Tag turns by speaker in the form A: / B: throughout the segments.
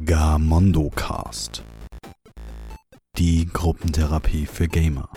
A: Gamondocast. Die Gruppentherapie für Gamer.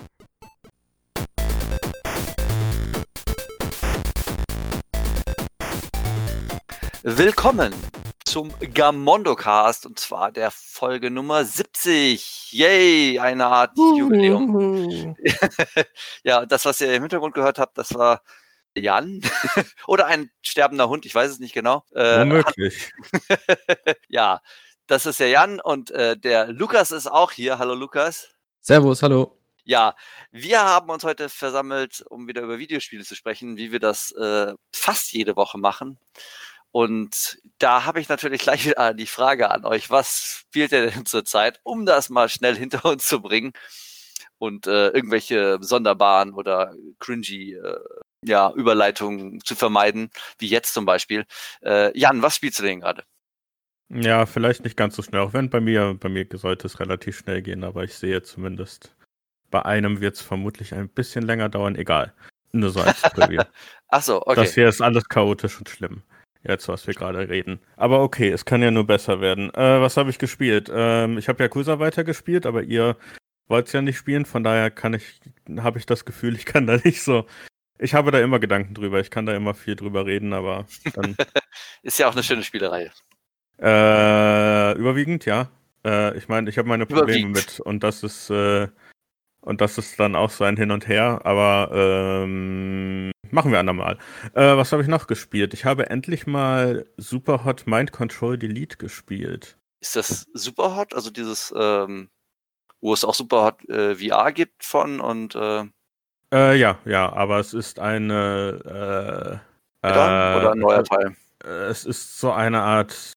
B: Willkommen zum Gamondocast und zwar der Folge Nummer 70. Yay, eine Art Jubiläum. Ja, das, was ihr im Hintergrund gehört habt, das war Jan oder ein sterbender Hund, ich weiß es nicht genau.
C: Womöglich.
B: Ja, das ist der Jan und der Lukas ist auch hier. Hallo Lukas.
D: Servus, hallo.
B: Ja, wir haben uns heute versammelt, um wieder über Videospiele zu sprechen, wie wir das fast jede Woche machen. Und da habe ich natürlich gleich wieder die Frage an euch, was spielt ihr denn zurzeit, um das mal schnell hinter uns zu bringen und irgendwelche sonderbaren oder cringy Überleitungen zu vermeiden, wie jetzt zum Beispiel. Jan, was spielst du denn gerade?
C: Ja, vielleicht nicht ganz so schnell, auch wenn bei mir sollte es relativ schnell gehen, aber ich sehe zumindest, bei einem wird es vermutlich ein bisschen länger dauern, egal. Nur so als Preview.
B: Ach so, okay.
C: Das hier ist alles chaotisch und schlimm. Jetzt, was wir gerade reden. Aber okay, es kann ja nur besser werden. Was habe ich gespielt? Ich habe Yakuza weitergespielt, aber ihr wollt es ja nicht spielen, von daher habe ich das Gefühl, ich kann da nicht so. Ich habe da immer Gedanken drüber, ich kann da immer viel drüber reden, aber dann.
B: Ist ja auch eine schöne Spielerei.
C: Überwiegend, ja. Ich meine, ich habe meine Probleme mit und das ist dann auch so ein Hin und Her, aber machen wir andermal. Was habe ich noch gespielt? Ich habe endlich mal Superhot Mind Control Delete gespielt.
B: Ist das Superhot? Also dieses, wo es auch Superhot VR gibt von und
C: Ja, aber es ist eine
B: oder ein neuer Teil?
C: Es ist so eine Art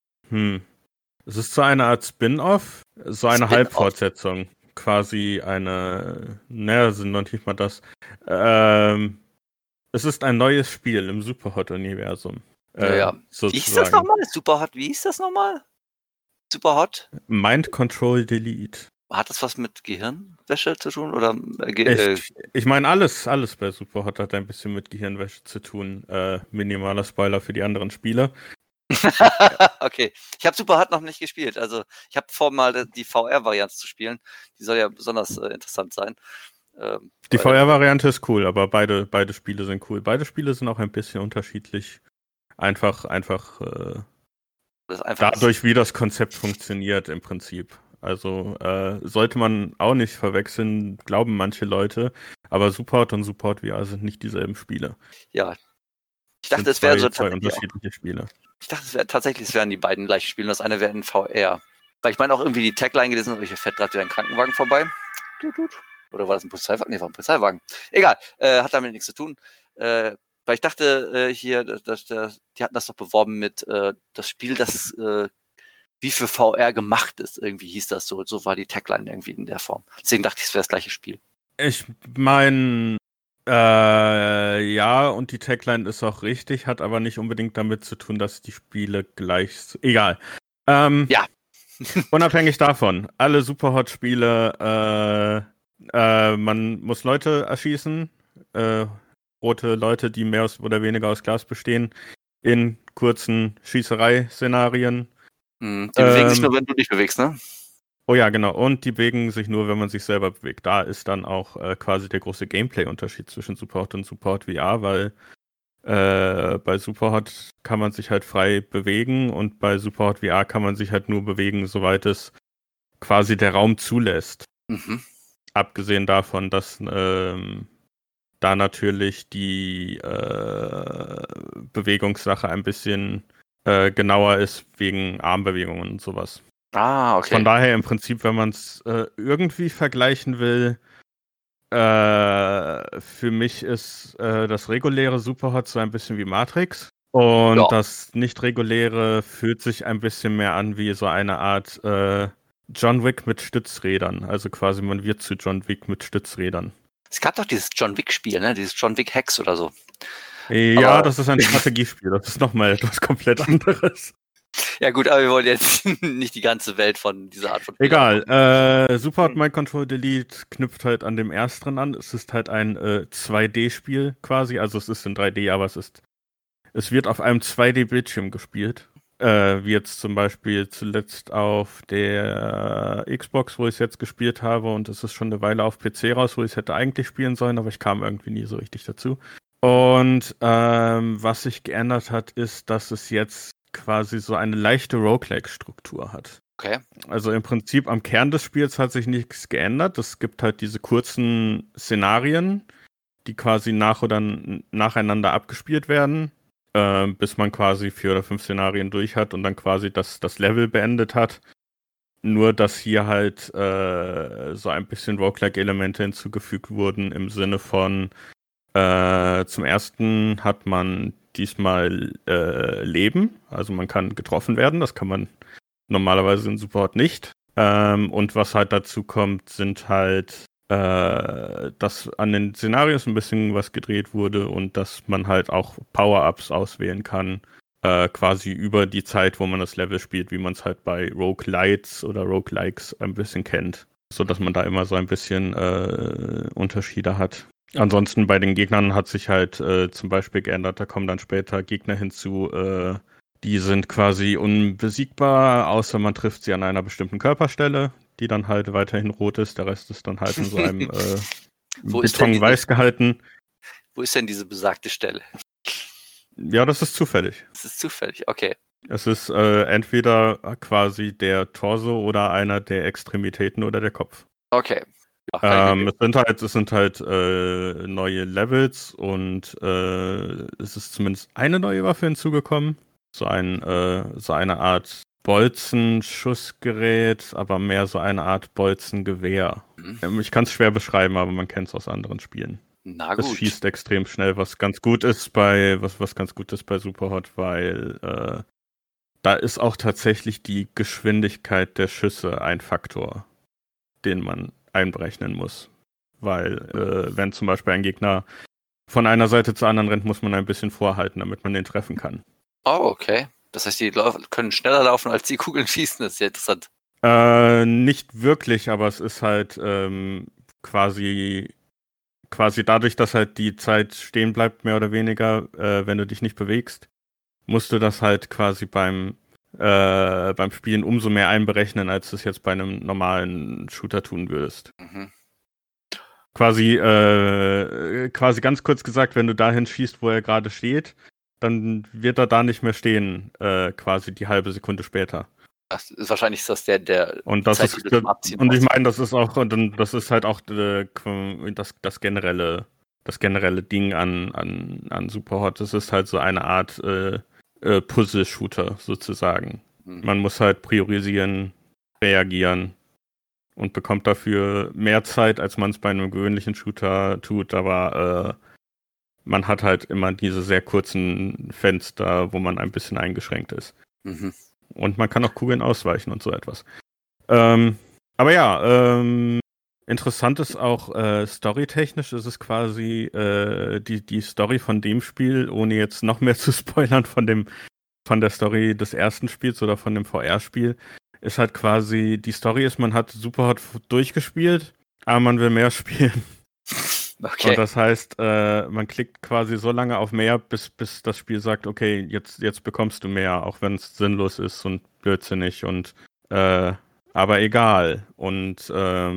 C: Spin-off, so eine Halbfortsetzung. Quasi sind noch nicht mal das. Es ist ein neues Spiel im Superhot-Universum.
B: Ja. Wie hieß das nochmal? Superhot, wie hieß das nochmal? Superhot?
C: Mind Control Delete.
B: Hat das was mit Gehirnwäsche zu tun? Oder,
C: ich meine, alles bei Superhot hat ein bisschen mit Gehirnwäsche zu tun. Minimaler Spoiler für die anderen Spiele.
B: Okay, ich habe Superhot noch nicht gespielt. Also ich habe vor, mal die VR-Variante zu spielen. Die soll ja besonders interessant sein.
C: Die VR-Variante ist cool, aber beide Spiele sind cool. Beide Spiele sind auch ein bisschen unterschiedlich. Einfach dadurch, wie das Konzept funktioniert im Prinzip. Also sollte man auch nicht verwechseln, glauben manche Leute. Aber Superhot und Superhot VR sind nicht dieselben Spiele.
B: Ja, ich dachte, es wären so
C: zwei unterschiedliche Spiele.
B: Ich dachte, es wären die beiden gleichen Spiele. Das eine wäre in VR. Weil ich meine auch irgendwie die Tagline gelesen, ich fährt gerade wieder ein Krankenwagen vorbei. Oder war das ein Polizeiwagen? Nee, war ein Polizeiwagen. Egal, hat damit nichts zu tun. Weil ich dachte hier, die hatten das doch beworben mit das Spiel, das wie für VR gemacht ist. Irgendwie hieß das so. So war die Tagline irgendwie in der Form. Deswegen dachte ich, es wäre das gleiche Spiel.
C: Ich meine, ja, und die Tagline ist auch richtig, hat aber nicht unbedingt damit zu tun, dass die Spiele gleich sind. Egal.
B: Ja.
C: Unabhängig davon, alle Superhot-Spiele, man muss Leute erschießen, rote Leute, die mehr oder weniger aus Glas bestehen, in kurzen Schießerei-Szenarien.
B: Die bewegen sich nur, wenn du dich bewegst, ne?
C: Oh ja, genau. Und die bewegen sich nur, wenn man sich selber bewegt. Da ist dann auch quasi der große Gameplay-Unterschied zwischen Superhot und Superhot VR, weil bei Superhot kann man sich halt frei bewegen und bei Superhot VR kann man sich halt nur bewegen, soweit es quasi der Raum zulässt.
B: Mhm.
C: Abgesehen davon, dass da natürlich die Bewegungssache ein bisschen genauer ist wegen Armbewegungen und sowas.
B: Ah, okay.
C: Von daher im Prinzip, wenn man es irgendwie vergleichen will, für mich ist das reguläre Superhot so ein bisschen wie Matrix und das nicht reguläre fühlt sich ein bisschen mehr an wie so eine Art John Wick mit Stützrädern. Also quasi man wird zu John Wick mit Stützrädern.
B: Es gab doch dieses John Wick-Spiel, ne? Dieses John Wick Hex oder so.
C: Ja, aber das ist ein Strategiespiel. Das ist nochmal etwas komplett anderes.
B: Ja gut, aber wir wollen jetzt nicht die ganze Welt von dieser Art von Spiel.
C: Egal, Superhot Mind Control Delete knüpft halt an dem ersteren an. Es ist halt ein 2D-Spiel quasi, also es ist in 3D, aber es wird auf einem 2D-Bildschirm gespielt. Wie jetzt zum Beispiel zuletzt auf der Xbox, wo ich es jetzt gespielt habe, und es ist schon eine Weile auf PC raus, wo ich es hätte eigentlich spielen sollen, aber ich kam irgendwie nie so richtig dazu. Und was sich geändert hat, ist, dass es jetzt quasi so eine leichte Roguelike-Struktur hat.
B: Okay.
C: Also im Prinzip am Kern des Spiels hat sich nichts geändert. Es gibt halt diese kurzen Szenarien, die quasi nacheinander abgespielt werden, bis man quasi 4 oder 5 Szenarien durch hat und dann quasi das Level beendet hat. Nur, dass hier halt so ein bisschen Roguelike-Elemente hinzugefügt wurden im Sinne von zum ersten hat man diesmal Leben, also man kann getroffen werden, das kann man normalerweise in Superhot nicht. Und was halt dazu kommt, sind halt, dass an den Szenarios ein bisschen was gedreht wurde und dass man halt auch Power-Ups auswählen kann, quasi über die Zeit, wo man das Level spielt, wie man es halt bei Roguelites oder Roguelikes ein bisschen kennt. So dass man da immer so ein bisschen Unterschiede hat. Ansonsten bei den Gegnern hat sich halt zum Beispiel geändert, da kommen dann später Gegner hinzu, die sind quasi unbesiegbar, außer man trifft sie an einer bestimmten Körperstelle, die dann halt weiterhin rot ist. Der Rest ist dann halt in so einem Beton-weiß gehalten.
B: Wo ist denn diese besagte Stelle?
C: Ja, das ist zufällig.
B: Das ist zufällig, okay.
C: Es ist entweder quasi der Torso oder einer der Extremitäten oder der Kopf.
B: Okay.
C: Es sind halt neue Levels und es ist zumindest eine neue Waffe hinzugekommen. So eine Art Bolzenschussgerät, aber mehr so eine Art Bolzengewehr. Ich kann es schwer beschreiben, aber man kennt es aus anderen Spielen.
B: Na gut.
C: Es schießt extrem schnell, was ganz gut ist bei Superhot, weil da ist auch tatsächlich die Geschwindigkeit der Schüsse ein Faktor, den man einberechnen muss. Weil wenn zum Beispiel ein Gegner von einer Seite zur anderen rennt, muss man ein bisschen vorhalten, damit man den treffen kann.
B: Oh, okay. Das heißt, die können schneller laufen, als die Kugeln schießen. Das ist ja interessant.
C: Nicht wirklich, aber es ist halt quasi dadurch, dass halt die Zeit stehen bleibt, mehr oder weniger, wenn du dich nicht bewegst, musst du das halt quasi beim Spielen umso mehr einberechnen, als du es jetzt bei einem normalen Shooter tun würdest.
B: Mhm.
C: Quasi ganz kurz gesagt, wenn du dahin schießt, wo er gerade steht, dann wird er da nicht mehr stehen, quasi die halbe Sekunde später.
B: Das ist wahrscheinlich der
C: und das
B: Zeit,
C: ist,
B: die du zum Abziehen
C: und ich
B: hast.
C: meine, das ist auch, und das ist halt auch das generelle Ding an Superhot. Das ist halt so eine Art Puzzle-Shooter sozusagen. Man muss halt priorisieren, reagieren und bekommt dafür mehr Zeit, als man es bei einem gewöhnlichen Shooter tut, aber man hat halt immer diese sehr kurzen Fenster, wo man ein bisschen eingeschränkt ist.
B: Mhm.
C: Und man kann auch Kugeln ausweichen und so etwas. Aber ja, interessant ist auch storytechnisch, ist es quasi die Story von dem Spiel, ohne jetzt noch mehr zu spoilern von der Story des ersten Spiels oder von dem VR-Spiel, ist halt quasi, die Story ist, man hat Superhot durchgespielt, aber man will mehr spielen.
B: Okay.
C: Und das heißt, man klickt quasi so lange auf mehr, bis das Spiel sagt, okay, jetzt bekommst du mehr, auch wenn es sinnlos ist und blödsinnig und aber egal. Und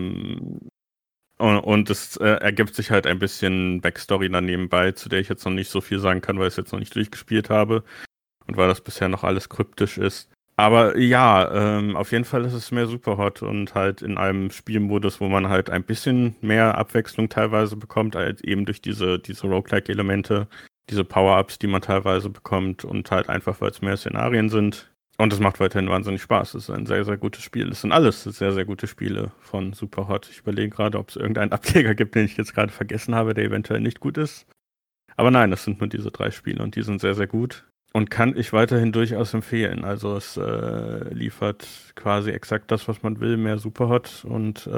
C: es ergibt sich halt ein bisschen Backstory dann nebenbei, zu der ich jetzt noch nicht so viel sagen kann, weil ich es jetzt noch nicht durchgespielt habe und weil das bisher noch alles kryptisch ist. Aber ja, auf jeden Fall ist es mehr Superhot und halt in einem Spielmodus, wo man halt ein bisschen mehr Abwechslung teilweise bekommt, als eben durch diese Roguelike-Elemente, diese Power-Ups, die man teilweise bekommt und halt einfach, weil es mehr Szenarien sind. Und es macht weiterhin wahnsinnig Spaß. Es ist ein sehr, sehr gutes Spiel. Es sind alles sehr, sehr gute Spiele von Superhot. Ich überlege gerade, ob es irgendeinen Ableger gibt, den ich jetzt gerade vergessen habe, der eventuell nicht gut ist. Aber nein, es sind nur diese 3 Spiele und die sind sehr, sehr gut. Und kann ich weiterhin durchaus empfehlen. Also es liefert quasi exakt das, was man will, mehr Superhot. Und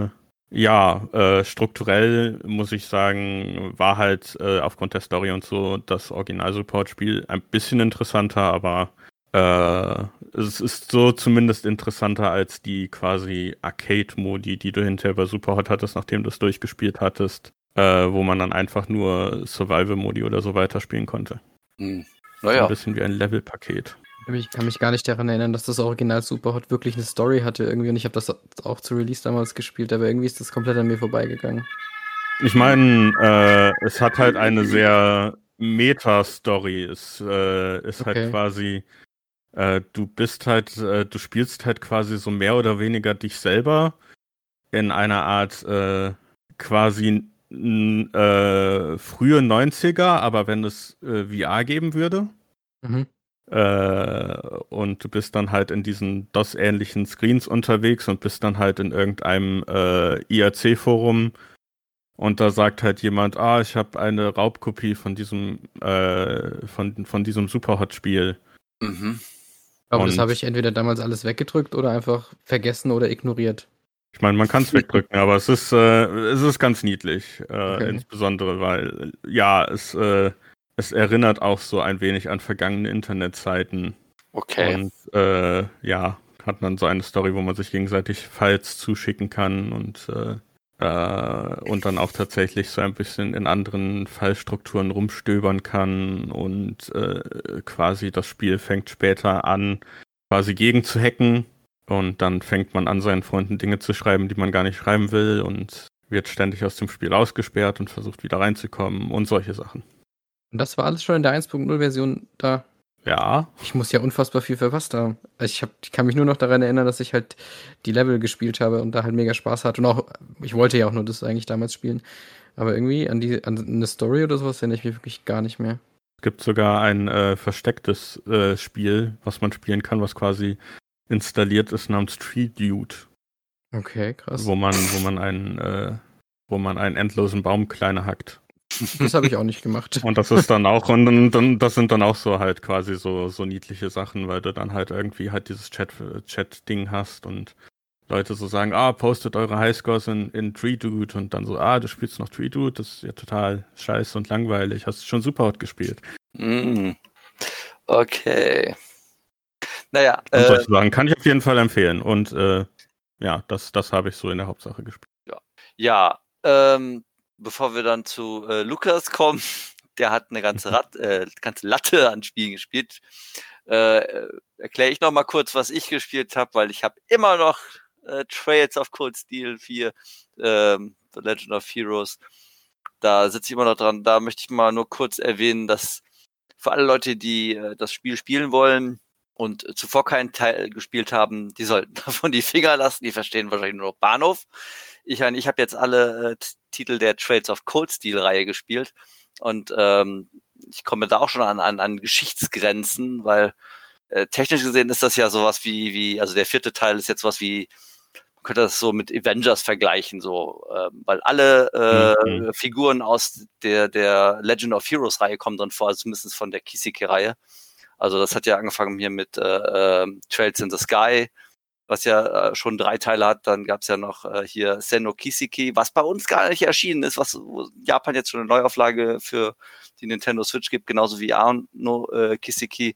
C: strukturell muss ich sagen, war halt aufgrund der Story und so das Original-Superhot-Spiel ein bisschen interessanter, aber es ist so zumindest interessanter als die quasi Arcade-Modi, die du hinterher bei Superhot hattest, nachdem du es durchgespielt hattest, wo man dann einfach nur Survival-Modi oder so weiterspielen konnte.
B: Hm.
C: So ein bisschen wie ein Level-Paket.
D: Ich kann mich gar nicht daran erinnern, dass das Original Superhot wirklich eine Story hatte irgendwie und ich habe das auch zu Release damals gespielt, aber irgendwie ist das komplett an mir vorbeigegangen.
C: Ich meine, es hat halt eine sehr Meta-Story. Es ist halt
D: Okay.
C: quasi, du spielst halt quasi so mehr oder weniger dich selber in einer Art quasi frühe 90er, aber wenn es VR geben würde.
D: Mhm.
C: Und du bist dann halt in diesen DOS-ähnlichen Screens unterwegs und bist dann halt in irgendeinem IRC-Forum und da sagt halt jemand, ich habe eine Raubkopie von diesem von diesem Superhot-Spiel.
B: Mhm.
D: Aber das
C: Und-
D: habe ich entweder damals alles weggedrückt oder einfach vergessen oder ignoriert.
C: Ich meine, man kann es wegdrücken, aber es ist ganz niedlich,
D: Okay.
C: insbesondere weil es erinnert auch so ein wenig an vergangene Internetzeiten.
B: Okay.
C: Und hat man so eine Story, wo man sich gegenseitig Files zuschicken kann und dann auch tatsächlich so ein bisschen in anderen Fallstrukturen rumstöbern kann und quasi das Spiel fängt später an, quasi gegen zu hacken und dann fängt man an, seinen Freunden Dinge zu schreiben, die man gar nicht schreiben will und wird ständig aus dem Spiel ausgesperrt und versucht wieder reinzukommen und solche Sachen.
D: Und das war alles schon in der 1.0-Version da.
C: Ja,
D: Ich muss ja unfassbar viel verpasst haben. Also ich kann mich nur noch daran erinnern, dass ich halt die Level gespielt habe und da halt mega Spaß hatte. Und auch, ich wollte ja auch nur das eigentlich damals spielen. Aber irgendwie an eine Story oder sowas erinnere ich mich wirklich gar nicht mehr.
C: es gibt sogar ein verstecktes Spiel, was man spielen kann, was quasi installiert ist namens Tree Dude,
D: Okay, krass.
C: wo man einen endlosen Baum kleiner hackt.
D: Das habe ich auch nicht gemacht.
C: Und das ist dann auch, und dann, das sind dann auch so halt quasi so niedliche Sachen, weil du dann halt irgendwie halt dieses Chat-Ding hast und Leute so sagen, postet eure Highscores in Tree Dude und dann so, du spielst noch Tree Dude, das ist ja total scheiße und langweilig, hast du schon Superhot gespielt.
B: Okay. Naja,
C: Und solche Sachen kann ich auf jeden Fall empfehlen und das habe ich so in der Hauptsache gespielt.
B: ja, bevor wir dann zu Lukas kommen, der hat eine ganze Latte an Spielen gespielt. Erkläre ich noch mal kurz, was ich gespielt habe, weil ich habe immer noch Trails of Cold Steel 4, The Legend of Heroes. Da sitze ich immer noch dran. Da möchte ich mal nur kurz erwähnen, dass für alle Leute, die das Spiel spielen wollen und zuvor keinen Teil gespielt haben, die sollten davon die Finger lassen. Die verstehen wahrscheinlich nur noch Bahnhof. Ich habe jetzt alle Titel der Trails of Cold Steel Reihe gespielt und ich komme da auch schon an Geschichtsgrenzen, weil technisch gesehen ist das ja sowas wie, also der 4. Teil ist jetzt was wie, man könnte das so mit Avengers vergleichen, so, weil alle Figuren aus der Legend of Heroes Reihe kommen drin vor, also zumindest von der Kiseki Reihe. Also das hat ja angefangen hier mit Trails in the Sky, was ja schon 3 Teile hat. Dann gab es ja noch hier Senno Kiseki, was bei uns gar nicht erschienen ist, wo Japan jetzt schon eine Neuauflage für die Nintendo Switch gibt, genauso wie Anno Kiseki.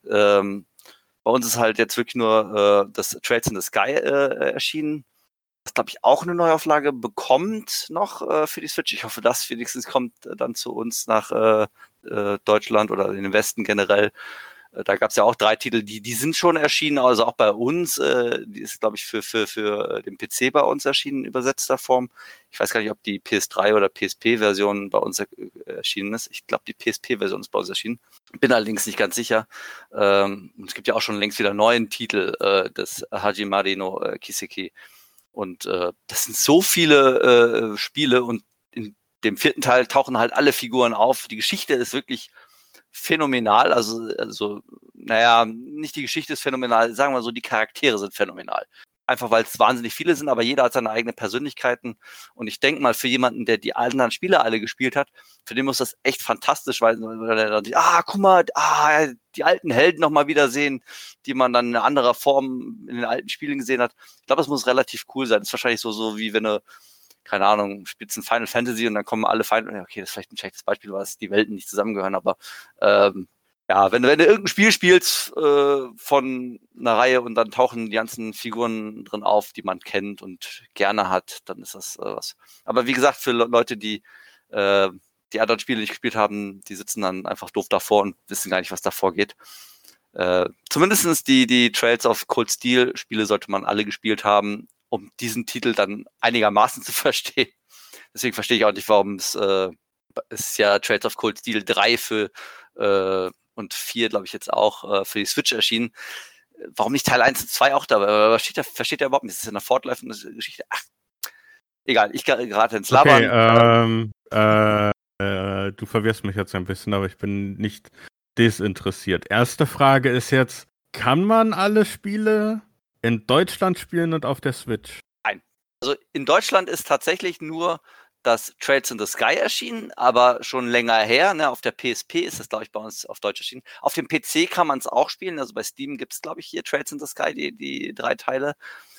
B: Bei uns ist halt jetzt wirklich nur das Trails in the Sky erschienen. Das, glaube ich, auch eine Neuauflage bekommt noch für die Switch. Ich hoffe, das wenigstens kommt dann zu uns nach Deutschland oder in den Westen generell. Da gab es ja auch 3 Titel, die sind schon erschienen, also auch bei uns. Die ist, glaube ich, für den PC bei uns erschienen, in übersetzter Form. Ich weiß gar nicht, ob die PS3 oder PSP-Version bei uns erschienen ist. Ich glaube, die PSP-Version ist bei uns erschienen. Bin allerdings nicht ganz sicher. Es gibt ja auch schon längst wieder neuen Titel des Hajimari no Kiseki. Und das sind so viele Spiele und in dem 4. Teil tauchen halt alle Figuren auf. Die Geschichte ist wirklich phänomenal, also naja, nicht die Geschichte ist phänomenal, sagen wir so, die Charaktere sind phänomenal. Einfach weil es wahnsinnig viele sind, aber jeder hat seine eigenen Persönlichkeiten und ich denke mal, für jemanden, der die anderen Spiele alle gespielt hat, für den muss das echt fantastisch, weil er dann sieht, guck mal, die alten Helden nochmal wiedersehen, die man dann in einer anderen Form in den alten Spielen gesehen hat. Ich glaube, das muss relativ cool sein. Das ist wahrscheinlich so wie wenn du keine Ahnung, spielst ein Final Fantasy und dann kommen alle Feinde, okay, das ist vielleicht ein schlechtes Beispiel, weil die Welten nicht zusammengehören, aber wenn du irgendein Spiel spielst von einer Reihe und dann tauchen die ganzen Figuren drin auf, die man kennt und gerne hat, dann ist das was. Aber wie gesagt, für Leute, die die anderen Spiele nicht gespielt haben, die sitzen dann einfach doof davor und wissen gar nicht, was davor geht. Zumindest die Trails of Cold Steel Spiele sollte man alle gespielt haben, um diesen Titel dann einigermaßen zu verstehen. Deswegen verstehe ich auch nicht, warum es ist ja Trails of Cold Steel 3 und 4, glaube ich, jetzt auch für die Switch erschienen. Warum nicht Teil 1 und 2 auch dabei? Was versteht der überhaupt nicht? Das ist ja eine fortlaufende Geschichte. Ach, egal, ich gerate ins Labern.
C: Okay, du verwirrst mich jetzt ein bisschen, aber ich bin nicht desinteressiert. Erste Frage ist jetzt, kann man alle Spiele in Deutschland spielen und auf der Switch?
B: Nein. Also in Deutschland ist tatsächlich nur das Trails in the Sky erschienen, aber schon länger her. Ne? Auf der PSP ist das, glaube ich, bei uns auf Deutsch erschienen. Auf dem PC kann man es auch spielen. Also bei Steam gibt es, glaube ich, hier Trails in the Sky, die 3 Teile.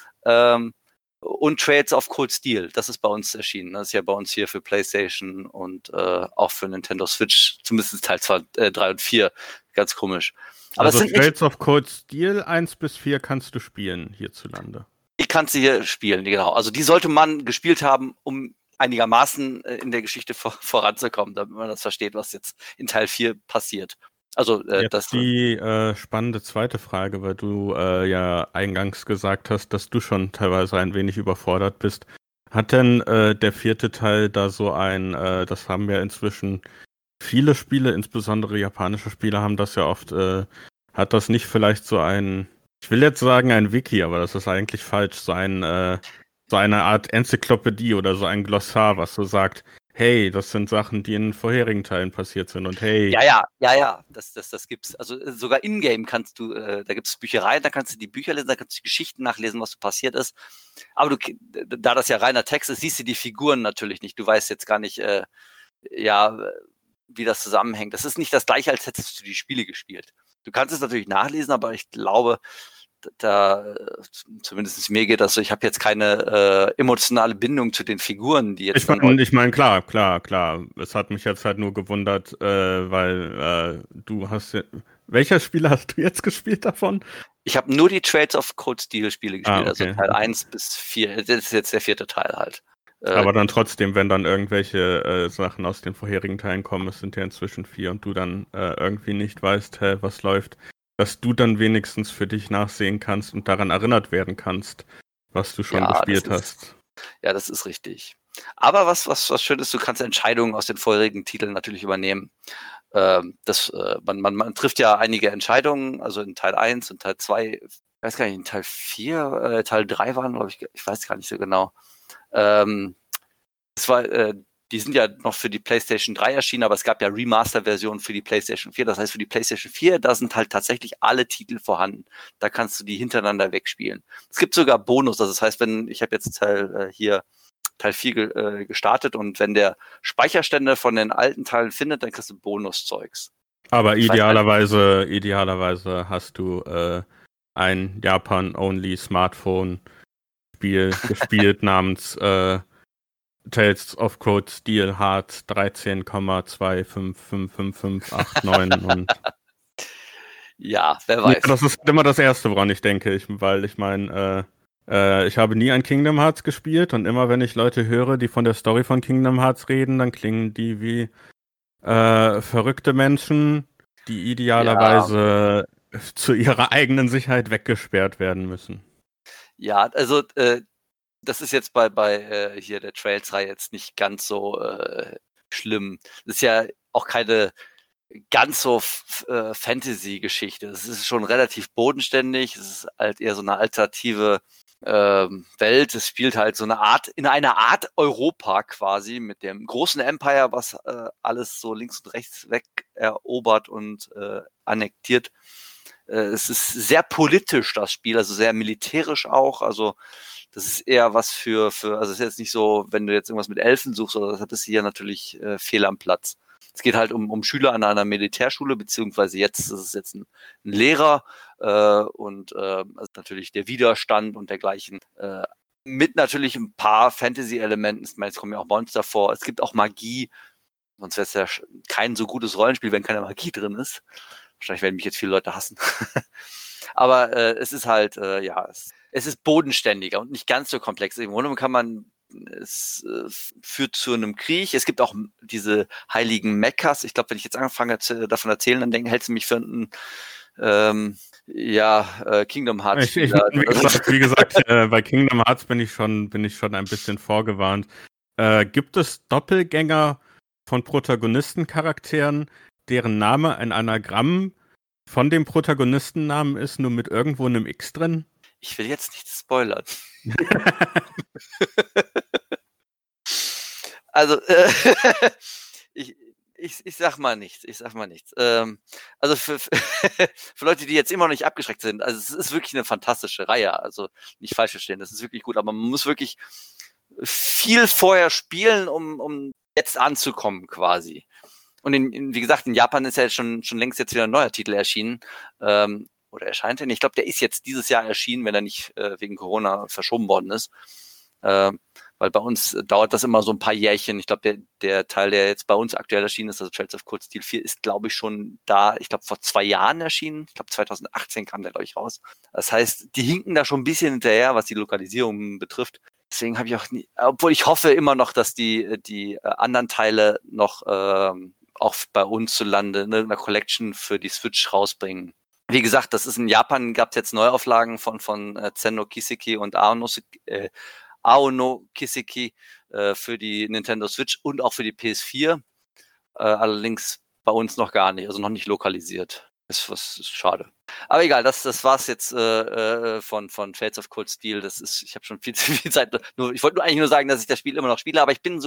B: Und Trails of Cold Steel, das ist bei uns erschienen. Das ist ja bei uns hier für PlayStation und auch für Nintendo Switch, zumindest Teil 3 und 4. Ganz komisch. Aber
C: also
B: es sind
C: Trails of Cold Steel 1 bis 4 kannst du spielen hierzulande.
B: Die kannst du hier spielen, genau. Also die sollte man gespielt haben, um einigermaßen in der Geschichte voranzukommen, damit man das versteht, was jetzt in Teil 4 passiert. Also
C: jetzt die spannende zweite Frage, weil du ja eingangs gesagt hast, dass du schon teilweise ein wenig überfordert bist. Hat denn der 4. Teil da so das haben ja inzwischen viele Spiele, insbesondere japanische Spiele, haben das ja oft, hat das nicht vielleicht so ich will jetzt sagen ein Wiki, aber das ist eigentlich falsch, so eine Art Enzyklopädie oder so ein Glossar, was so sagt, hey, das sind Sachen, die in den vorherigen Teilen passiert sind und hey.
B: Ja, das gibt's. Also sogar in-game kannst du, da gibt's Büchereien, da kannst du die Bücher lesen, da kannst du die Geschichten nachlesen, was so passiert ist. Aber da das ja reiner Text ist, siehst du die Figuren natürlich nicht. Du weißt jetzt gar nicht, wie das zusammenhängt. Das ist nicht das Gleiche, als hättest du die Spiele gespielt. Du kannst es natürlich nachlesen, aber ich glaube, zumindest mir geht das so, ich habe jetzt keine emotionale Bindung zu den Figuren, die jetzt
C: Ich meine, klar. Es hat mich jetzt halt nur gewundert, weil du hast welche Spiele hast du jetzt gespielt davon?
B: Ich habe nur die Trails of Cold Steel Spiele gespielt,
C: okay.
B: Also Teil 1 bis 4, das ist jetzt der 4. Teil halt.
C: Aber dann trotzdem, wenn dann irgendwelche Sachen aus den vorherigen Teilen kommen, es sind ja inzwischen 4 und du dann irgendwie nicht weißt, was läuft, dass du dann wenigstens für dich nachsehen kannst und daran erinnert werden kannst, was du schon gespielt hast.
B: Ja, das ist richtig. Aber was schön ist, du kannst Entscheidungen aus den vorherigen Titeln natürlich übernehmen. Man trifft ja einige Entscheidungen, also in Teil 1 und Teil 2, ich weiß gar nicht, in Teil 4, Teil 3 waren, glaube ich weiß gar nicht so genau. Die sind ja noch für die PlayStation 3 erschienen, aber es gab ja Remaster-Versionen für die PlayStation 4. Das heißt, für die PlayStation 4, da sind halt tatsächlich alle Titel vorhanden. Da kannst du die hintereinander wegspielen. Es gibt sogar Bonus. Das heißt, ich habe jetzt Teil 4 gestartet und wenn der Speicherstände von den alten Teilen findet, dann kriegst du Bonuszeugs.
C: Aber idealerweise hast du ein Japan-only Smartphone-Spiel gespielt namens Tales of Cold Steel Hard 13,255559 und
B: ja, wer weiß.
C: Ja, das ist immer das Erste, woran ich denke, weil ich meine, ich habe nie ein Kingdom Hearts gespielt und immer wenn ich Leute höre, die von der Story von Kingdom Hearts reden, dann klingen die wie verrückte Menschen, die idealerweise zu ihrer eigenen Sicherheit weggesperrt werden müssen.
B: Ja, also das ist jetzt bei hier der Trails-Reihe jetzt nicht ganz so schlimm. Das ist ja auch keine ganz so Fantasy-Geschichte. Es ist schon relativ bodenständig. Es ist halt eher so eine alternative Welt. Es spielt halt so in einer Art Europa quasi mit dem großen Empire, was alles so links und rechts weg erobert und annektiert. Es ist sehr politisch, das Spiel, also sehr militärisch auch. Also das ist eher was also es ist jetzt nicht so, wenn du jetzt irgendwas mit Elfen suchst, oder das ist hier natürlich fehl am Platz. Es geht halt um Schüler an einer Militärschule, beziehungsweise jetzt ist es jetzt ein Lehrer und also natürlich der Widerstand und dergleichen. Mit natürlich ein paar Fantasy-Elementen. Ich meine, es kommen ja auch Monster vor. Es gibt auch Magie. Sonst wäre es ja kein so gutes Rollenspiel, wenn keine Magie drin ist. Wahrscheinlich werden mich jetzt viele Leute hassen. Aber es ist halt, es ist bodenständiger und nicht ganz so komplex. Im Grunde es führt zu einem Krieg. Es gibt auch diese heiligen Mekkas. Ich glaube, wenn ich jetzt anfange davon erzählen, dann hältst du mich für einen Kingdom Hearts.
C: Wie gesagt, bei Kingdom Hearts bin ich schon ein bisschen vorgewarnt. Gibt es Doppelgänger von Protagonistencharakteren, deren Name ein Anagramm von dem Protagonistennamen ist, nur mit irgendwo einem X drin?
B: Ich will jetzt nicht spoilern. Also, ich sag mal nichts. Also für Leute, die jetzt immer noch nicht abgeschreckt sind, also es ist wirklich eine fantastische Reihe. Also nicht falsch verstehen, das ist wirklich gut, aber man muss wirklich viel vorher spielen, um jetzt anzukommen quasi. Und wie gesagt, in Japan ist ja jetzt schon längst jetzt wieder ein neuer Titel erschienen. Oder erscheint er nicht? Ich glaube, der ist jetzt dieses Jahr erschienen, wenn er nicht wegen Corona verschoben worden ist. Weil bei uns dauert das immer so ein paar Jährchen. Ich glaube, der Teil, der jetzt bei uns aktuell erschienen ist, also Trails of Cold Steel 4, ist, glaube ich, schon da, ich glaube, vor 2 Jahren erschienen. Ich glaube, 2018 kam der, glaube ich, raus. Das heißt, die hinken da schon ein bisschen hinterher, was die Lokalisierung betrifft. Deswegen habe ich auch nie, obwohl ich hoffe immer noch, dass die anderen Teile noch auch bei uns zu Lande in einer Collection für die Switch rausbringen. Wie gesagt, das ist in Japan, gab es jetzt Neuauflagen von Zen no Kiseki und Ao no Kiseki für die Nintendo Switch und auch für die PS4. Allerdings bei uns noch gar nicht, also noch nicht lokalisiert. Das ist schade. Aber egal, das war's jetzt von Trails of Cold Steel. Ich habe schon viel zu viel Zeit. Ich wollte eigentlich nur sagen, dass ich das Spiel immer noch spiele, aber ich bin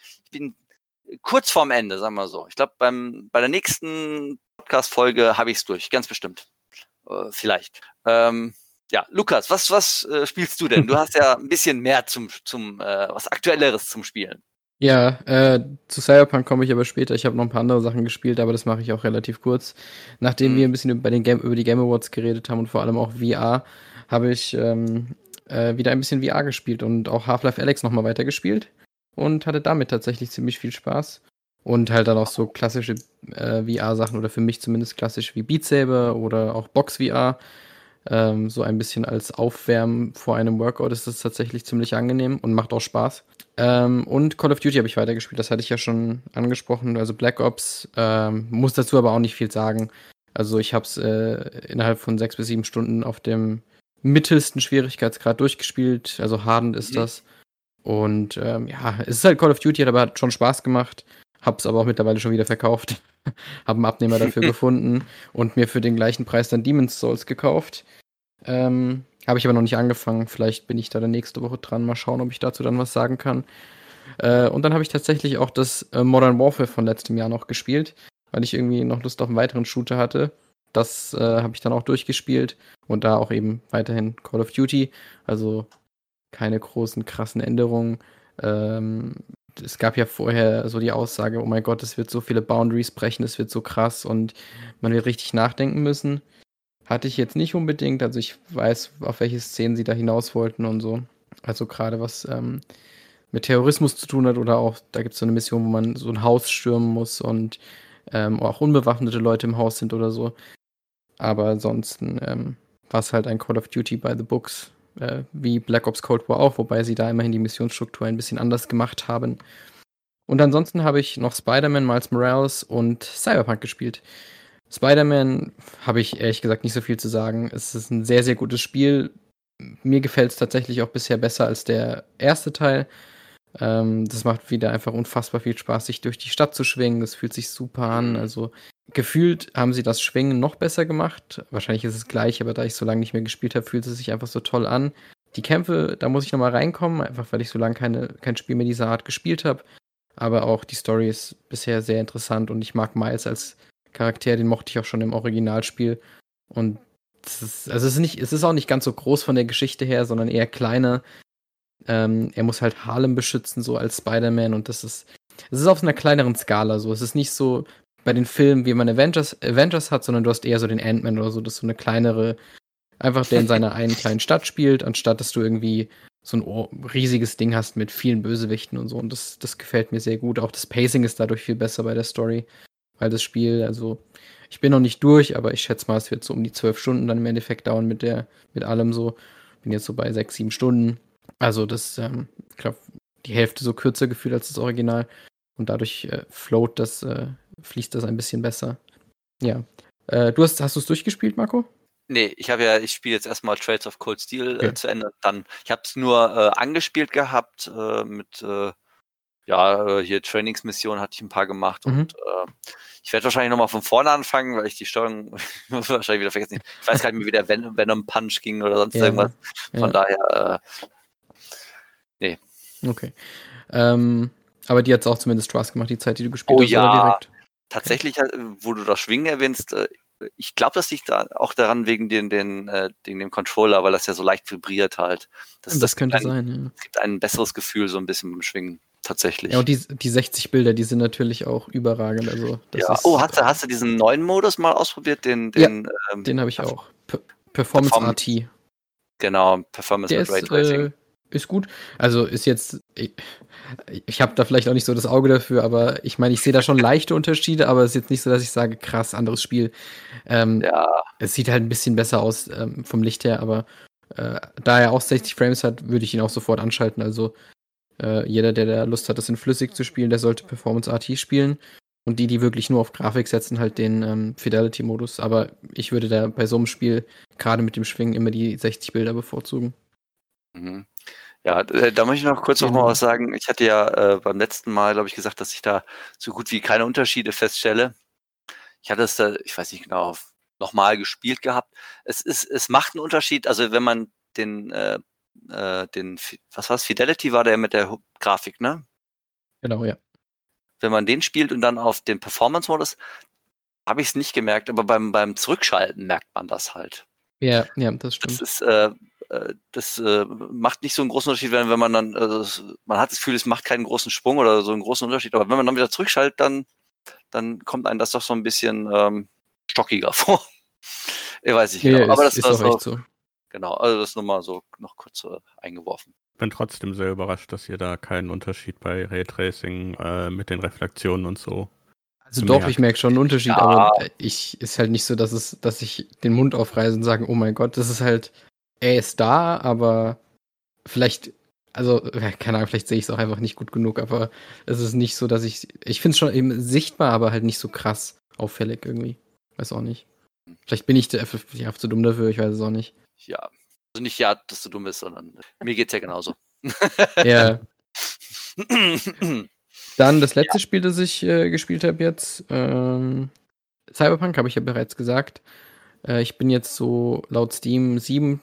B: kurz vorm Ende, sagen wir so. Ich glaube, bei der nächsten Podcast-Folge habe ich es durch, ganz bestimmt. Vielleicht. Lukas, was spielst du denn? Du hast ja ein bisschen mehr zum was Aktuelleres zum Spielen.
D: Ja, zu Cyberpunk komme ich aber später. Ich habe noch ein paar andere Sachen gespielt, aber das mache ich auch relativ kurz. Nachdem wir ein bisschen über die Game Awards geredet haben und vor allem auch VR, habe ich wieder ein bisschen VR gespielt und auch Half-Life Alyx nochmal weitergespielt und hatte damit tatsächlich ziemlich viel Spaß. Und halt dann auch so klassische VR-Sachen oder für mich zumindest klassisch wie Beat Saber oder auch Box VR. So ein bisschen als Aufwärmen vor einem Workout ist das tatsächlich ziemlich angenehm und macht auch Spaß. Und Call of Duty habe ich weitergespielt, das hatte ich ja schon angesprochen, also Black Ops, muss dazu aber auch nicht viel sagen. Also ich habe es innerhalb von 6 bis 7 Stunden auf dem mittelsten Schwierigkeitsgrad durchgespielt, also hardened ist das. Und es ist halt Call of Duty, aber hat schon Spaß gemacht. Hab's aber auch mittlerweile schon wieder verkauft. Hab einen Abnehmer dafür gefunden und mir für den gleichen Preis dann Demon's Souls gekauft. Habe ich aber noch nicht angefangen. Vielleicht bin ich da dann nächste Woche dran. Mal schauen, ob ich dazu dann was sagen kann. Und dann habe ich tatsächlich auch das Modern Warfare von letztem Jahr noch gespielt, weil ich irgendwie noch Lust auf einen weiteren Shooter hatte. Das habe ich dann auch durchgespielt und da auch eben weiterhin Call of Duty. Also keine großen, krassen Änderungen. Es gab ja vorher so die Aussage, oh mein Gott, es wird so viele Boundaries brechen, es wird so krass und man wird richtig nachdenken müssen. Hatte ich jetzt nicht unbedingt, also ich weiß, auf welche Szenen sie da hinaus wollten und so. Also gerade was mit Terrorismus zu tun hat oder auch, da gibt es so eine Mission, wo man so ein Haus stürmen muss und auch unbewaffnete Leute im Haus sind oder so. Aber ansonsten war es halt ein Call of Duty by the Books. Wie Black Ops Cold War auch, wobei sie da immerhin die Missionsstruktur ein bisschen anders gemacht haben. Und ansonsten habe ich noch Spider-Man, Miles Morales und Cyberpunk gespielt. Spider-Man habe ich ehrlich gesagt nicht so viel zu sagen. Es ist ein sehr, sehr gutes Spiel. Mir gefällt es tatsächlich auch bisher besser als der erste Teil. Das macht wieder einfach unfassbar viel Spaß, sich durch die Stadt zu schwingen. Das fühlt sich super an. Also gefühlt haben sie das Schwingen noch besser gemacht. Wahrscheinlich ist es gleich, aber da ich so lange nicht mehr gespielt habe, fühlt es sich einfach so toll an. Die Kämpfe, da muss ich nochmal reinkommen, einfach weil ich so lange kein Spiel mehr dieser Art gespielt habe. Aber auch die Story ist bisher sehr interessant und ich mag Miles als Charakter, den mochte ich auch schon im Originalspiel. Und es ist auch nicht ganz so groß von der Geschichte her, sondern eher kleiner. Er muss halt Harlem beschützen, so als Spider-Man, und es ist auf einer kleineren Skala so. Es ist nicht so bei den Filmen, wie man Avengers hat, sondern du hast eher so den Ant-Man oder so, das ist so eine kleinere, einfach der in seiner einen kleinen Stadt spielt, anstatt dass du irgendwie so ein riesiges Ding hast mit vielen Bösewichten und so. Und das gefällt mir sehr gut. Auch das Pacing ist dadurch viel besser bei der Story, weil das Spiel, also ich bin noch nicht durch, aber ich schätze mal, es wird so um die 12 Stunden dann im Endeffekt dauern mit allem so. Bin jetzt so bei 6, 7 Stunden. Also das, ich glaube, die Hälfte so kürzer gefühlt als das Original. Und dadurch fließt das ein bisschen besser. Ja. Hast du es durchgespielt, Marco?
B: Nee, ich spiele jetzt erstmal Trails of Cold Steel
D: Okay.
B: zu Ende. Ich habe es nur angespielt gehabt mit hier Trainingsmissionen hatte ich ein paar gemacht und ich werde wahrscheinlich nochmal von vorne anfangen, weil ich die Steuerung wahrscheinlich wieder vergessen. Ich weiß gar nicht mehr, wie der Venom Punch ging oder sonst irgendwas. Von daher, nee.
D: Okay. Aber dir hat es auch zumindest Spaß gemacht, die Zeit, die du gespielt hast,
B: ja.
D: oder direkt?
B: Tatsächlich, wo du das Schwingen erwähnst, ich glaube, das liegt auch daran wegen dem Controller, weil das ja so leicht vibriert halt.
D: Das könnte sein, ja.
B: Es gibt ein besseres Gefühl so ein bisschen beim Schwingen, tatsächlich.
D: Ja, und die 60 Bilder, die sind natürlich auch überragend. Also,
B: hast du diesen neuen Modus mal ausprobiert? Den
D: habe ich auch. Performance RT.
B: Genau, Performance
D: mit Raytracing. Ist gut. Also ist jetzt, ich habe da vielleicht auch nicht so das Auge dafür, aber ich meine, ich sehe da schon leichte Unterschiede, aber es ist jetzt nicht so, dass ich sage, krass, anderes Spiel. Es sieht halt ein bisschen besser aus vom Licht her, aber da er auch 60 Frames hat, würde ich ihn auch sofort anschalten. Also jeder, der da Lust hat, das in flüssig zu spielen, der sollte Performance RT spielen. Und die wirklich nur auf Grafik setzen, halt den Fidelity-Modus. Aber ich würde da bei so einem Spiel, gerade mit dem Schwingen, immer die 60 Bilder bevorzugen.
B: Mhm. Ja, da möchte ich noch kurz noch mal was sagen. Ich hatte ja beim letzten Mal, glaube ich, gesagt, dass ich da so gut wie keine Unterschiede feststelle. Ich hatte es da, ich weiß nicht genau, nochmal gespielt gehabt. Es macht einen Unterschied, also wenn man was war's, Fidelity war der mit der Grafik, ne?
D: Genau, ja.
B: Wenn man den spielt und dann auf den Performance-Modus, habe ich es nicht gemerkt, aber beim Zurückschalten merkt man das halt.
D: Ja, das stimmt.
B: Das macht nicht so einen großen Unterschied, wenn man dann, man hat das Gefühl, es macht keinen großen Sprung oder so einen großen Unterschied, aber wenn man dann wieder zurückschaltet, dann kommt einem das doch so ein bisschen stockiger vor. Ich weiß nicht genau, aber das
D: ist auch echt so.
B: Genau, also das nur mal so noch kurz eingeworfen.
C: Ich bin trotzdem sehr überrascht, dass ihr da keinen Unterschied bei Raytracing mit den Reflexionen und so.
D: Also doch, ich merke schon einen Unterschied, aber ist halt nicht so, dass ich den Mund aufreiße und sage, oh mein Gott, das ist halt, er ist da, aber vielleicht, also, keine Ahnung, vielleicht sehe ich es auch einfach nicht gut genug, aber es ist nicht so, dass ich finde es schon eben sichtbar, aber halt nicht so krass auffällig irgendwie. Weiß auch nicht. Vielleicht bin ich zu dumm dafür, ich weiß es auch nicht.
B: Ja, also nicht dass du dumm bist, sondern mir geht's ja genauso.
D: Ja. Dann das letzte Spiel, das ich gespielt habe jetzt, Cyberpunk, habe ich ja bereits gesagt. Ich bin jetzt so laut Steam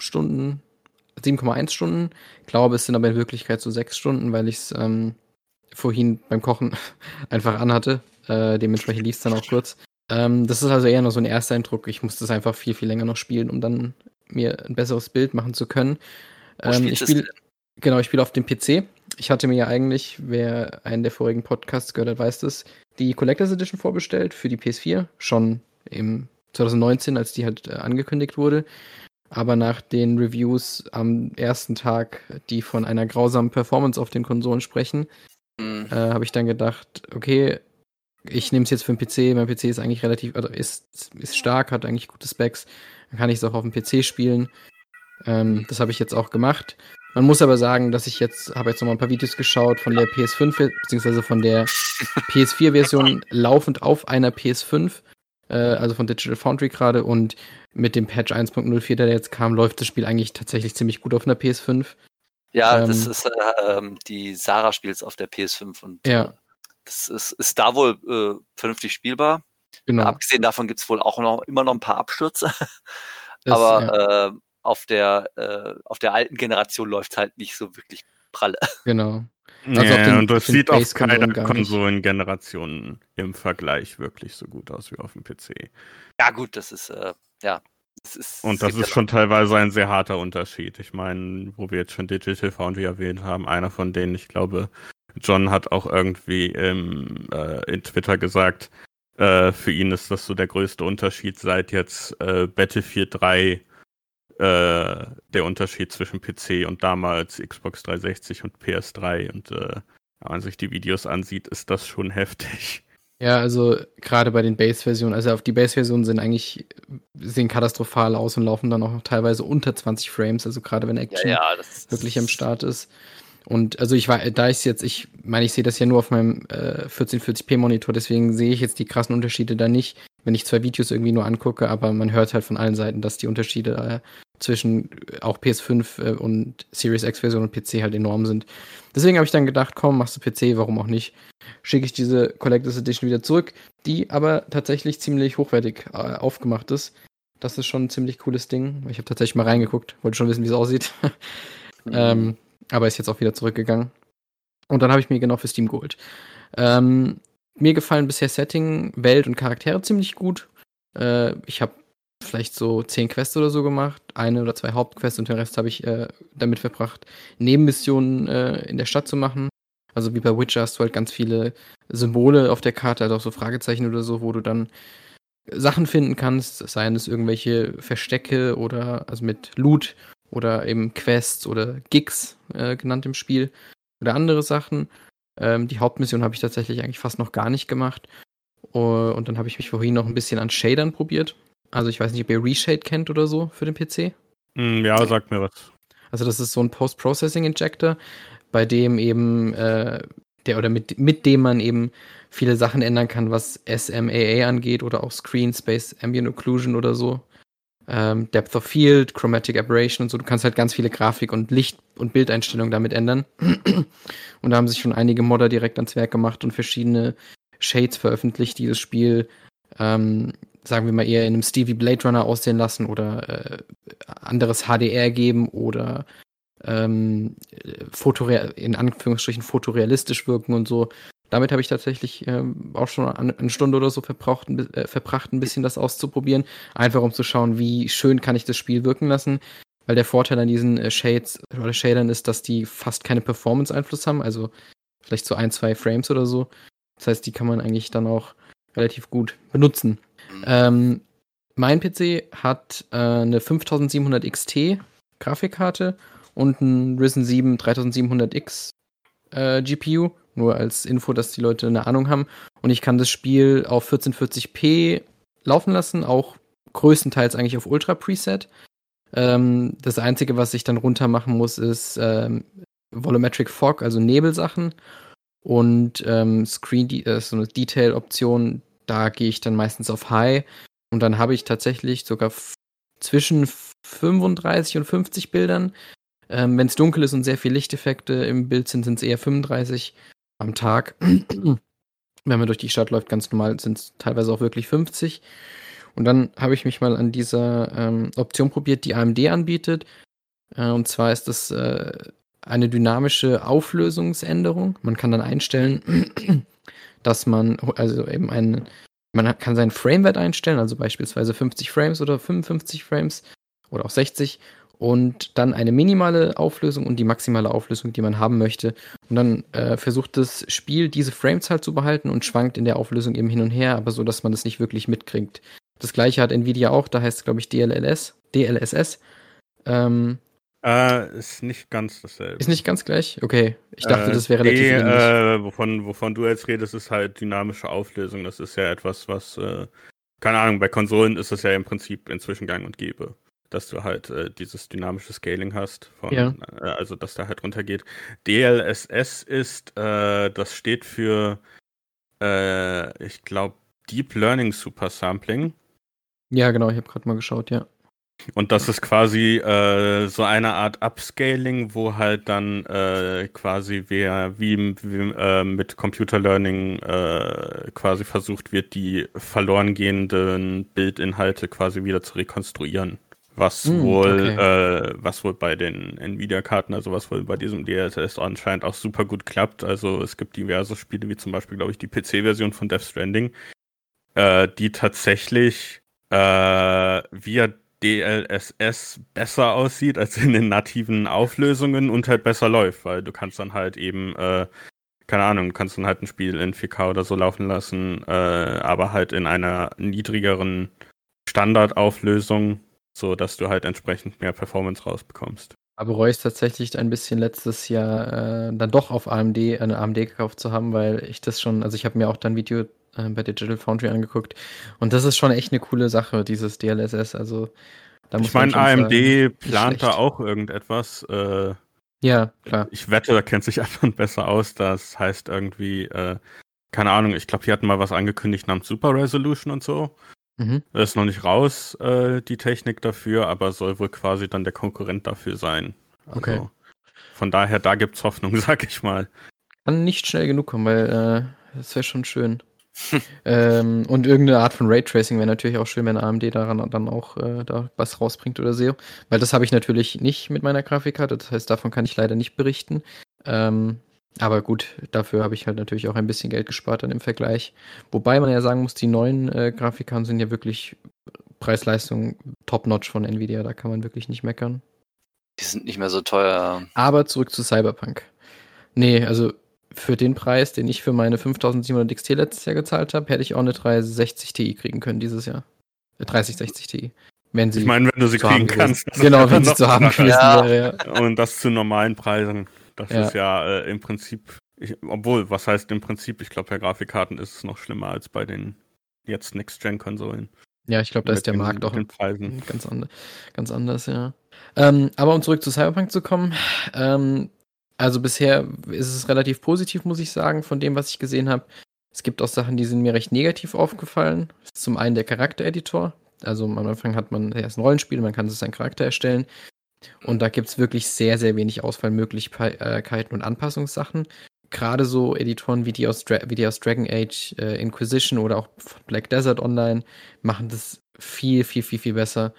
D: 7,1 Stunden. Ich glaube, es sind aber in Wirklichkeit so 6 Stunden, weil ich es vorhin beim Kochen einfach anhatte. Dementsprechend lief es dann auch kurz. Das ist also eher nur so ein Ersteindruck. Ich muss das einfach viel, viel länger noch spielen, um dann mir ein besseres Bild machen zu können. Ich spiele auf dem PC. Ich hatte mir ja eigentlich, wer einen der vorigen Podcasts gehört hat, weiß das, die Collectors Edition vorbestellt für die PS4. Schon im 2019, als die halt angekündigt wurde. Aber nach den Reviews am ersten Tag, die von einer grausamen Performance auf den Konsolen sprechen, habe ich dann gedacht, okay, ich nehme es jetzt für den PC. Mein PC ist eigentlich relativ, also ist stark, hat eigentlich gute Specs. Dann kann ich es auch auf dem PC spielen. Das habe ich jetzt auch gemacht. Man muss aber sagen, dass ich habe jetzt noch mal ein paar Videos geschaut von der PS5, beziehungsweise von der PS4-Version laufend auf einer PS5, also von Digital Foundry gerade, und mit dem Patch 1.04, der jetzt kam, läuft das Spiel eigentlich tatsächlich ziemlich gut auf einer PS5.
B: Ja, das ist die Sarah spielt es auf der PS5 und das ist da wohl vernünftig spielbar.
D: Genau.
B: Abgesehen davon gibt es wohl auch immer noch ein paar Abstürze. Aber auf der alten Generation läuft es halt nicht so wirklich pralle.
D: Genau.
C: Also und das sieht auf keiner Konsolengeneration im Vergleich wirklich so gut aus wie auf dem PC.
B: Ja gut, das ist
C: und das ist schon teilweise ein sehr harter Unterschied. Ich meine, wo wir jetzt schon Digital Foundry erwähnt haben, einer von denen, ich glaube, John hat auch irgendwie in Twitter gesagt, für ihn ist das so der größte Unterschied seit jetzt Battlefield 3, der Unterschied zwischen PC und damals Xbox 360 und PS3. Und wenn man sich die Videos ansieht, ist das schon heftig.
D: Ja, also gerade bei den Base-Versionen, also auf die Base-Versionen sehen katastrophal aus und laufen dann auch noch teilweise unter 20 Frames, also gerade wenn Action wirklich am Start ist. Und also ich sehe das ja nur auf meinem 1440p Monitor, deswegen sehe ich jetzt die krassen Unterschiede da nicht. wenn ich 2 Videos irgendwie nur angucke, aber man hört halt von allen Seiten, dass die Unterschiede zwischen auch PS5 und Series X-Version und PC halt enorm sind. Deswegen habe ich dann gedacht, komm, machst du PC, warum auch nicht? Schicke ich diese Collectors Edition wieder zurück, die aber tatsächlich ziemlich hochwertig aufgemacht ist. Das ist schon ein ziemlich cooles Ding. Ich habe tatsächlich mal reingeguckt, wollte schon wissen, wie es aussieht. Aber ist jetzt auch wieder zurückgegangen. Und dann habe ich mir genau für Steam geholt. Mir gefallen bisher Setting, Welt und Charaktere ziemlich gut. Ich habe vielleicht so 10 Quests oder so gemacht, 1 oder 2 Hauptquests und den Rest habe ich damit verbracht, Nebenmissionen in der Stadt zu machen. Also wie bei Witcher hast du halt ganz viele Symbole auf der Karte, also auch so Fragezeichen oder so, wo du dann Sachen finden kannst, seien es irgendwelche Verstecke oder also mit Loot oder eben Quests oder Gigs genannt im Spiel oder andere Sachen. Die Hauptmission habe ich tatsächlich eigentlich fast noch gar nicht gemacht. Und dann habe ich mich vorhin noch ein bisschen an Shadern probiert. Also ich weiß nicht, ob ihr Reshade kennt oder so für den PC.
C: Ja, sag mir was.
D: Also das ist so ein Post-Processing-Injector, bei dem eben mit dem man eben viele Sachen ändern kann, was SMAA angeht oder auch Screen Space Ambient Occlusion oder so. Depth of Field, Chromatic Aberration und so. Du kannst halt ganz viele Grafik- und Licht- und Bildeinstellungen damit ändern. Und da haben sich schon einige Modder direkt ans Werk gemacht und verschiedene Shades veröffentlicht, die das Spiel, sagen wir mal, eher in einem Stil wie Blade Runner aussehen lassen oder anderes HDR geben oder in Anführungsstrichen fotorealistisch wirken und so. Damit habe ich tatsächlich auch schon eine Stunde oder so verbracht, ein bisschen das auszuprobieren. Einfach um zu schauen, wie schön kann ich das Spiel wirken lassen. Weil der Vorteil an diesen Shades oder Shadern ist, dass die fast keine Performance-Einfluss haben. Also vielleicht so 1-2 Frames oder so. Das heißt, die kann man eigentlich dann auch relativ gut benutzen. Mein PC hat eine 5700 XT Grafikkarte und ein Ryzen 7 3700X GPU. Nur als Info, dass die Leute eine Ahnung haben. Und ich kann das Spiel auf 1440p laufen lassen, auch größtenteils eigentlich auf Ultra Preset. Das Einzige, was ich dann runter machen muss, ist Volumetric Fog, also Nebelsachen. Und so eine Detail-Option, da gehe ich dann meistens auf High. Und dann habe ich tatsächlich sogar zwischen 35 und 50 Bildern. Wenn es dunkel ist und sehr viel Lichteffekte im Bild sind es eher 35 am Tag. Wenn man durch die Stadt läuft, ganz normal, sind es teilweise auch wirklich 50. Und dann habe ich mich mal an dieser Option probiert, die AMD anbietet. Und zwar ist das eine dynamische Auflösungsänderung. Man kann dann einstellen, dass man, also eben man kann seinen Framewert einstellen, also beispielsweise 50 Frames oder 55 Frames oder auch 60 und dann eine minimale Auflösung und die maximale Auflösung, die man haben möchte. Und dann versucht das Spiel, diese Framezahl zu behalten und schwankt in der Auflösung eben hin und her, aber so, dass man das nicht wirklich mitkriegt. Das gleiche hat Nvidia auch, da heißt es, glaube ich, DLSS.
C: Ist nicht ganz dasselbe.
D: Ist nicht ganz gleich? Okay. Ich dachte, das wäre relativ ähnlich.
C: Wovon du jetzt redest, ist halt dynamische Auflösung. Das ist ja etwas, was, keine Ahnung, bei Konsolen ist das ja im Prinzip inzwischen gang und gäbe, dass du halt dieses dynamische Scaling hast, also dass da halt runtergeht. DLSS ist, das steht für, ich glaube, Deep Learning Super Sampling.
D: Ja, genau, ich habe gerade mal geschaut, ja.
C: Und das ist quasi so eine Art Upscaling, wo halt dann quasi wie mit Computer Learning quasi versucht wird, die verloren gehenden Bildinhalte quasi wieder zu rekonstruieren. Was wohl bei den Nvidia-Karten, also was wohl bei diesem DLSS anscheinend auch super gut klappt. Also es gibt diverse Spiele, wie zum Beispiel, glaube ich, die PC-Version von Death Stranding, die tatsächlich via DLSS besser aussieht als in den nativen Auflösungen und halt besser läuft, weil du kannst dann halt eben, keine Ahnung, kannst dann halt ein Spiel in 4K oder so laufen lassen, aber halt in einer niedrigeren Standardauflösung, so dass du halt entsprechend mehr Performance rausbekommst.
D: Aber bereue ich tatsächlich ein bisschen letztes Jahr dann doch auf eine AMD gekauft zu haben, weil ich das schon, also ich habe mir auch dann Video bei Digital Foundry angeguckt und das ist schon echt eine coole Sache, dieses DLSS, also da muss man schon
C: AMD
D: sagen,
C: plant da auch irgendetwas.
D: Ja, klar.
C: Ich wette, da kennt sich einfach besser aus, das heißt irgendwie keine Ahnung, ich glaube, die hatten mal was angekündigt namens Super Resolution und so.
D: Mhm.
C: Das ist noch nicht raus, die Technik dafür, aber soll wohl quasi dann der Konkurrent dafür sein. Also,
D: Okay.
C: von daher, da gibt's Hoffnung, sag ich mal.
D: Kann nicht schnell genug kommen, weil das wäre schon schön. Und irgendeine Art von Raytracing wäre natürlich auch schön, wenn AMD daran dann auch da was rausbringt oder so. Weil das habe ich natürlich nicht mit meiner Grafikkarte, das heißt, davon kann ich leider nicht berichten. Aber gut, dafür habe ich halt natürlich auch ein bisschen Geld gespart dann im Vergleich. Wobei man ja sagen muss, die neuen Grafikkarten sind ja wirklich Preis-Leistung top-notch von Nvidia, da kann man wirklich nicht meckern.
B: Die sind nicht mehr so teuer.
D: Aber zurück zu Cyberpunk. Nee, also für den Preis, den ich für meine 5700 XT letztes Jahr gezahlt habe, hätte ich auch eine 3060 Ti kriegen können dieses Jahr. 3060 Ti. Wenn sie
C: Ich meine, wenn du sie
D: zu
C: kriegen
D: haben gewesen.
C: kannst. das
D: Genau,
C: ist
D: wenn sie
C: noch
D: zu haben
C: besser.
D: gewesen
B: Ja.
D: wäre, ja.
C: Und das zu normalen Preisen. Das
D: Ja.
C: ist ja im Prinzip, obwohl, was heißt im Prinzip? Ich glaube, bei Grafikkarten ist es noch schlimmer als bei den jetzt Next-Gen-Konsolen.
D: Ja, ich glaube, da
C: Mit
D: ist der
C: den-
D: Markt
C: mit
D: auch
C: den Preisen.
D: ganz anders, ja. Aber um zurück zu Cyberpunk zu kommen, also bisher ist es relativ positiv, muss ich sagen, von dem, was ich gesehen habe. Es gibt auch Sachen, die sind mir recht negativ aufgefallen. Das ist zum einen der Charaktereditor. Also am Anfang hat man erst ein Rollenspiel, man kann sich seinen Charakter erstellen. Und da gibt es wirklich sehr, sehr wenig Auswahlmöglichkeiten und Anpassungssachen. Gerade so Editoren wie die aus Dragon Age Inquisition oder auch Black Desert Online machen das viel, viel, viel, viel besser.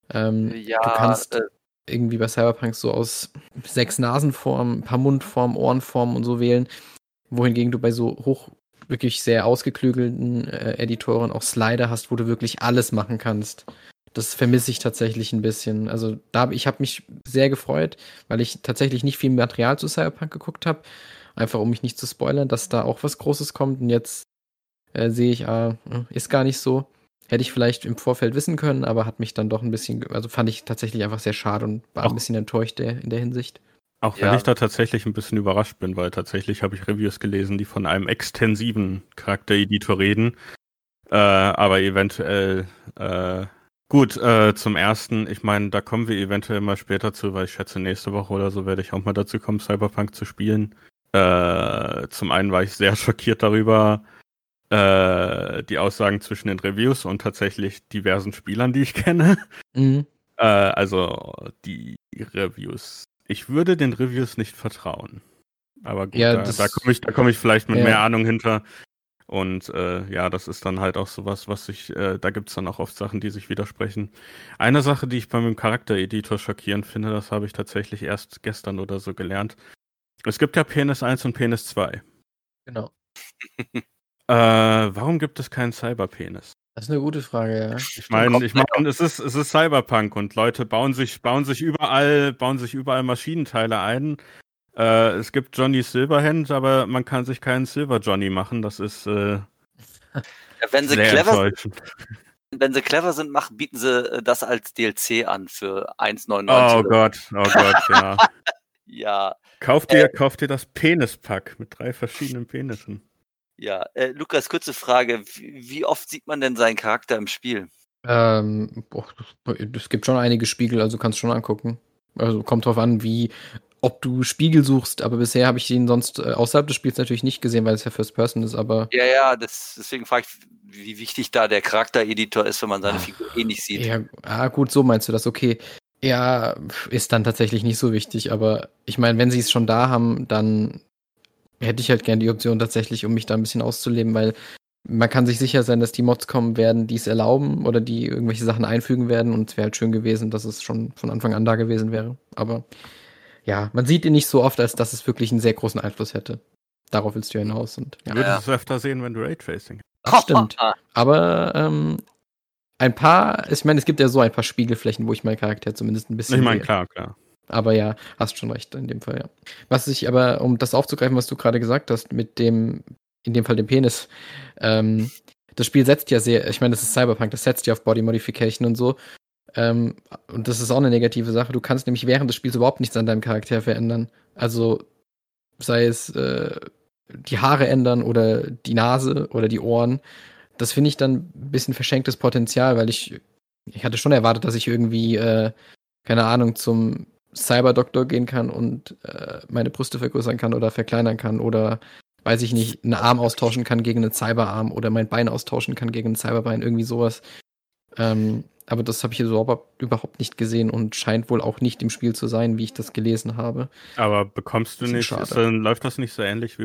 B: Ja,
D: du kannst irgendwie bei Cyberpunk so aus 6 Nasenformen, ein paar Mundformen, Ohrenformen und so wählen, wohingegen du bei so wirklich sehr ausgeklügelten Editoren auch Slider hast, wo du wirklich alles machen kannst. Das vermisse ich tatsächlich ein bisschen. Also ich habe mich sehr gefreut, weil ich tatsächlich nicht viel Material zu Cyberpunk geguckt habe, einfach um mich nicht zu spoilern, dass da auch was Großes kommt. Und jetzt sehe ich, ist gar nicht so. Hätte ich vielleicht im Vorfeld wissen können, aber hat mich dann doch ein bisschen, also fand ich tatsächlich einfach sehr schade und war ein bisschen enttäuscht in der Hinsicht.
C: Auch wenn
B: Ja.
C: ich da tatsächlich ein bisschen überrascht bin, weil tatsächlich habe ich Reviews gelesen, die von einem extensiven Charaktereditor reden. Aber eventuell, gut, zum ersten, ich meine, da kommen wir eventuell mal später zu, weil ich schätze, nächste Woche oder so werde ich auch mal dazu kommen, Cyberpunk zu spielen. Zum einen war ich sehr schockiert darüber, die Aussagen zwischen den Reviews und tatsächlich diversen Spielern, die ich kenne.
D: Mhm.
C: Also die Reviews. Ich würde den Reviews nicht vertrauen. Aber gut,
D: Ja,
C: da komme ich vielleicht mit
D: ja.
C: mehr Ahnung hinter. Und ja, das ist dann halt auch sowas, da gibt es dann auch oft Sachen, die sich widersprechen. Eine Sache, die ich bei meinem Charaktereditor schockierend finde, das habe ich tatsächlich erst gestern oder so gelernt. Es gibt ja Penis 1 und Penis 2.
D: Genau.
C: Warum gibt es keinen Cyberpenis?
D: Das ist eine gute Frage, ja.
C: Ich meine, es ist Cyberpunk und Leute bauen sich überall Maschinenteile ein. Es gibt Johnny Silverhand, aber man kann sich keinen Silver Johnny machen. Das ist
B: wenn sie
C: sehr enttäuschend.
B: wenn sie clever sind, bieten sie das als DLC an für 1,99.
C: Oh Gott, ja.
B: Ja,
C: Kauf dir das Penispack mit 3 verschiedenen Penissen.
B: ja. Lukas, kurze Frage. Wie oft sieht man denn seinen Charakter im Spiel?
D: Es gibt schon einige Spiegel, also kannst du schon angucken. Also kommt drauf an, ob du Spiegel suchst, aber bisher habe ich ihn sonst außerhalb des Spiels natürlich nicht gesehen, weil es ja First Person ist, aber
B: Ja, deswegen frage ich, wie wichtig da der Charaktereditor ist, wenn man seine Figur nicht sieht.
D: ja, gut, so meinst du das, okay. Ja, ist dann tatsächlich nicht so wichtig, aber ich meine, wenn sie es schon da haben, dann hätte ich halt gern die Option tatsächlich, um mich da ein bisschen auszuleben, weil man kann sich sicher sein, dass die Mods kommen werden, die es erlauben oder die irgendwelche Sachen einfügen werden und es wäre halt schön gewesen, dass es schon von Anfang an da gewesen wäre. Aber ja, man sieht ihn nicht so oft, als dass es wirklich einen sehr großen Einfluss hätte. Darauf willst du ja hinaus. Und, ja.
C: Du würdest es öfter sehen, wenn du Raytracing.
D: Das stimmt. Aber ein paar, ich meine, es gibt ja so ein paar Spiegelflächen, wo ich meinen Charakter zumindest ein bisschen
C: Ich meine,
D: sehe.
C: klar.
D: Aber ja, hast schon recht in dem Fall, ja. Was ich aber, um das aufzugreifen, was du gerade gesagt hast, mit in dem Fall dem Penis, das Spiel setzt ja sehr, ich meine, das ist Cyberpunk, das setzt ja auf Body Modification und so. Und das ist auch eine negative Sache. Du kannst nämlich während des Spiels überhaupt nichts an deinem Charakter verändern. Also sei es die Haare ändern oder die Nase oder die Ohren. Das finde ich dann ein bisschen verschenktes Potenzial, weil ich hatte schon erwartet, dass ich irgendwie, keine Ahnung, zum Cyberdoktor gehen kann und meine Brüste vergrößern kann oder verkleinern kann oder weiß ich nicht, einen Arm austauschen kann gegen einen Cyberarm oder mein Bein austauschen kann gegen ein Cyberbein, irgendwie sowas. Aber das habe ich hier so überhaupt nicht gesehen und scheint wohl auch nicht im Spiel zu sein, wie ich das gelesen habe.
C: Aber bekommst du
D: Bisschen
C: nicht,
D: schade.
C: läuft das nicht so ähnlich wie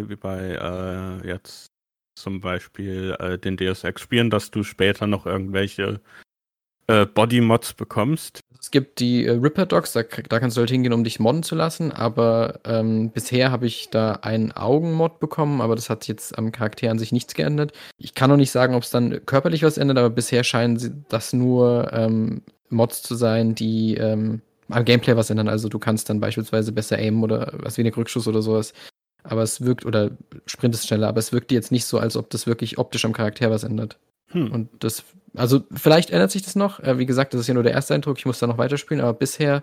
C: bei jetzt zum Beispiel den Deus Ex-Spielen, dass du später noch irgendwelche Body-Mods bekommst?
D: Es gibt die Ripper-Docs, da kannst du halt hingehen, um dich modden zu lassen, aber bisher habe ich da einen Augenmod bekommen, aber das hat jetzt am Charakter an sich nichts geändert. Ich kann noch nicht sagen, ob es dann körperlich was ändert, aber bisher scheinen das nur Mods zu sein, die am Gameplay was ändern. Also du kannst dann beispielsweise besser aimen oder was weniger Rückschuss oder sowas. Aber es wirkt, oder sprintest schneller, aber es wirkt jetzt nicht so, als ob das wirklich optisch am Charakter was ändert. Und das, also vielleicht ändert sich das noch. Wie gesagt, das ist ja nur der erste Eindruck, ich muss da noch weiterspielen, aber bisher,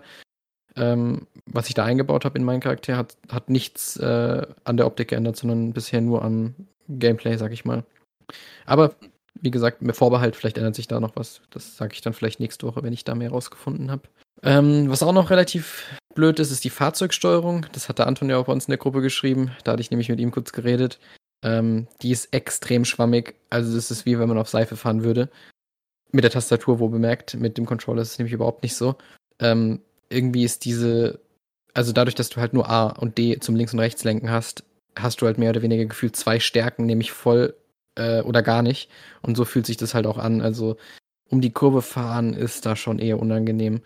D: was ich da eingebaut habe in meinen Charakter, hat nichts an der Optik geändert, sondern bisher nur am Gameplay, sag ich mal. Aber wie gesagt, mit Vorbehalt, vielleicht ändert sich da noch was. Das sage ich dann vielleicht nächste Woche, wenn ich da mehr rausgefunden habe. Was auch noch relativ blöd ist, ist die Fahrzeugsteuerung. Das hat der Anton ja auch bei uns in der Gruppe geschrieben. Da hatte ich nämlich mit ihm kurz geredet. Die ist extrem schwammig. Also das ist wie wenn man auf Seife fahren würde. Mit der Tastatur, wo bemerkt, mit dem Controller ist es nämlich überhaupt nicht so. Irgendwie ist also dadurch, dass du halt nur A und D zum Links- und Rechtslenken hast du halt mehr oder weniger gefühlt 2 Stärken, nämlich voll oder gar nicht. Und so fühlt sich das halt auch an. Also um die Kurve fahren ist da schon eher unangenehm.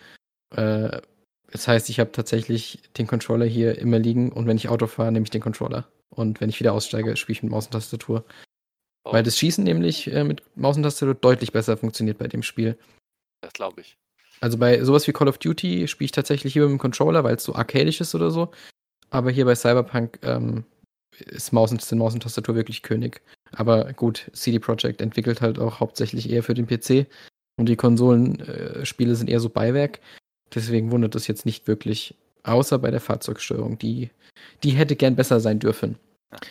D: Das heißt, ich habe tatsächlich den Controller hier immer liegen und wenn ich Auto fahre, nehme ich den Controller. Und wenn ich wieder aussteige, spiele ich mit Maus und Tastatur.
B: Oh,
D: Weil das Schießen nämlich mit Maus und Tastatur deutlich besser funktioniert bei dem Spiel.
B: das glaube ich.
D: Also bei sowas wie Call of Duty spiele ich tatsächlich hier mit dem Controller, weil es so arcadisch ist oder so. Aber hier bei Cyberpunk sind Maus und Tastatur wirklich König. Aber gut, CD Projekt entwickelt halt auch hauptsächlich eher für den PC. Und die Konsolenspiele sind eher so Beiwerk. Deswegen wundert es jetzt nicht wirklich. Außer bei der Fahrzeugsteuerung. Die hätte gern besser sein dürfen.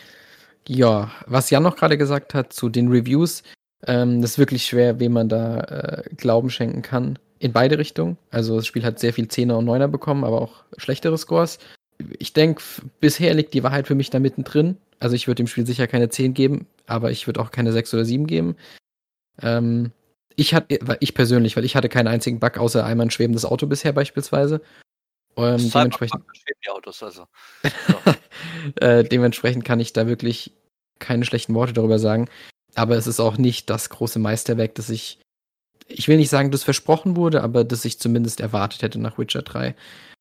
D: Ja, was Jan noch gerade gesagt hat zu den Reviews, das ist wirklich schwer, wem man da Glauben schenken kann. In beide Richtungen. Also das Spiel hat sehr viel 10er und 9er bekommen, aber auch schlechtere Scores. Ich denke, bisher liegt die Wahrheit für mich da mittendrin. Also ich würde dem Spiel sicher keine 10 geben, aber ich würde auch keine 6 oder 7 geben. Ich hatte keinen einzigen Bug, außer einmal ein schwebendes Auto bisher beispielsweise. Dementsprechend
B: Die Autos, also.
D: dementsprechend kann ich da wirklich keine schlechten Worte darüber sagen. Aber es ist auch nicht das große Meisterwerk, das ich will nicht sagen, das versprochen wurde, aber das ich zumindest erwartet hätte nach Witcher 3.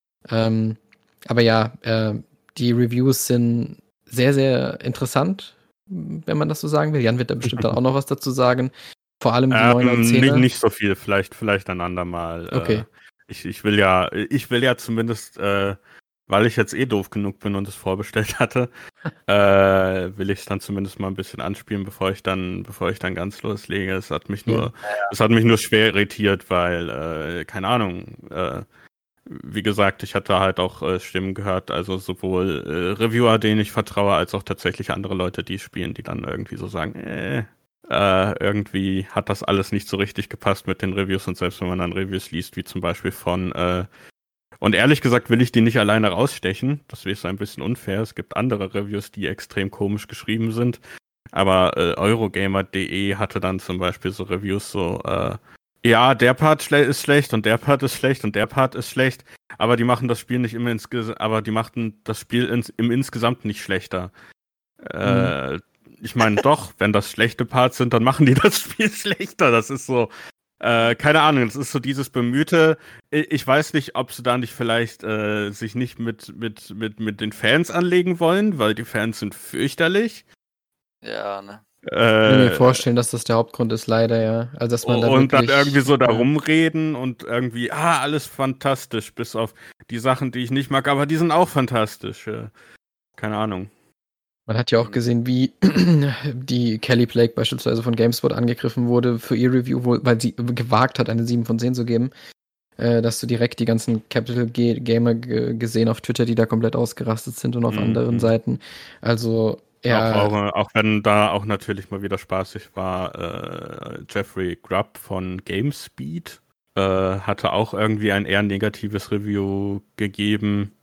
D: Aber ja, die Reviews sind sehr, sehr interessant, wenn man das so sagen will. Jan wird da bestimmt dann auch noch was dazu sagen. Vor allem die 9er und 10er.
C: Nicht so viel, vielleicht ein andermal.
D: Okay.
C: Ich will ja zumindest, weil ich jetzt doof genug bin und es vorbestellt hatte, will ich es dann zumindest mal ein bisschen anspielen, bevor ich dann ganz loslege. Es hat mich nur schwer irritiert, weil, keine Ahnung, wie gesagt, ich hatte halt auch Stimmen gehört, also sowohl Reviewer, denen ich vertraue, als auch tatsächlich andere Leute, die spielen, die dann irgendwie so sagen, irgendwie hat das alles nicht so richtig gepasst mit den Reviews und selbst wenn man dann Reviews liest, wie zum Beispiel von und ehrlich gesagt will ich die nicht alleine rausstechen, das wäre so ein bisschen unfair, es gibt andere Reviews, die extrem komisch geschrieben sind, aber Eurogamer.de hatte dann zum Beispiel so Reviews so, ja, der Part ist schlecht und der Part ist schlecht und der Part ist schlecht, aber die machen das Spiel nicht immer aber die machten das Spiel im Insgesamt nicht schlechter. Ich meine, doch, wenn das schlechte Parts sind, dann machen die das Spiel schlechter. Das ist so, keine Ahnung, das ist so dieses bemühte, ich weiß nicht, ob sie da nicht vielleicht sich nicht mit den Fans anlegen wollen, weil die Fans sind fürchterlich.
B: Ja, ne.
D: Ich kann mir vorstellen, dass das der Hauptgrund ist, leider, ja. Also, dass man da
C: und
D: wirklich,
C: dann irgendwie so da rumreden und irgendwie, alles fantastisch, bis auf die Sachen, die ich nicht mag, aber die sind auch fantastisch. Keine Ahnung.
D: Man hat ja auch gesehen, wie die Kelly Blake beispielsweise von GameSpot angegriffen wurde für ihr Review, weil sie gewagt hat, eine 7 von 10 zu geben. Dass du direkt die ganzen Capital Gamer gesehen auf Twitter, die da komplett ausgerastet sind und auf anderen Seiten. Also, ja.
C: Auch wenn da auch natürlich mal wieder spaßig war, Jeffrey Grubb von GameSpeed hatte auch irgendwie ein eher negatives Review gegeben.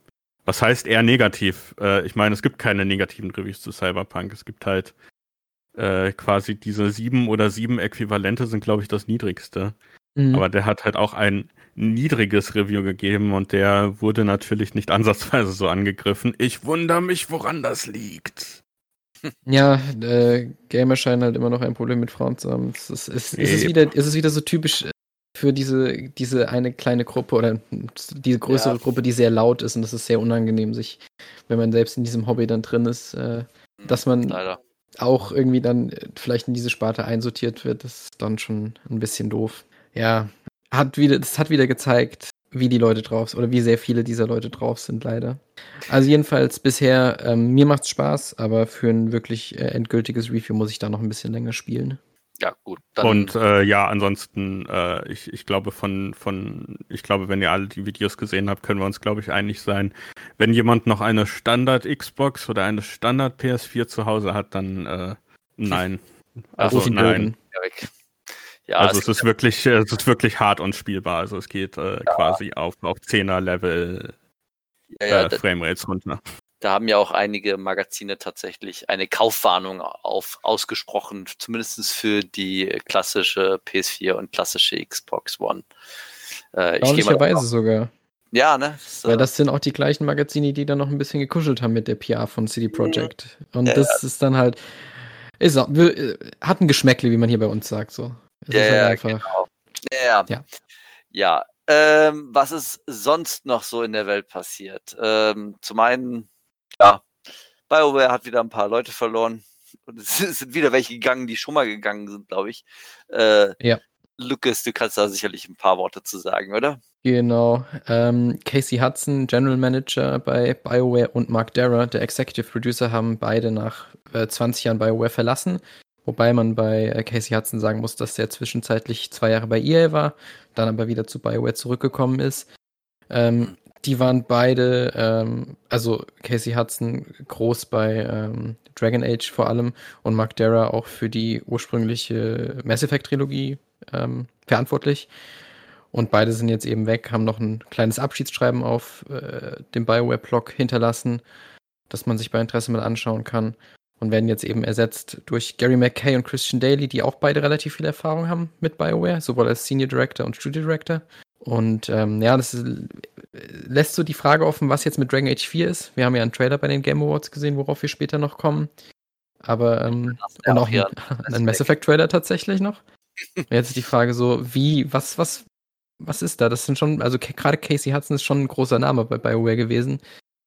C: Was heißt eher negativ? Ich meine, es gibt keine negativen Reviews zu Cyberpunk. Es gibt halt quasi diese 7 oder 7 Äquivalente sind, glaube ich, das niedrigste. Aber der hat halt auch ein niedriges Review gegeben und der wurde natürlich nicht ansatzweise so angegriffen. Ich wundere mich, woran das liegt.
D: Ja, Gamer scheinen halt immer noch ein Problem mit Frauen zu haben. Es ist wieder so typisch für diese eine kleine Gruppe oder diese größere Gruppe, die sehr laut ist, und das ist sehr unangenehm, wenn man selbst in diesem Hobby dann drin ist, dass man
B: Leider.
D: auch irgendwie dann vielleicht in diese Sparte einsortiert wird. Das ist dann schon ein bisschen doof. Ja, das hat wieder gezeigt, wie die Leute drauf sind oder wie sehr viele dieser Leute drauf sind, leider. Also jedenfalls bisher, mir macht's Spaß, aber für ein wirklich endgültiges Review muss ich da noch ein bisschen länger spielen.
B: Ja, gut. Dann,
C: Und ansonsten, ich glaube ich glaube, wenn ihr alle die Videos gesehen habt, können wir uns, glaube ich, einig sein. Wenn jemand noch eine Standard-Xbox oder eine Standard-PS4 zu Hause hat, dann nein. Also nein.
B: Ja, weg. Ja,
C: Also es ist wirklich hart und spielbar. Also es geht quasi auf 10er-Level Framerates runter.
B: Da haben ja auch einige Magazine tatsächlich eine Kaufwarnung ausgesprochen, zumindest für die klassische PS4 und klassische Xbox One.
D: Erstaunlicherweise sogar.
B: Ja, ne?
D: Weil das sind auch die gleichen Magazine, die dann noch ein bisschen gekuschelt haben mit der PR von CD Projekt. Und das ist dann halt, hat ein Geschmäckle, wie man hier bei uns sagt. So.
B: Genau. Ja. Was ist sonst noch so in der Welt passiert? Zum einen, BioWare hat wieder ein paar Leute verloren. Und es sind wieder welche gegangen, die schon mal gegangen sind, glaube ich. Lucas, du kannst da sicherlich ein paar Worte zu sagen, oder?
D: Genau. Casey Hudson, General Manager bei BioWare, und Mark Darrah, der Executive Producer, haben beide nach 20 Jahren BioWare verlassen. Wobei man bei Casey Hudson sagen muss, dass der zwischenzeitlich 2 Jahre bei EA war, dann aber wieder zu BioWare zurückgekommen ist. Die waren beide, also Casey Hudson groß bei Dragon Age vor allem und Mark Darrah auch für die ursprüngliche Mass Effect Trilogie verantwortlich. Und beide sind jetzt eben weg, haben noch ein kleines Abschiedsschreiben auf dem BioWare-Blog hinterlassen, das man sich bei Interesse mal anschauen kann. Und werden jetzt eben ersetzt durch Gary McKay und Christian Daly, die auch beide relativ viel Erfahrung haben mit BioWare, sowohl als Senior Director und Studio Director. Und das lässt so die Frage offen, was jetzt mit Dragon Age 4 ist. Wir haben ja einen Trailer bei den Game Awards gesehen, worauf wir später noch kommen. Aber und auch einen Mass Effect Trailer tatsächlich noch. Jetzt ist die Frage so, was ist da? Das sind schon, also gerade Casey Hudson ist schon ein großer Name bei BioWare gewesen.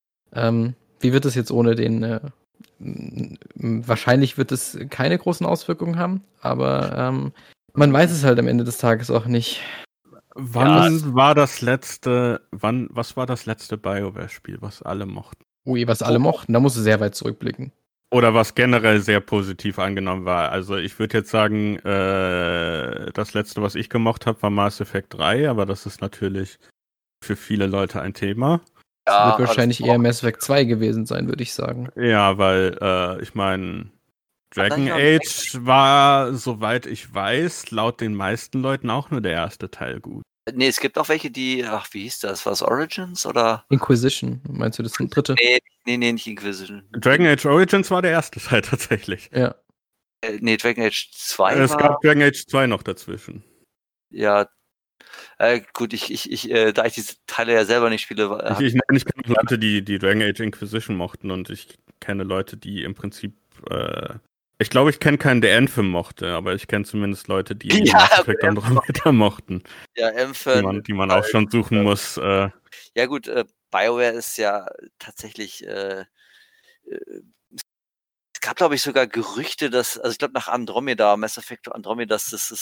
D: Wie wird es jetzt ohne den wahrscheinlich wird es keine großen Auswirkungen haben, aber man weiß es halt am Ende des Tages auch nicht.
C: Was war das letzte BioWare-Spiel, was alle mochten?
D: Was alle mochten? Da musst du sehr weit zurückblicken.
C: Oder was generell sehr positiv angenommen war. Also ich würde jetzt sagen, das letzte, was ich gemocht habe, war Mass Effect 3, aber das ist natürlich für viele Leute ein Thema.
D: Das wird wahrscheinlich eher Mass Effect 2 gewesen sein, würde ich sagen.
C: Ja, weil ich meine, Dragon Age war, soweit ich weiß, laut den meisten Leuten auch nur der erste Teil gut.
B: Nee, es gibt auch welche, die, wie hieß das? War es Origins oder?
D: Inquisition, meinst du das dritte?
B: Nee, nicht Inquisition.
C: Dragon Age Origins war der erste Teil tatsächlich.
D: Ja.
B: Dragon Age 2
C: Es gab Dragon Age 2 noch dazwischen.
B: Ja, gut, da ich diese Teile ja selber nicht spiele.
C: Ich kenne Leute, die Dragon Age Inquisition mochten, und ich kenne Leute, die im Prinzip ich glaube, ich kenne keinen, der Anthem mochte, aber ich kenne zumindest Leute, die Mass Effect Andromeda mochten.
B: Ja, Anthem.
C: Die man auch schon suchen muss.
B: Ja gut, BioWare ist ja tatsächlich es gab, glaube ich, sogar Gerüchte, also ich glaube nach Andromeda, Mass Effect Andromeda, es ist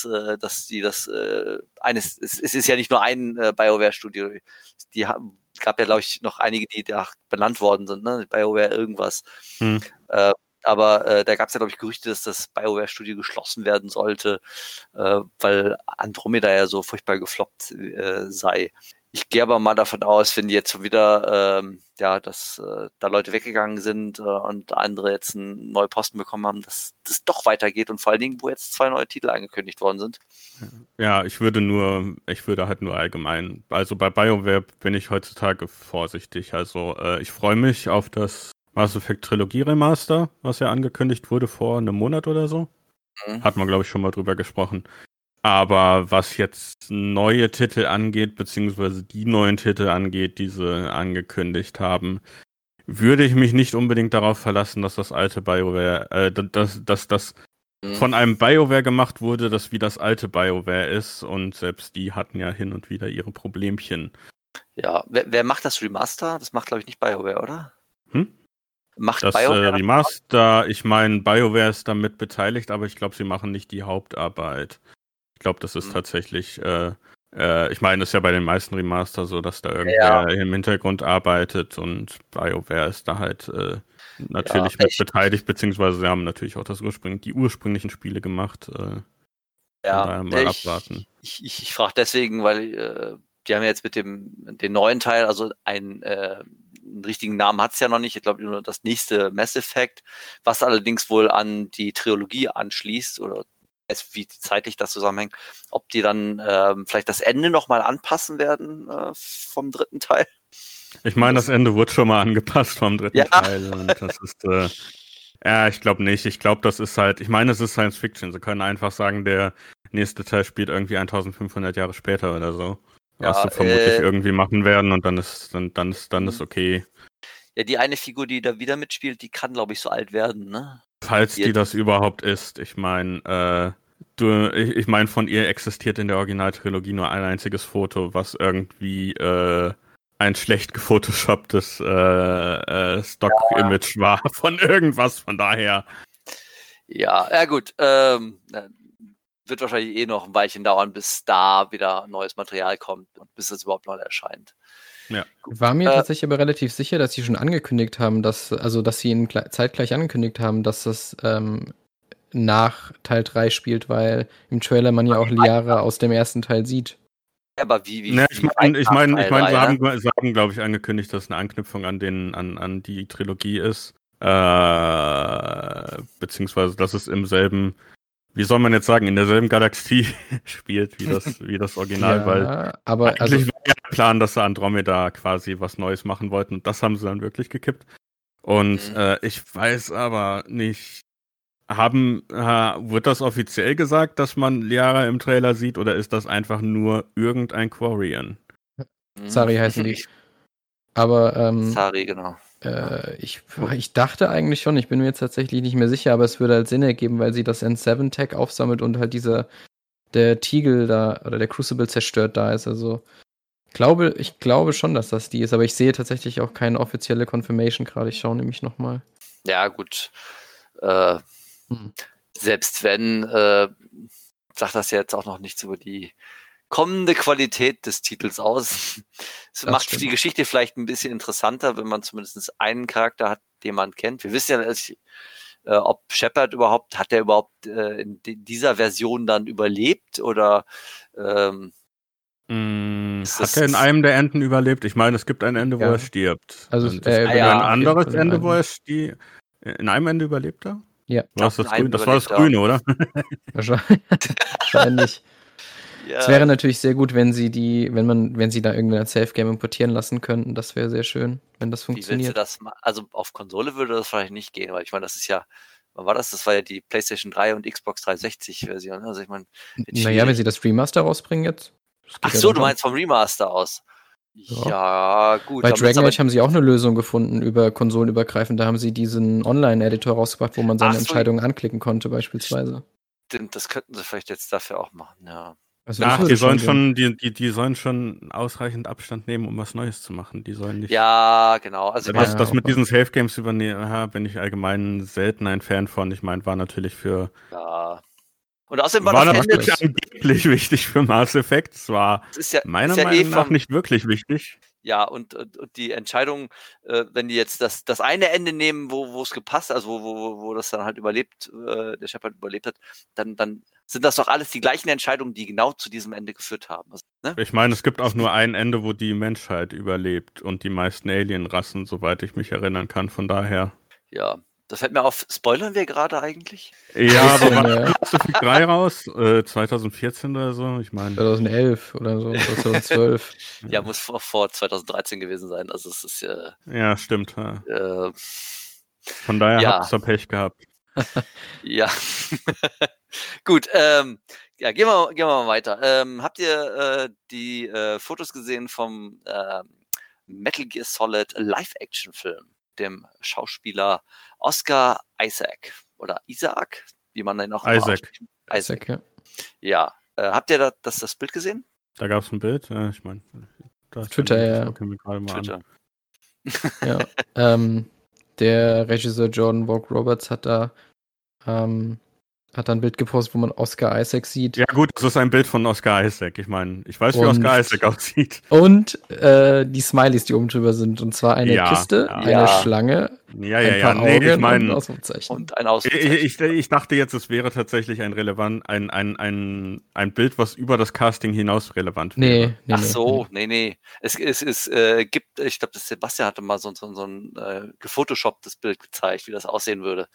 B: ja nicht nur ein BioWare-Studio. Gab ja, glaube ich, noch einige, die da benannt worden sind, ne? BioWare irgendwas. Aber da gab es ja, glaube ich, Gerüchte, dass das BioWare-Studio geschlossen werden sollte, weil Andromeda ja so furchtbar gefloppt sei. Ich gehe aber mal davon aus, wenn die jetzt schon wieder, dass da Leute weggegangen sind und andere jetzt einen neuen Posten bekommen haben, dass das doch weitergeht und vor allen Dingen, wo jetzt 2 neue Titel angekündigt worden sind.
C: Ja, ich würde halt nur allgemein, also bei BioWare bin ich heutzutage vorsichtig. Also ich freue mich auf das Mass Effect Trilogie Remaster, was ja angekündigt wurde vor einem Monat oder so. Hat man, glaube ich, schon mal drüber gesprochen. Aber was jetzt neue Titel angeht, beziehungsweise die neuen Titel angeht, die sie angekündigt haben, würde ich mich nicht unbedingt darauf verlassen, dass das alte BioWare, dass das von einem BioWare gemacht wurde, das wie das alte BioWare ist. Und selbst die hatten ja hin und wieder ihre Problemchen.
B: Ja, wer macht das Remaster? Das macht, glaube ich, nicht BioWare, oder? Macht
C: das
B: BioWare
C: Remaster, ich meine, BioWare ist damit beteiligt, aber ich glaube, sie machen nicht die Hauptarbeit. Ich glaube, das ist tatsächlich, ich meine, es ist ja bei den meisten Remaster so, dass da irgendwer im Hintergrund arbeitet und BioWare ist da halt natürlich mit beteiligt, beziehungsweise sie haben natürlich auch die ursprünglichen Spiele gemacht. Mal abwarten.
B: Ich frage deswegen, weil die haben jetzt mit den neuen Teil, also einen richtigen Namen hat es ja noch nicht, ich glaube nur das nächste Mass Effect, was allerdings wohl an die Trilogie anschließt oder wie zeitlich das zusammenhängt, ob die dann vielleicht das Ende nochmal anpassen werden vom 3. Teil.
C: Ich meine, das Ende wurde schon mal angepasst vom 3. Teil und das ist, ich glaube nicht. Ich glaube, das ist halt, ich meine, es ist Science Fiction. Sie können einfach sagen, der nächste Teil spielt irgendwie 1500 Jahre später oder so. Was sie vermutlich irgendwie machen werden und dann ist okay.
B: Ja, die eine Figur, die da wieder mitspielt, die kann, glaube ich, so alt werden, ne?
C: Falls die das überhaupt ist. Ich meine, von ihr existiert in der Originaltrilogie nur ein einziges Foto, was irgendwie ein schlecht gefotoshopptes Stock-Image war von irgendwas, von daher.
B: Ja, gut. Wird wahrscheinlich noch ein Weilchen dauern, bis da wieder neues Material kommt und bis es überhaupt noch erscheint.
D: Ja. War mir tatsächlich aber relativ sicher, dass sie schon angekündigt haben, dass sie zeitgleich angekündigt haben, dass das nach Teil 3 spielt, weil im Trailer man ja auch Liara aus dem ersten Teil sieht.
B: Aber wie
C: ich meine, sie haben, glaube ich, angekündigt, dass es eine Anknüpfung an die Trilogie ist. Beziehungsweise, dass es im selben, wie soll man jetzt sagen, in derselben Galaxie spielt, wie das Original,
D: ja,
C: weil
D: aber
C: eigentlich war ja der Plan, dass sie Andromeda quasi was Neues machen wollten und das haben sie dann wirklich gekippt. Und ich weiß aber nicht, wird das offiziell gesagt, dass man Liara im Trailer sieht oder ist das einfach nur irgendein Quarian?
D: Sari heißen die. Aber
B: Sari, genau.
D: Ich dachte eigentlich schon, ich bin mir jetzt tatsächlich nicht mehr sicher, aber es würde halt Sinn ergeben, weil sie das N7-Tag aufsammelt und halt der Tiegel da oder der Crucible zerstört da ist. Also ich glaube schon, dass das die ist, aber ich sehe tatsächlich auch keine offizielle Confirmation gerade. Ich schaue nämlich nochmal.
B: Ja, gut. Selbst wenn, sagt das ja jetzt auch noch nichts über die kommende Qualität des Titels aus. Es macht die Geschichte vielleicht ein bisschen interessanter, wenn man zumindest einen Charakter hat, den man kennt. Wir wissen ja, ob Shepard hat der überhaupt in dieser Version dann überlebt oder
C: hat er in einem der Enden überlebt? Ich meine, es gibt ein Ende, wo er stirbt.
D: Also
C: es gibt ein anderes Ende, wo er stirbt. In einem Ende überlebt er?
D: Ja.
C: Das war das Grüne, oder?
D: Wahrscheinlich. Ja. Es wäre natürlich sehr gut, wenn sie da irgendwie ein Safe-Game importieren lassen könnten. Das wäre sehr schön, wenn das funktioniert.
B: Wie willst du das also auf Konsole würde das vielleicht nicht gehen, weil ich meine, das ist ja, wann war das? Das war ja die PlayStation 3 und Xbox 360-Version. Also ich meine,
D: naja, wenn sie das Remaster rausbringen jetzt.
B: Ach so, du meinst vom Remaster aus. Ja, gut.
D: Bei Dragon Age haben sie auch eine Lösung gefunden über konsolenübergreifend. Da haben sie diesen Online-Editor rausgebracht, wo man seine Entscheidungen anklicken konnte beispielsweise.
B: Stimmt, das könnten sie vielleicht jetzt dafür auch machen, ja.
C: Also die sollen schon ausreichend Abstand nehmen, um was Neues zu machen. Die sollen nicht.
B: Ja, genau. Also
C: das mit diesen Safe Games übernehmen, bin ich allgemein selten ein Fan von. Ich meine, war natürlich für.
B: Ja. Und außerdem
C: war das natürlich angeblich wichtig für Mass Effect. Es war meiner Meinung nach nicht wirklich wichtig.
B: Ja, und die Entscheidung, wenn die jetzt das eine Ende nehmen, wo es gepasst, also wo das dann halt überlebt, der Shepard überlebt hat, dann sind das doch alles die gleichen Entscheidungen, die genau zu diesem Ende geführt haben. Also, ne?
C: Ich meine, es gibt auch nur ein Ende, wo die Menschheit überlebt und die meisten Alienrassen, soweit ich mich erinnern kann. Von daher.
B: Ja, das fällt mir auf. Spoilern wir gerade eigentlich?
C: Ja, aber
D: Bisschen,
C: wann kam Pacific 3 raus? 2014 oder so? Ich meine.
D: 2011 oder so, 2012.
B: Ja, muss vor 2013 gewesen sein. Also es ist
C: Ja, stimmt. Ja.
B: äh,
C: Von daher
B: ja.
C: habt ihr Pech gehabt.
B: Ja. Gut, ja, gehen wir mal weiter. Habt ihr die Fotos gesehen vom Metal Gear Solid Live-Action-Film, dem Schauspieler Oscar Isaac oder Isaac, wie man den auch immer ausspricht?
D: Isaac, ja.
B: Ja, habt ihr das Bild gesehen?
C: Da gab es ein Bild. Ich meine,
D: Twitter, ja.
C: Gucken wir gerade mal
B: Twitter.
D: Ja. Der Regisseur Jordan Vogt Roberts hat da ein Bild gepostet, wo man Oscar Isaac sieht.
C: Ja gut, das ist ein Bild von Oscar Isaac. Ich meine, ich weiß, wie
D: Und-
C: Oscar Isaac aussieht.
D: Und die Smileys, die oben drüber sind. Und zwar eine
C: Ja,
D: Kiste,
C: ja.
D: eine
B: Ja.
D: Schlange,
C: Ja,
D: ein paar
C: nee,
D: Augen
C: ich
D: und ein
C: meine,
D: Ausrufezeichen.
B: Und ein Ausrufezeichen.
C: ich dachte jetzt, es wäre tatsächlich ein Bild, was über das Casting hinaus relevant wäre.
D: Nee.
B: Ach so, nee. Es gibt, ich glaube, Sebastian hatte mal so ein gefotoshopptes Bild gezeigt, wie das aussehen würde.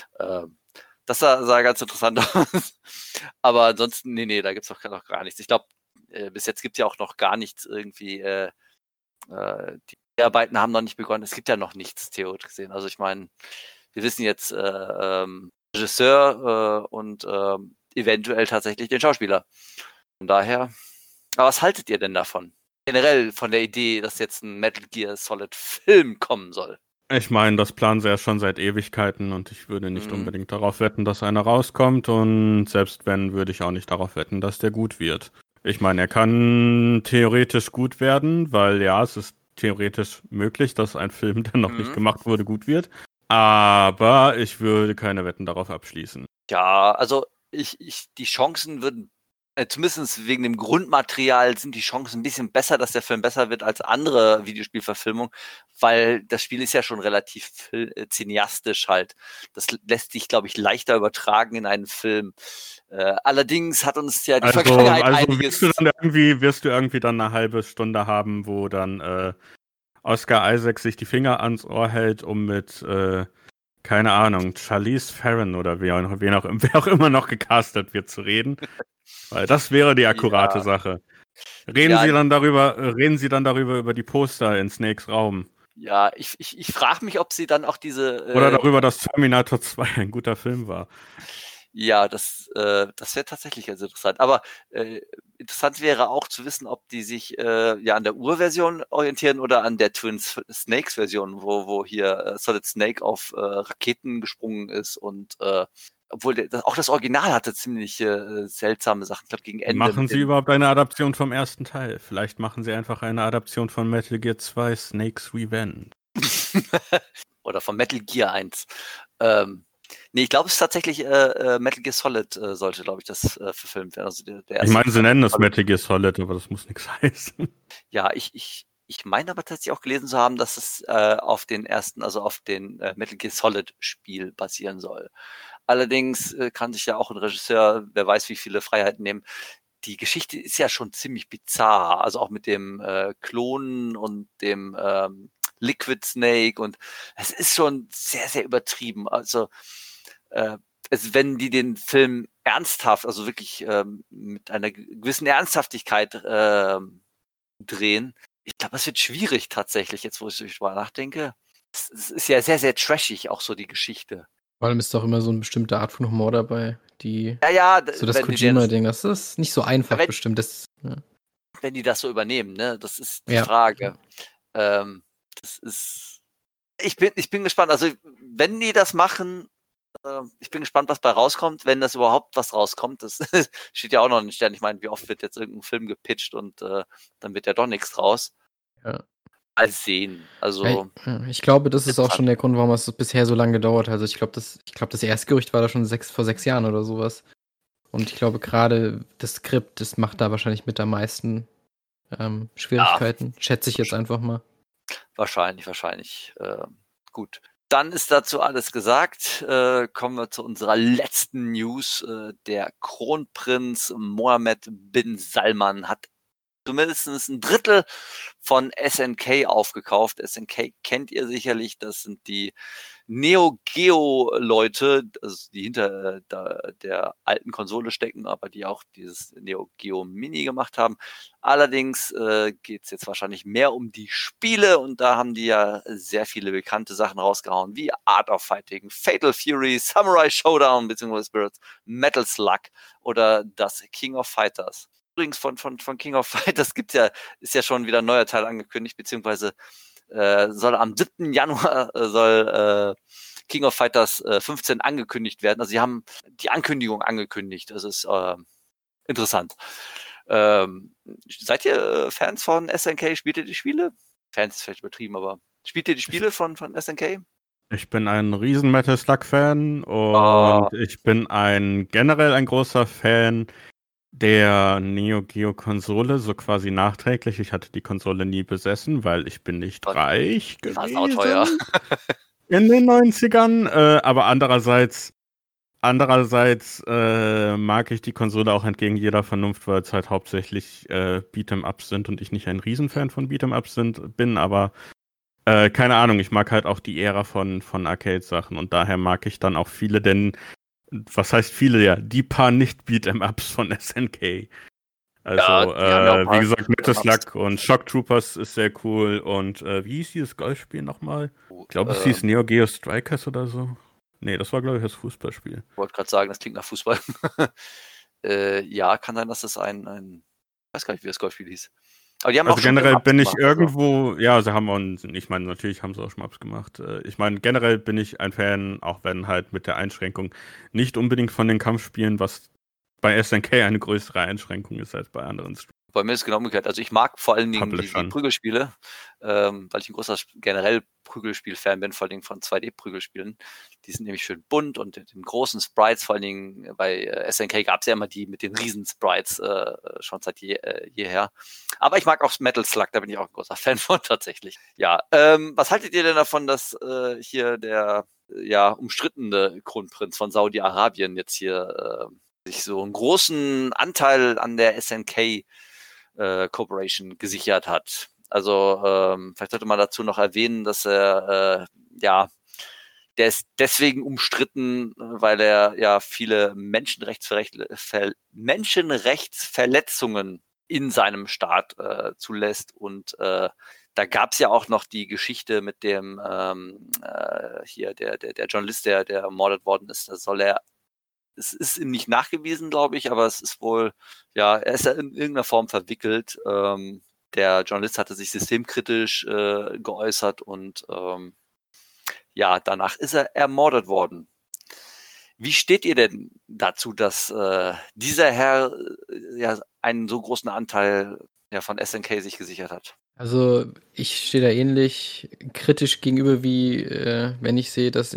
B: Das sah ganz interessant aus. Aber ansonsten, nee, da gibt's doch noch gar nichts. Ich glaube, bis jetzt gibt's ja auch noch gar nichts irgendwie. Die Arbeiten haben noch nicht begonnen. Es gibt ja noch nichts theoretisch gesehen. Also ich meine, wir wissen jetzt Regisseur und eventuell tatsächlich den Schauspieler. Von daher. Aber was haltet ihr denn davon? Generell von der Idee, dass jetzt ein Metal Gear Solid Film kommen soll.
C: Ich meine, das planen sie ja schon seit Ewigkeiten und ich würde nicht
B: Mhm.
C: unbedingt darauf wetten, dass einer rauskommt und selbst wenn, würde ich auch nicht darauf wetten, dass der gut wird. Ich meine, er kann theoretisch gut werden, weil ja, es ist theoretisch möglich, dass ein Film, der noch
B: Mhm.
C: nicht gemacht wurde, gut wird. Aber ich würde keine Wetten darauf abschließen.
B: Ja, also die Chancen würden, zumindest wegen dem Grundmaterial sind die Chancen ein bisschen besser, dass der Film besser wird als andere Videospielverfilmungen, weil das Spiel ist ja schon relativ cineastisch halt. Das lässt sich, glaube ich, leichter übertragen in einen Film. Allerdings hat uns ja die Vergangenheit einiges...
C: wirst du irgendwie dann eine halbe Stunde haben, wo dann Oscar Isaac sich die Finger ans Ohr hält, um mit keine Ahnung, Charlize Theron oder wer auch immer noch gecastet wird, zu reden. Weil das wäre die akkurate Sache. Reden Sie dann darüber über die Poster in Snakes Raum.
B: Ja, ich frage mich, ob sie dann auch diese...
C: Oder darüber, dass Terminator 2 ein guter Film war.
B: Ja, das wäre tatsächlich ganz interessant. Aber interessant wäre auch zu wissen, ob die sich ja an der Urversion orientieren oder an der Twin Snakes Version, wo hier Solid Snake auf Raketen gesprungen ist und obwohl auch das Original hatte ziemlich seltsame Sachen. Ich glaube, gegen Ende.
C: Machen Sie überhaupt eine Adaption vom ersten Teil? Vielleicht machen Sie einfach eine Adaption von Metal Gear 2 Snake's Revenge.
B: Oder von Metal Gear 1. Nee, ich glaube, es ist tatsächlich Metal Gear Solid sollte, glaube ich, das verfilmt werden. Also der erste
C: Ich meine, sie nennen es Metal Gear Solid, aber das muss nichts heißen.
B: Ja, ich meine aber tatsächlich auch gelesen zu haben, dass es auf den Metal Gear Solid Spiel basieren soll. Allerdings kann sich ja auch ein Regisseur, wer weiß wie viele Freiheiten nehmen. Die Geschichte ist ja schon ziemlich bizarr, also auch mit dem Klonen und dem Liquid Snake und es ist schon sehr, sehr übertrieben. Also wenn die den Film ernsthaft, also wirklich mit einer gewissen Ernsthaftigkeit drehen, ich glaube, es wird schwierig tatsächlich, jetzt wo ich drüber nachdenke. Es ist ja sehr, sehr trashig, auch so die Geschichte.
D: Vor allem ist doch immer so eine bestimmte Art von Humor dabei, die
B: Ja,
D: so das
B: wenn die
D: Kojima-Ding, das ist nicht so einfach
B: Wenn-
D: bestimmt.
B: wenn die das so übernehmen, ne? Das ist die
D: Ja.
B: Frage. Das ist. Ich bin gespannt. Also wenn die das machen, ich bin gespannt, was bei rauskommt, wenn das überhaupt was rauskommt. Das steht ja auch noch in den Sternen. Ich meine, wie oft wird jetzt irgendein Film gepitcht und dann wird ja doch nichts raus.
D: Ja.
B: Mal sehen. Also
D: Ich glaube, das ist auch
B: Interessant.
D: schon der Grund, warum es bisher so lange gedauert hat. Also ich glaube, das Erstgerücht war da schon vor 6 Jahren oder sowas. Und ich glaube, gerade das Skript, das macht da wahrscheinlich mit am meisten Schwierigkeiten. Schätze ich jetzt einfach mal.
B: Wahrscheinlich. Gut. Dann ist dazu alles gesagt. Kommen wir zu unserer letzten News. Der Kronprinz Mohammed bin Salman hat zumindest ein Drittel von SNK aufgekauft. SNK kennt ihr sicherlich. Das sind die Neo Geo-Leute, also die hinter der alten Konsole stecken, aber die auch dieses Neo Geo Mini gemacht haben. Allerdings geht es jetzt wahrscheinlich mehr um die Spiele und da haben die ja sehr viele bekannte Sachen rausgehauen, wie Art of Fighting, Fatal Fury, Samurai Showdown bzw. Spirits, Metal Slug oder das King of Fighters. Übrigens von King of Fighters ist ja schon wieder ein neuer Teil angekündigt, beziehungsweise soll am 7. Januar soll King of Fighters 15 angekündigt werden. Also sie haben die Ankündigung angekündigt. Das ist interessant. Seid ihr Fans von SNK? Spielt ihr die Spiele? Fans ist vielleicht übertrieben, aber spielt ihr die Spiele von SNK?
C: Ich bin ein riesen Metal Slug-Fan und ich bin generell ein großer Fan der Neo Geo Konsole, so quasi nachträglich. Ich hatte die Konsole nie besessen, weil ich bin nicht reich gewesen.
B: War auch teuer.
C: In den 90ern, aber andererseits mag ich die Konsole auch entgegen jeder Vernunft, weil es halt hauptsächlich Beat'em-Ups sind und ich nicht ein Riesenfan von Beat'em-Ups bin, aber keine Ahnung, ich mag halt auch die Ära von Arcade-Sachen und daher mag ich dann auch viele, denn was heißt viele, ja, die paar Nicht-Beat'em-Ups von SNK. Also, wie gesagt, Metal Slug und Shock Troopers ist sehr cool und wie hieß dieses Golfspiel nochmal? Ich glaube, es hieß Neo Geo Strikers oder so. Nee, das war, glaube ich, das Fußballspiel.
B: Ich wollte gerade sagen, das klingt nach Fußball. Ja, kann sein, dass das ich weiß gar nicht, wie das Golfspiel hieß. Aber die haben
C: also
B: auch schon
C: generell bin ich
B: gemacht,
C: irgendwo, also. Ja, sie haben ich meine, natürlich haben sie auch Schmaps gemacht. Ich meine, generell bin ich ein Fan, auch wenn halt mit der Einschränkung nicht unbedingt von den Kampfspielen, was bei SNK eine größere Einschränkung ist als bei anderen.
B: Bei mir ist es genau umgekehrt. Also ich mag vor allen Dingen die Prügelspiele, weil ich ein großer generell Prügelspiel-Fan bin, vor allen Dingen von 2D-Prügelspielen. Die sind nämlich schön bunt und den großen Sprites, vor allen Dingen bei SNK gab es ja immer die mit den riesen Sprites schon seit jeher. Aber ich mag auch Metal Slug, da bin ich auch ein großer Fan von tatsächlich. Ja, was haltet ihr denn davon, dass hier der umstrittene Kronprinz von Saudi-Arabien jetzt hier sich so einen großen Anteil an der SNK Corporation gesichert hat. Also vielleicht sollte man dazu noch erwähnen, dass er der ist deswegen umstritten, weil er ja viele Menschenrechtsverletzungen in seinem Staat zulässt und da gab es ja auch noch die Geschichte mit dem hier der Journalist, der ermordet worden ist. Es ist ihm nicht nachgewiesen, glaube ich, aber es ist wohl, er ist ja in irgendeiner Form verwickelt. Der Journalist hatte sich systemkritisch geäußert und danach ist er ermordet worden. Wie steht ihr denn dazu, dass dieser Herr einen so großen Anteil von SNK sich gesichert hat?
D: Also ich stehe da ähnlich kritisch gegenüber, wie wenn ich sehe, dass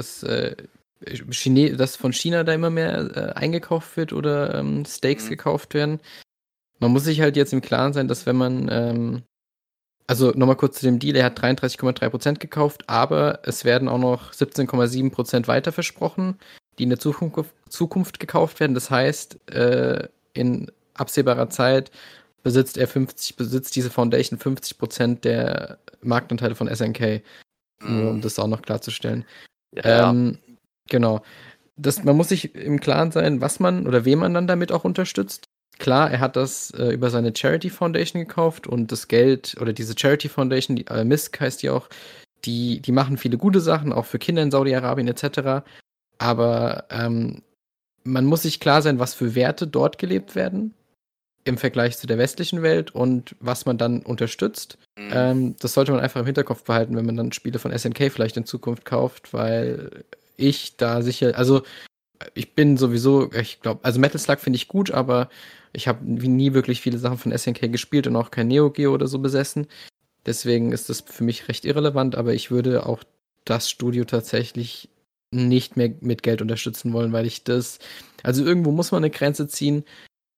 D: dass von China da immer mehr eingekauft wird oder Steaks gekauft werden. Man muss sich halt jetzt im Klaren sein, dass wenn man, also nochmal kurz zu dem Deal, er hat 33,3% gekauft, aber es werden auch noch 17,7% weiter versprochen, die in der Zukunft gekauft werden. Das heißt, in absehbarer Zeit besitzt diese Foundation 50% der Marktanteile von SNK, nur um das auch noch klarzustellen.
B: Ja.
D: Genau. Man muss sich im Klaren sein, was man oder wen man dann damit auch unterstützt. Klar, er hat das über seine Charity Foundation gekauft und das Geld oder diese Charity Foundation, die MISC heißt die auch, die machen viele gute Sachen, auch für Kinder in Saudi-Arabien etc. Aber man muss sich klar sein, was für Werte dort gelebt werden im Vergleich zu der westlichen Welt und was man dann unterstützt. Das sollte man einfach im Hinterkopf behalten, wenn man dann Spiele von SNK vielleicht in Zukunft kauft, weil ich da sicher, also ich bin sowieso, ich glaube, also Metal Slug finde ich gut, aber ich habe nie wirklich viele Sachen von SNK gespielt und auch kein Neo Geo oder so besessen. Deswegen ist das für mich recht irrelevant, aber ich würde auch das Studio tatsächlich nicht mehr mit Geld unterstützen wollen, weil also irgendwo muss man eine Grenze ziehen.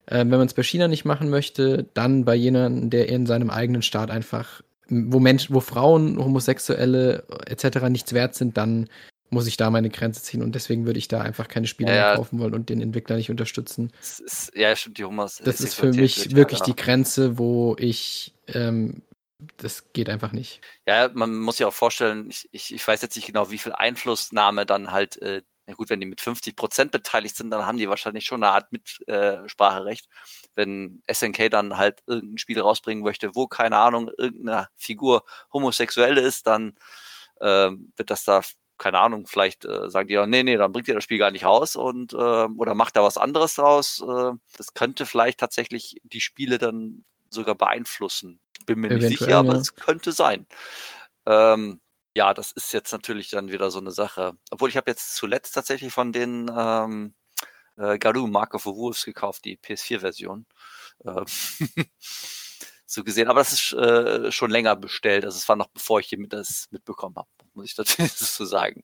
D: Wenn man es bei China nicht machen möchte, dann bei jemandem, der in seinem eigenen Staat einfach, wo Frauen, Homosexuelle etc. nichts wert sind, dann muss ich da meine Grenze ziehen und deswegen würde ich da einfach keine Spiele mehr kaufen wollen und den Entwickler nicht unterstützen.
B: Stimmt, die
D: Das ist für mich wirklich die Grenze, wo ich das geht einfach nicht.
B: Ja, man muss sich auch vorstellen, ich weiß jetzt nicht genau, wie viel Einflussnahme dann halt, na gut, wenn die mit 50% beteiligt sind, dann haben die wahrscheinlich schon eine Art Mitspracherecht. Wenn SNK dann halt irgendein Spiel rausbringen möchte, wo, keine Ahnung, irgendeine Figur homosexuell ist, dann wird das da, keine Ahnung, vielleicht sagen die ja, nee, dann bringt ihr das Spiel gar nicht raus und oder macht da was anderes draus. Das könnte vielleicht tatsächlich die Spiele dann sogar beeinflussen. Bin mir nicht sicher, aber es könnte sein. Ja, das ist jetzt natürlich dann wieder so eine Sache. Obwohl ich habe jetzt zuletzt tatsächlich von den Garou Mark of the Wolves gekauft, die PS4-Version. So gesehen, aber das ist schon länger bestellt. Also es war noch bevor ich das mitbekommen habe, muss ich dazu so sagen.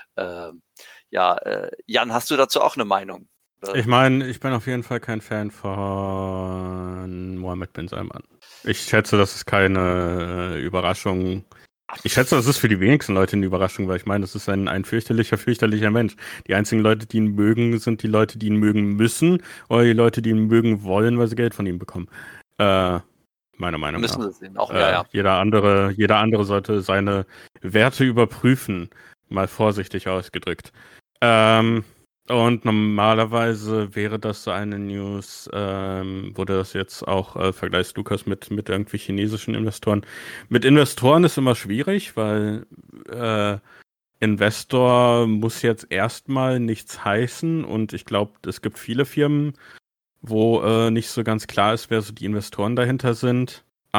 B: Jan, hast du dazu auch eine Meinung?
C: Ich meine, ich bin auf jeden Fall kein Fan von Mohammed bin Salman. Ich schätze, das ist keine Überraschung. Ich schätze, das ist für die wenigsten Leute eine Überraschung, weil ich meine, das ist ein fürchterlicher Mensch. Die einzigen Leute, die ihn mögen, sind die Leute, die ihn mögen müssen oder die Leute, die ihn mögen wollen, weil sie Geld von ihm bekommen. Meiner Meinung nach. Müssen sie sehen. Auch, ja. Jeder andere sollte seine Werte überprüfen, mal vorsichtig ausgedrückt. Und normalerweise wäre das so eine News, wurde das jetzt auch, vergleichst Lukas mit irgendwie chinesischen Investoren. Mit Investoren ist immer schwierig, weil Investor muss jetzt erstmal nichts heißen und ich glaube, es gibt viele Firmen, wo nicht so ganz klar ist, wer so die Investoren dahinter sind.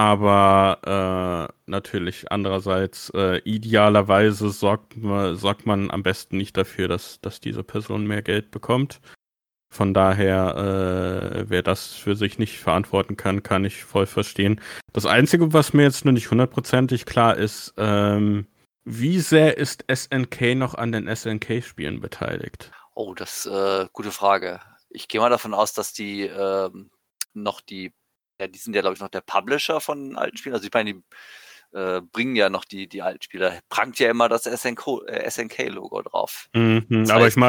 C: Aber natürlich andererseits, idealerweise sorgt man am besten nicht dafür, dass diese Person mehr Geld bekommt. Von daher, wer das für sich nicht verantworten kann ich voll verstehen. Das Einzige, was mir jetzt nur nicht hundertprozentig klar ist, wie sehr ist SNK noch an den SNK-Spielen beteiligt?
B: Oh, das ist gute Frage. Ich gehe mal davon aus, dass die noch die sind ja, glaube ich, noch der Publisher von alten Spielen. Also ich meine, die bringen ja noch die alten Spiele. Prangt ja immer das SNK-Logo drauf.
C: Das aber heißt,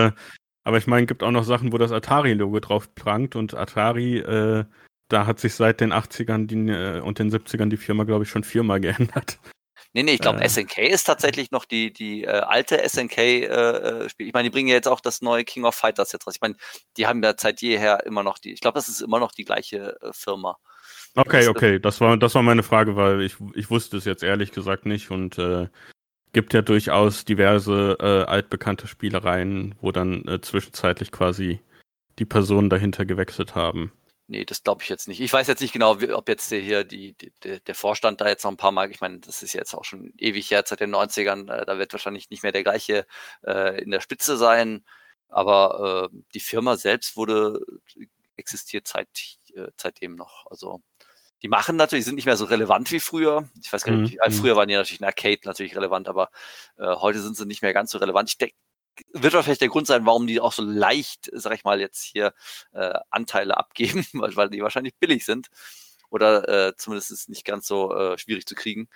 C: ich meine, gibt auch noch Sachen, wo das Atari-Logo drauf prangt und Atari, da hat sich seit den 80ern und den 70ern die Firma, glaube ich, schon 4-mal geändert.
B: Nee, ich glaube, SNK ist tatsächlich noch die alte SNK-Spiel. Ich meine, die bringen ja jetzt auch das neue King of Fighters jetzt raus. Ich meine, die haben ja seit jeher immer noch ich glaube, das ist immer noch die gleiche Firma.
C: Okay, das war meine Frage, weil ich wusste es jetzt ehrlich gesagt nicht und gibt ja durchaus diverse altbekannte Spielereien, wo dann zwischenzeitlich quasi die Personen dahinter gewechselt haben.
B: Nee, das glaube ich jetzt nicht. Ich weiß jetzt nicht genau, ob jetzt der Vorstand da jetzt noch ein paar Mal, ich meine, das ist jetzt auch schon ewig her, seit den 90ern, da wird wahrscheinlich nicht mehr der gleiche in der Spitze sein, aber die Firma selbst existiert seitdem noch. Also die machen natürlich, sind nicht mehr so relevant wie früher. Ich weiß gar nicht, früher waren die natürlich in Arcade natürlich relevant, aber heute sind sie nicht mehr ganz so relevant. Ich denke, wird vielleicht der Grund sein, warum die auch so leicht, sag ich mal, jetzt hier Anteile abgeben, weil die wahrscheinlich billig sind oder zumindest ist nicht ganz so schwierig zu kriegen.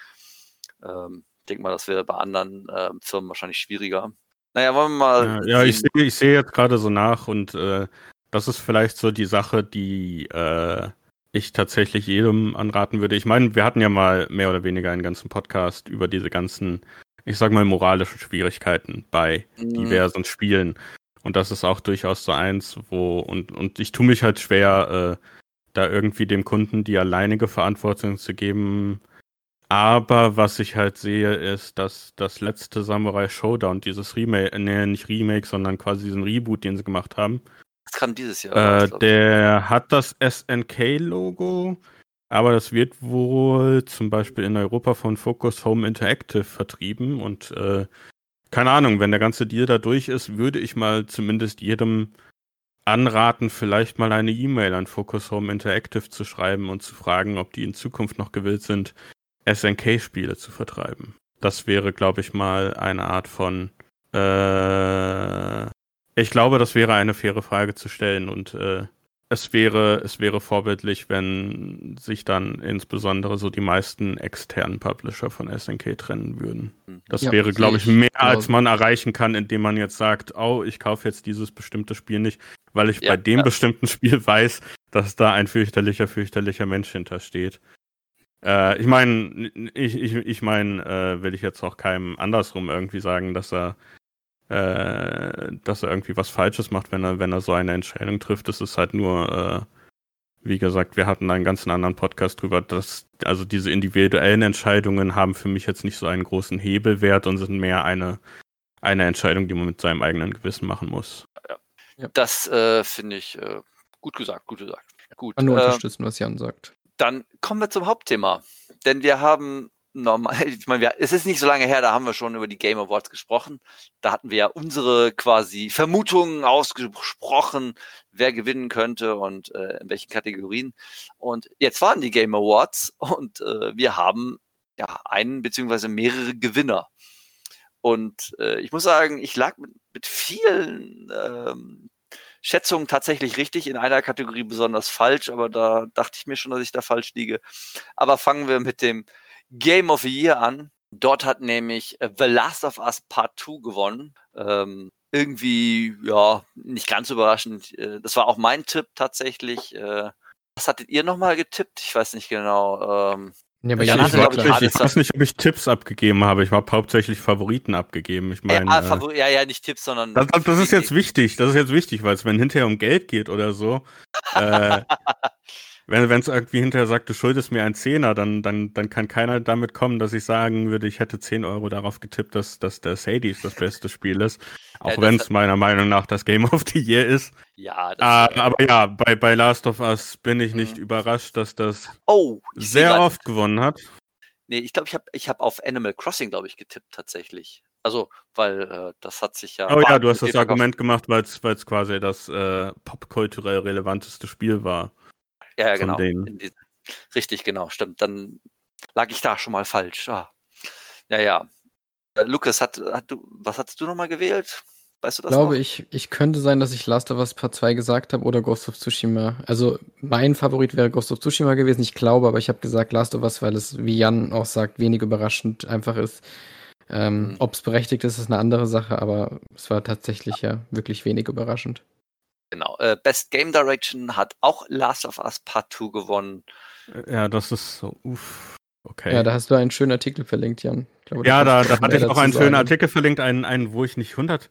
B: Ich denke mal, das wäre bei anderen Firmen wahrscheinlich schwieriger. Naja, wollen wir mal.
C: Ja, ich sehe jetzt gerade so nach und das ist vielleicht so die Sache, die ich tatsächlich jedem anraten würde. Ich meine, wir hatten ja mal mehr oder weniger einen ganzen Podcast über diese ganzen, ich sag mal, moralischen Schwierigkeiten bei diversen Spielen. Und das ist auch durchaus so eins, und ich tue mich halt schwer, da irgendwie dem Kunden die alleinige Verantwortung zu geben. Aber was ich halt sehe, ist, dass das letzte Samurai Showdown, dieses Remake, nicht Remake, sondern quasi diesen Reboot, den sie gemacht haben.
B: Das kam dieses Jahr.
C: Der hat das SNK-Logo, aber das wird wohl zum Beispiel in Europa von Focus Home Interactive vertrieben und keine Ahnung, wenn der ganze Deal da durch ist, würde ich mal zumindest jedem anraten, vielleicht mal eine E-Mail an Focus Home Interactive zu schreiben und zu fragen, ob die in Zukunft noch gewillt sind, SNK-Spiele zu vertreiben. Das wäre, glaube ich, mal eine Art von ich glaube, das wäre eine faire Frage zu stellen und es wäre vorbildlich, wenn sich dann insbesondere so die meisten externen Publisher von SNK trennen würden. Das
D: Ja,
C: wäre, glaube ich,
D: sehe ich
C: mehr, als
D: genauso.
C: man erreichen kann, indem man jetzt sagt, oh, ich kaufe jetzt dieses bestimmte Spiel nicht, weil ich
B: Ja,
C: bei dem
B: ja.
C: bestimmten Spiel weiß, dass da ein fürchterlicher Mensch hintersteht. Ich meine, will ich jetzt auch keinem andersrum irgendwie sagen, dass er irgendwie was Falsches macht, wenn er so eine Entscheidung trifft. Es ist halt nur, wie gesagt, wir hatten einen ganz anderen Podcast drüber, dass also diese individuellen Entscheidungen haben für mich jetzt nicht so einen großen Hebelwert und sind mehr eine Entscheidung, die man mit seinem eigenen Gewissen machen muss.
B: Das finde ich gut gesagt. Gut.
D: Kann nur unterstützen, was Jan sagt.
B: Dann kommen wir zum Hauptthema. Denn wir haben es ist nicht so lange her, da haben wir schon über die Game Awards gesprochen. Da hatten wir ja unsere quasi Vermutungen ausgesprochen, wer gewinnen könnte und in welchen Kategorien. Und jetzt waren die Game Awards und wir haben ja einen beziehungsweise mehrere Gewinner. Und ich muss sagen, ich lag mit vielen Schätzungen tatsächlich richtig, in einer Kategorie besonders falsch, aber da dachte ich mir schon, dass ich da falsch liege. Aber fangen wir mit dem Game of the Year an. Dort hat nämlich The Last of Us Part 2 gewonnen. Irgendwie, ja, nicht ganz überraschend. Das war auch mein Tipp tatsächlich. Was hattet ihr nochmal getippt? Ich weiß nicht genau.
D: Ja, aber
B: Ich
D: Jan
B: hatte,
D: hatte,
B: glaub ich,
C: Ich weiß nicht, ob ich Tipps abgegeben habe. Ich habe hauptsächlich Favoriten abgegeben. Ich meine,
B: nicht Tipps, sondern
C: das ist jetzt wichtig. Das ist jetzt wichtig, weil es, wenn hinterher um Geld geht oder so, wenn es irgendwie hinterher sagt, du schuldest mir einen Zehner, dann kann keiner damit kommen, dass ich sagen würde, ich hätte 10 Euro darauf getippt, dass der Hades das beste Spiel ist. Auch wenn es meiner Meinung nach das Game of the Year ist.
B: Ja,
C: aber ja, bei Last of Us bin ich nicht überrascht, dass das sehr oft gewonnen hat.
B: Nee, ich glaube, ich hab auf Animal Crossing, glaube ich, getippt tatsächlich. Also, weil das hat sich ja...
C: Oh ja, du hast das Argument gemacht, weil es quasi das popkulturell relevanteste Spiel war.
B: Ja, genau. Richtig, genau, stimmt. Dann lag ich da schon mal falsch. Ja. Lukas, was hattest du nochmal gewählt? Weißt du das noch?
D: Ich könnte sein, dass ich Last of Us Part 2 gesagt habe oder Ghost of Tsushima. Also mein Favorit wäre Ghost of Tsushima gewesen, ich glaube, aber ich habe gesagt Last of Us, weil es, wie Jan auch sagt, wenig überraschend einfach ist. Ob es berechtigt ist, ist eine andere Sache, aber es war tatsächlich ja wirklich wenig überraschend.
B: Genau. Best Game Direction hat auch Last of Us Part 2 gewonnen.
C: Ja, das ist so, okay.
D: Ja, da hast du einen schönen Artikel verlinkt, Jan. Ich glaube,
C: da hatte ich auch einen schönen Artikel verlinkt, einen, wo ich nicht 100...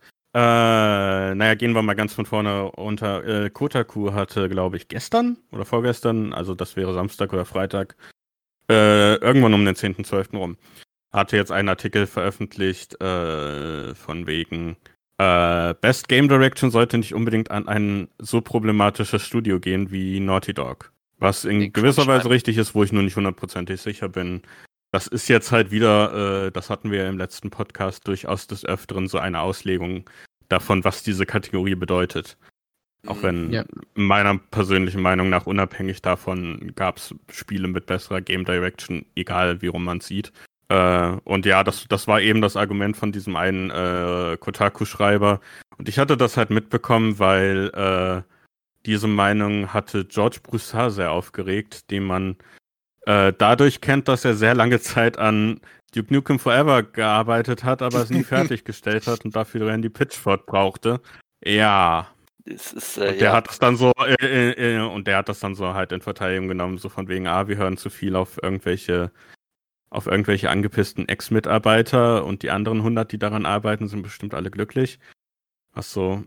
C: gehen wir mal ganz von vorne runter. Kotaku hatte, glaube ich, gestern oder vorgestern, also das wäre Samstag oder Freitag, irgendwann um den 10.12. rum, hatte jetzt einen Artikel veröffentlicht von wegen Best Game Direction sollte nicht unbedingt an ein so problematisches Studio gehen wie Naughty Dog. Was in gewisser Weise richtig ist, wo ich nur nicht 100% sicher bin. Das ist jetzt halt wieder, das hatten wir im letzten Podcast durchaus des Öfteren, so eine Auslegung davon, was diese Kategorie bedeutet. Auch wenn meiner persönlichen Meinung nach unabhängig davon gab es Spiele mit besserer Game Direction, egal wie rum man sieht. Und ja, das war eben das Argument von diesem einen Kotaku-Schreiber. Und ich hatte das halt mitbekommen, weil diese Meinung hatte George Broussard sehr aufgeregt, den man dadurch kennt, dass er sehr lange Zeit an Duke Nukem Forever gearbeitet hat, aber es nie fertiggestellt hat und dafür Randy Pitchford brauchte. Ja. Der hat das dann so und der hat das dann so halt in Verteidigung genommen, so von wegen, wir hören zu viel auf irgendwelche angepissten Ex-Mitarbeiter und die anderen 100, die daran arbeiten, sind bestimmt alle glücklich. Ach so.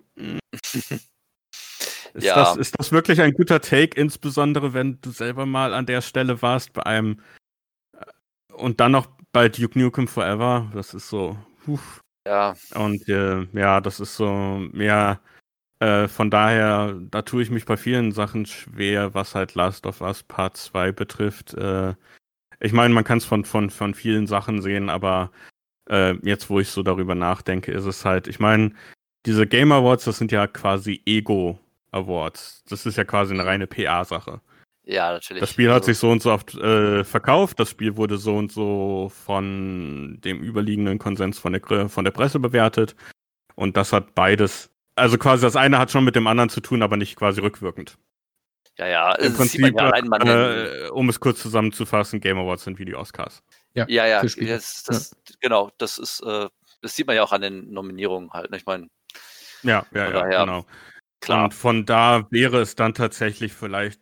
C: Ist das wirklich ein guter Take, insbesondere wenn du selber mal an der Stelle warst bei einem und dann noch bei Duke Nukem Forever? Das ist so.
B: Ja.
C: Und das ist so mehr. Von daher, da tue ich mich bei vielen Sachen schwer, was halt Last of Us Part 2 betrifft. Ich meine, man kann es von vielen Sachen sehen, aber jetzt, wo ich so darüber nachdenke, ist es halt, ich meine, diese Game Awards, das sind ja quasi Ego-Awards. Das ist ja quasi eine reine PA-Sache.
B: Ja, natürlich.
C: Das Spiel hat sich so und so oft verkauft, das Spiel wurde so und so von dem überliegenden Konsens von der Presse bewertet und das hat beides, also quasi das eine hat schon mit dem anderen zu tun, aber nicht quasi rückwirkend.
B: Ja,
C: Im
B: das sieht man
C: Prinzip,
B: ja allein mal.
C: um es kurz zusammenzufassen, Game Awards sind wie die Oscars.
B: Ja,
D: für Spiele.
B: genau, das sieht man ja auch an den Nominierungen halt. Ne? Ich meine,
C: Ja,
B: daher,
C: genau.
B: klar.
C: Und von da wäre es dann tatsächlich vielleicht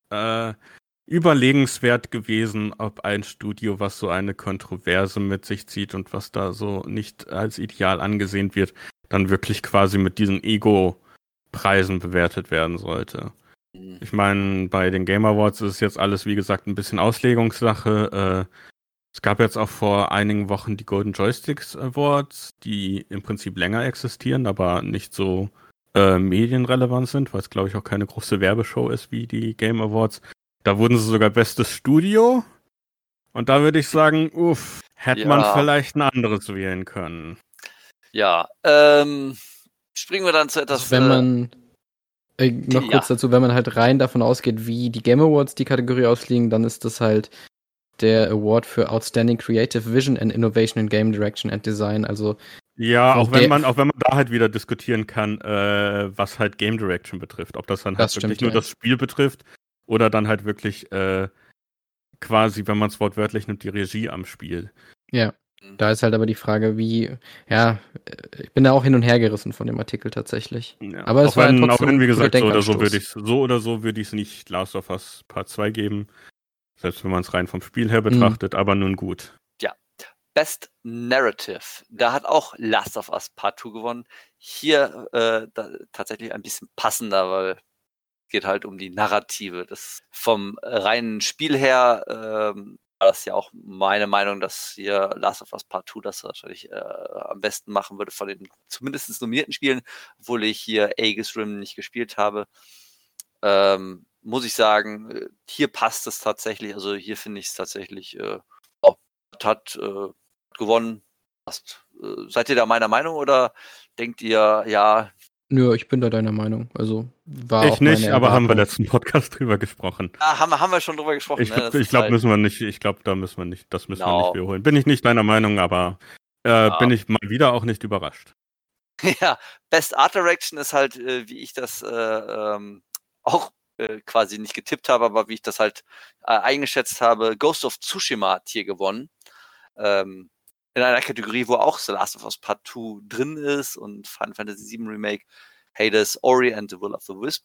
C: überlegenswert gewesen, ob ein Studio, was so eine Kontroverse mit sich zieht und was da so nicht als ideal angesehen wird, dann wirklich quasi mit diesen Ego-Preisen bewertet werden sollte. Ich meine, bei den Game Awards ist es jetzt alles, wie gesagt, ein bisschen Auslegungssache. Es gab jetzt auch vor einigen Wochen die Golden Joysticks Awards, die im Prinzip länger existieren, aber nicht so medienrelevant sind, weil es, glaube ich, auch keine große Werbeshow ist wie die Game Awards. Da wurden sie sogar Bestes Studio. Und da würde ich sagen, hätte man vielleicht ein anderes wählen können.
B: Ja, springen wir dann zu etwas...
D: Also wenn man, noch kurz dazu, wenn man halt rein davon ausgeht, wie die Game Awards die Kategorie ausfliegen, dann ist das halt der Award für Outstanding Creative Vision and Innovation in Game Direction and Design, also
C: ja, auch wenn man da halt wieder diskutieren kann, was halt Game Direction betrifft. Ob das dann halt wirklich nur das Spiel betrifft oder dann halt wirklich quasi, wenn man es wortwörtlich nimmt, die Regie am Spiel.
D: Ja, da ist halt aber die Frage, ich bin da auch hin und her gerissen von dem Artikel tatsächlich.
C: Ja.
D: Aber es war trotzdem,
C: auch wenn, wie gesagt, so
D: oder
C: so würde ich es nicht Last of Us Part 2 geben. Selbst wenn man es rein vom Spiel her betrachtet, aber nun gut.
B: Ja. Best Narrative. Da hat auch Last of Us Part 2 gewonnen. Hier tatsächlich ein bisschen passender, weil es geht halt um die Narrative. Das vom reinen Spiel her war das ja auch meine Meinung, dass hier Last of Us Part 2 das wahrscheinlich am besten machen würde von den zumindest nominierten Spielen, obwohl ich hier Aegis Rim nicht gespielt habe. Muss ich sagen, hier passt es tatsächlich, also hier finde ich es tatsächlich, hat gewonnen. Seid ihr da meiner Meinung oder denkt ihr, ja...
D: Nö, ich bin da deiner Meinung, also war
C: ich
D: auch
C: nicht,
D: meine
C: aber haben wir
D: Erwartung.
C: letzten Podcast drüber gesprochen.
B: Haben wir schon drüber gesprochen.
C: Ich glaube, müssen wir nicht, das müssen wir nicht wiederholen. Bin ich nicht deiner Meinung, aber bin ich mal wieder auch nicht überrascht.
B: Ja, Best Art Direction ist halt, wie ich das auch quasi nicht getippt habe, aber wie ich das halt eingeschätzt habe, Ghost of Tsushima hat hier gewonnen. In einer Kategorie, wo auch The Last of Us Part 2 drin ist und Final Fantasy VII Remake, Hades, Ori and the Will of the Wisp.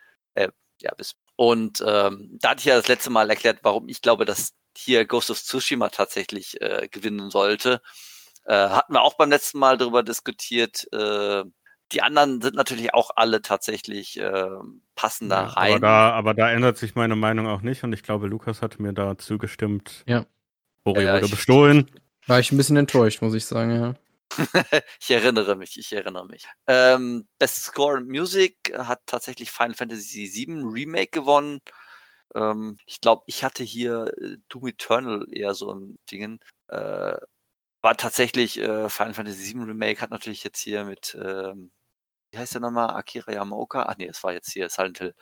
B: Und da hatte ich ja das letzte Mal erklärt, warum ich glaube, dass hier Ghost of Tsushima tatsächlich gewinnen sollte. Hatten wir auch beim letzten Mal darüber diskutiert. Die anderen sind natürlich auch alle tatsächlich passender rein.
C: Aber da ändert sich meine Meinung auch nicht und ich glaube, Lukas hat mir da zugestimmt.
D: Ja.
C: Ori wurde bestohlen.
D: War ich ein bisschen enttäuscht, muss ich sagen, ja.
B: Ich erinnere mich. Best Score and Music hat tatsächlich Final Fantasy VII Remake gewonnen. Ich glaube, ich hatte hier Doom Eternal eher so im Dingen. War tatsächlich Final Fantasy VII Remake, hat natürlich jetzt hier mit, wie heißt der nochmal? Akira Yamaoka? Ach nee, das war jetzt hier Silent Hill.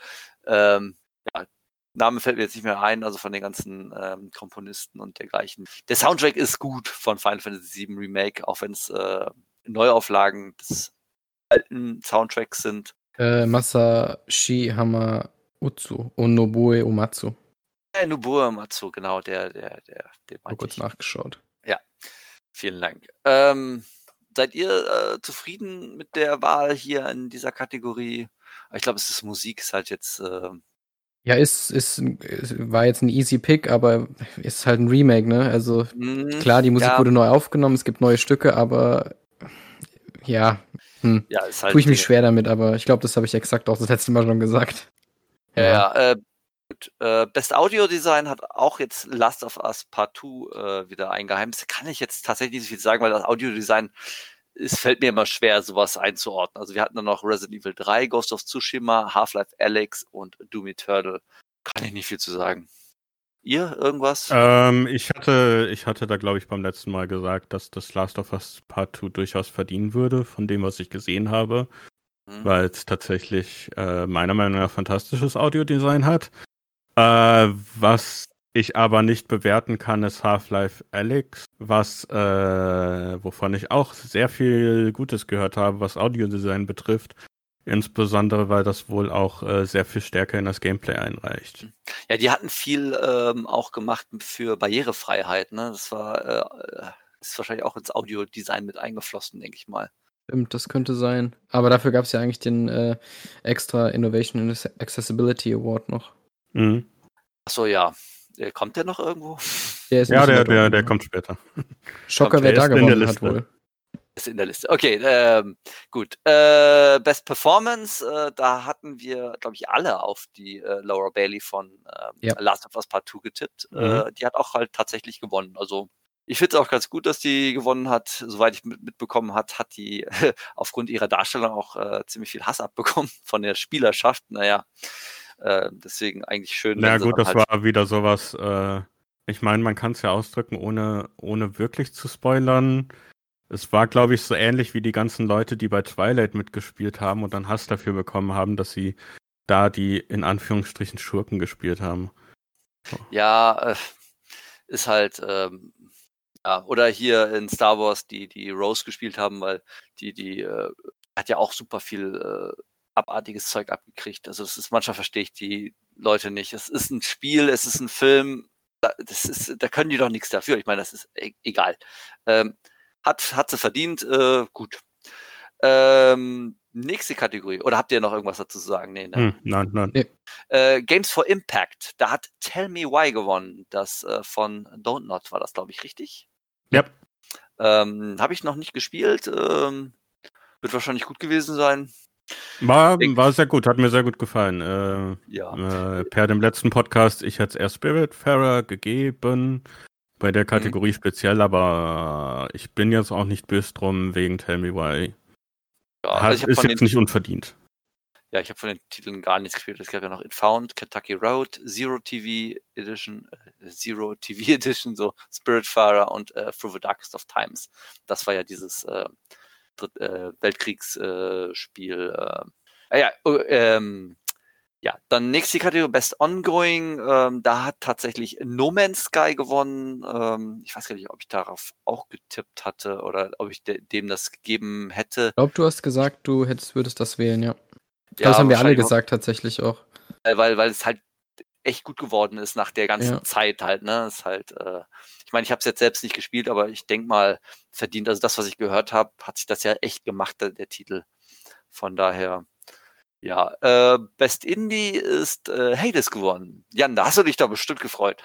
B: Name fällt mir jetzt nicht mehr ein, also von den ganzen Komponisten und dergleichen. Der Soundtrack ist gut von Final Fantasy VII Remake, auch wenn es Neuauflagen des alten Soundtracks sind.
D: Masashi Hamauzu und Nobuo Uematsu.
B: Nobuo Uematsu, genau, der meinte
D: kurz nachgeschaut.
B: Ja, vielen Dank. Seid ihr zufrieden mit der Wahl hier in dieser Kategorie? Ich glaube, es ist Musik, ist halt jetzt...
D: Ja, es war jetzt ein easy Pick, aber ist halt ein Remake, ne? Also klar, die Musik wurde neu aufgenommen, es gibt neue Stücke, aber ja,
B: ist halt
D: tue ich mich schwer damit, aber ich glaube, das habe ich exakt auch das letzte Mal schon gesagt.
B: Gut. Best Audio Design hat auch jetzt Last of Us Part 2 wieder eingeheimst. Kann ich jetzt tatsächlich nicht so viel sagen, weil das Audiodesign fällt mir immer schwer, sowas einzuordnen. Also wir hatten dann noch Resident Evil 3, Ghost of Tsushima, Half-Life Alyx und Doom Eternal. Kann ich nicht viel zu sagen. Ihr, irgendwas?
C: Ich hatte da, glaube ich, beim letzten Mal gesagt, dass das Last of Us Part 2 durchaus verdienen würde, von dem, was ich gesehen habe. Weil es tatsächlich meiner Meinung nach fantastisches Audiodesign hat. Was ich aber nicht bewerten kann, ist Half-Life Alyx, wovon ich auch sehr viel Gutes gehört habe, was Audiodesign betrifft. Insbesondere, weil das wohl auch sehr viel stärker in das Gameplay einreicht.
B: Ja, die hatten viel auch gemacht für Barrierefreiheit, ne? Das ist wahrscheinlich auch ins Audiodesign mit eingeflossen, denke ich mal.
D: Stimmt, das könnte sein. Aber dafür gab es ja eigentlich den extra Innovation and Accessibility Award noch.
C: Mhm.
B: Achso, ja. Kommt der noch irgendwo?
D: Der ist
C: Ja,
D: nicht in
C: der
D: Runde.
C: kommt später.
D: Schocker,
C: Der
D: wer da
C: ist in der
D: gewonnen hat
C: Liste.
D: wohl.
B: Ist in der Liste. Okay, gut. Best Performance, da hatten wir, glaube ich, alle auf die Laura Bailey von
D: Ja.
B: Last of Us Part 2 getippt.
C: Mhm.
B: Die hat auch halt tatsächlich gewonnen. Also ich finde es auch ganz gut, dass die gewonnen hat. Soweit ich mitbekommen hat die aufgrund ihrer Darstellung auch ziemlich viel Hass abbekommen von der Spielerschaft. Naja, deswegen eigentlich schön.
C: Na
B: wenn sie
C: gut,
B: dann
C: das war wieder sowas, ich meine, man kann es ja ausdrücken, ohne wirklich zu spoilern. Es war, glaube ich, so ähnlich wie die ganzen Leute, die bei Twilight mitgespielt haben und dann Hass dafür bekommen haben, dass sie da die in Anführungsstrichen Schurken gespielt haben.
B: Ja, ist halt, ja, oder hier in Star Wars, die Rose gespielt haben, weil die hat ja auch super viel abartiges Zeug abgekriegt. Also manchmal verstehe ich die Leute nicht. Es ist ein Spiel, es ist ein Film, da können die doch nichts dafür. Ich meine, das ist egal. Hat sie verdient, gut. Nächste Kategorie. Oder habt ihr noch irgendwas dazu zu sagen? Nee, ne?
C: Nein.
D: Nee.
B: Games for Impact. Da hat Tell Me Why gewonnen. Das von Don't Not war das, glaube ich, richtig?
C: Ja.
B: Habe ich noch nicht gespielt. Wird wahrscheinlich gut gewesen sein.
C: War sehr gut, hat mir sehr gut gefallen.
B: Ja.
C: Per dem letzten Podcast, ich hätte es eher Spiritfarer gegeben, bei der Kategorie speziell, aber ich bin jetzt auch nicht böse drum wegen Tell Me Why.
B: Ja,
C: Ist jetzt nicht unverdient.
B: Ja, ich habe von den Titeln gar nichts gespielt. Es gab ja noch It Found, Kentucky Road, Zero TV Edition, so Spiritfarer und Through the Darkest of Times. Das war ja dieses Weltkriegsspiel. Ja, dann nächste Kategorie, Best Ongoing. Da hat tatsächlich No Man's Sky gewonnen. Ich weiß gar nicht, ob ich darauf auch getippt hatte oder ob ich dem das gegeben hätte.
D: Ich glaube, du hast gesagt, du würdest das wählen, ja. Ich
B: Ja,
D: glaube, das haben wir alle
B: wahrscheinlich
D: gesagt, tatsächlich auch.
B: Weil es halt echt gut geworden ist nach der ganzen Zeit halt, ne? Ist halt, ich meine, ich habe es jetzt selbst nicht gespielt, aber ich denke mal, verdient, also das, was ich gehört habe, hat sich das ja echt gemacht, der Titel. Von daher, ja. Best Indie ist Hades gewonnen. Jan, da hast du dich doch bestimmt gefreut.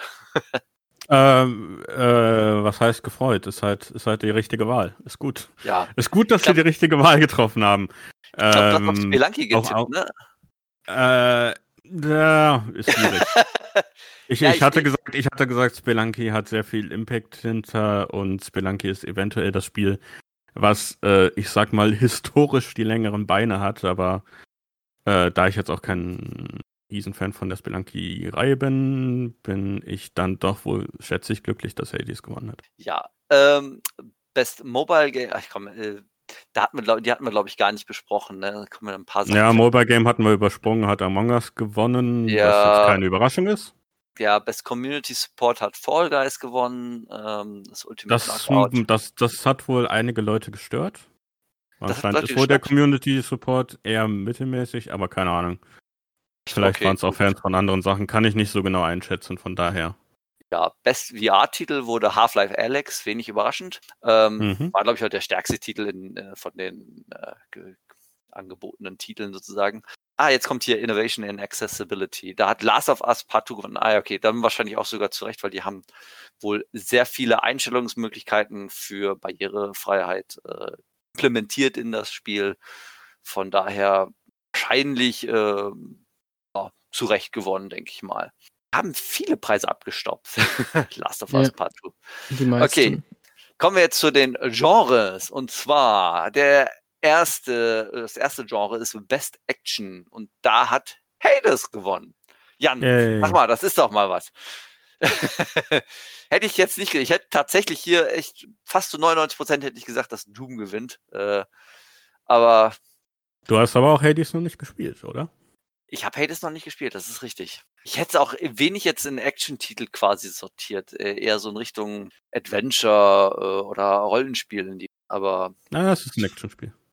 C: Was heißt gefreut? Ist halt die richtige Wahl. Ist gut.
B: Ja.
C: Ist gut, dass wir die richtige Wahl getroffen haben.
B: Ich glaube, du hast auf Spelunky getippt, ne?
C: Ja, ist schwierig. Ich hatte gesagt, Spelunky hat sehr viel Impact hinter und Spelunky ist eventuell das Spiel, was, ich sag mal, historisch die längeren Beine hat, aber da ich jetzt auch kein Riesenfan von der Spelunky-Reihe bin ich dann doch wohl, schätze ich, glücklich, dass Hades gewonnen hat.
B: Ja, Best Mobile Game, die hatten wir, glaube ich, gar nicht besprochen, ne? Da kommen wir ein paar Sachen.
C: Ja, Mobile Game hatten wir übersprungen, hat Among Us gewonnen, was jetzt keine Überraschung ist.
B: Ja, Best Community Support hat Fall Guys gewonnen, das Ultimate Knockout.
C: Das hat wohl einige Leute gestört. Anscheinend ist wohl
B: der
C: Community Support eher mittelmäßig, aber keine Ahnung. Vielleicht waren es auch Fans von anderen Sachen, kann ich nicht so genau einschätzen, von daher.
B: Ja, Best VR-Titel wurde Half-Life Alyx, wenig überraschend. War, glaube ich, auch der stärkste Titel von den angebotenen Titeln sozusagen. Jetzt kommt hier Innovation in Accessibility. Da hat Last of Us Part 2 gewonnen. Okay, dann wahrscheinlich auch sogar zurecht, weil die haben wohl sehr viele Einstellungsmöglichkeiten für Barrierefreiheit implementiert in das Spiel. Von daher wahrscheinlich zurecht gewonnen, denke ich mal. Haben viele Preise abgestoppt. Last of Us Part 2.
D: Die meisten.
B: Okay, kommen wir jetzt zu den Genres. Und zwar das erste Genre ist Best Action. Und da hat Hades gewonnen. Jan, sag mal, das ist doch mal was. Hätte ich jetzt nicht, ich hätte tatsächlich hier echt fast zu 99% hätte ich gesagt, dass Doom gewinnt. Aber
C: du hast aber auch Hades noch nicht gespielt, oder?
B: Ich habe Hades noch nicht gespielt, das ist richtig. Ich hätte es auch wenig jetzt in Action-Titel quasi sortiert, eher so in Richtung Adventure oder Rollenspiel. Aber
C: das ist ein Action-Spiel.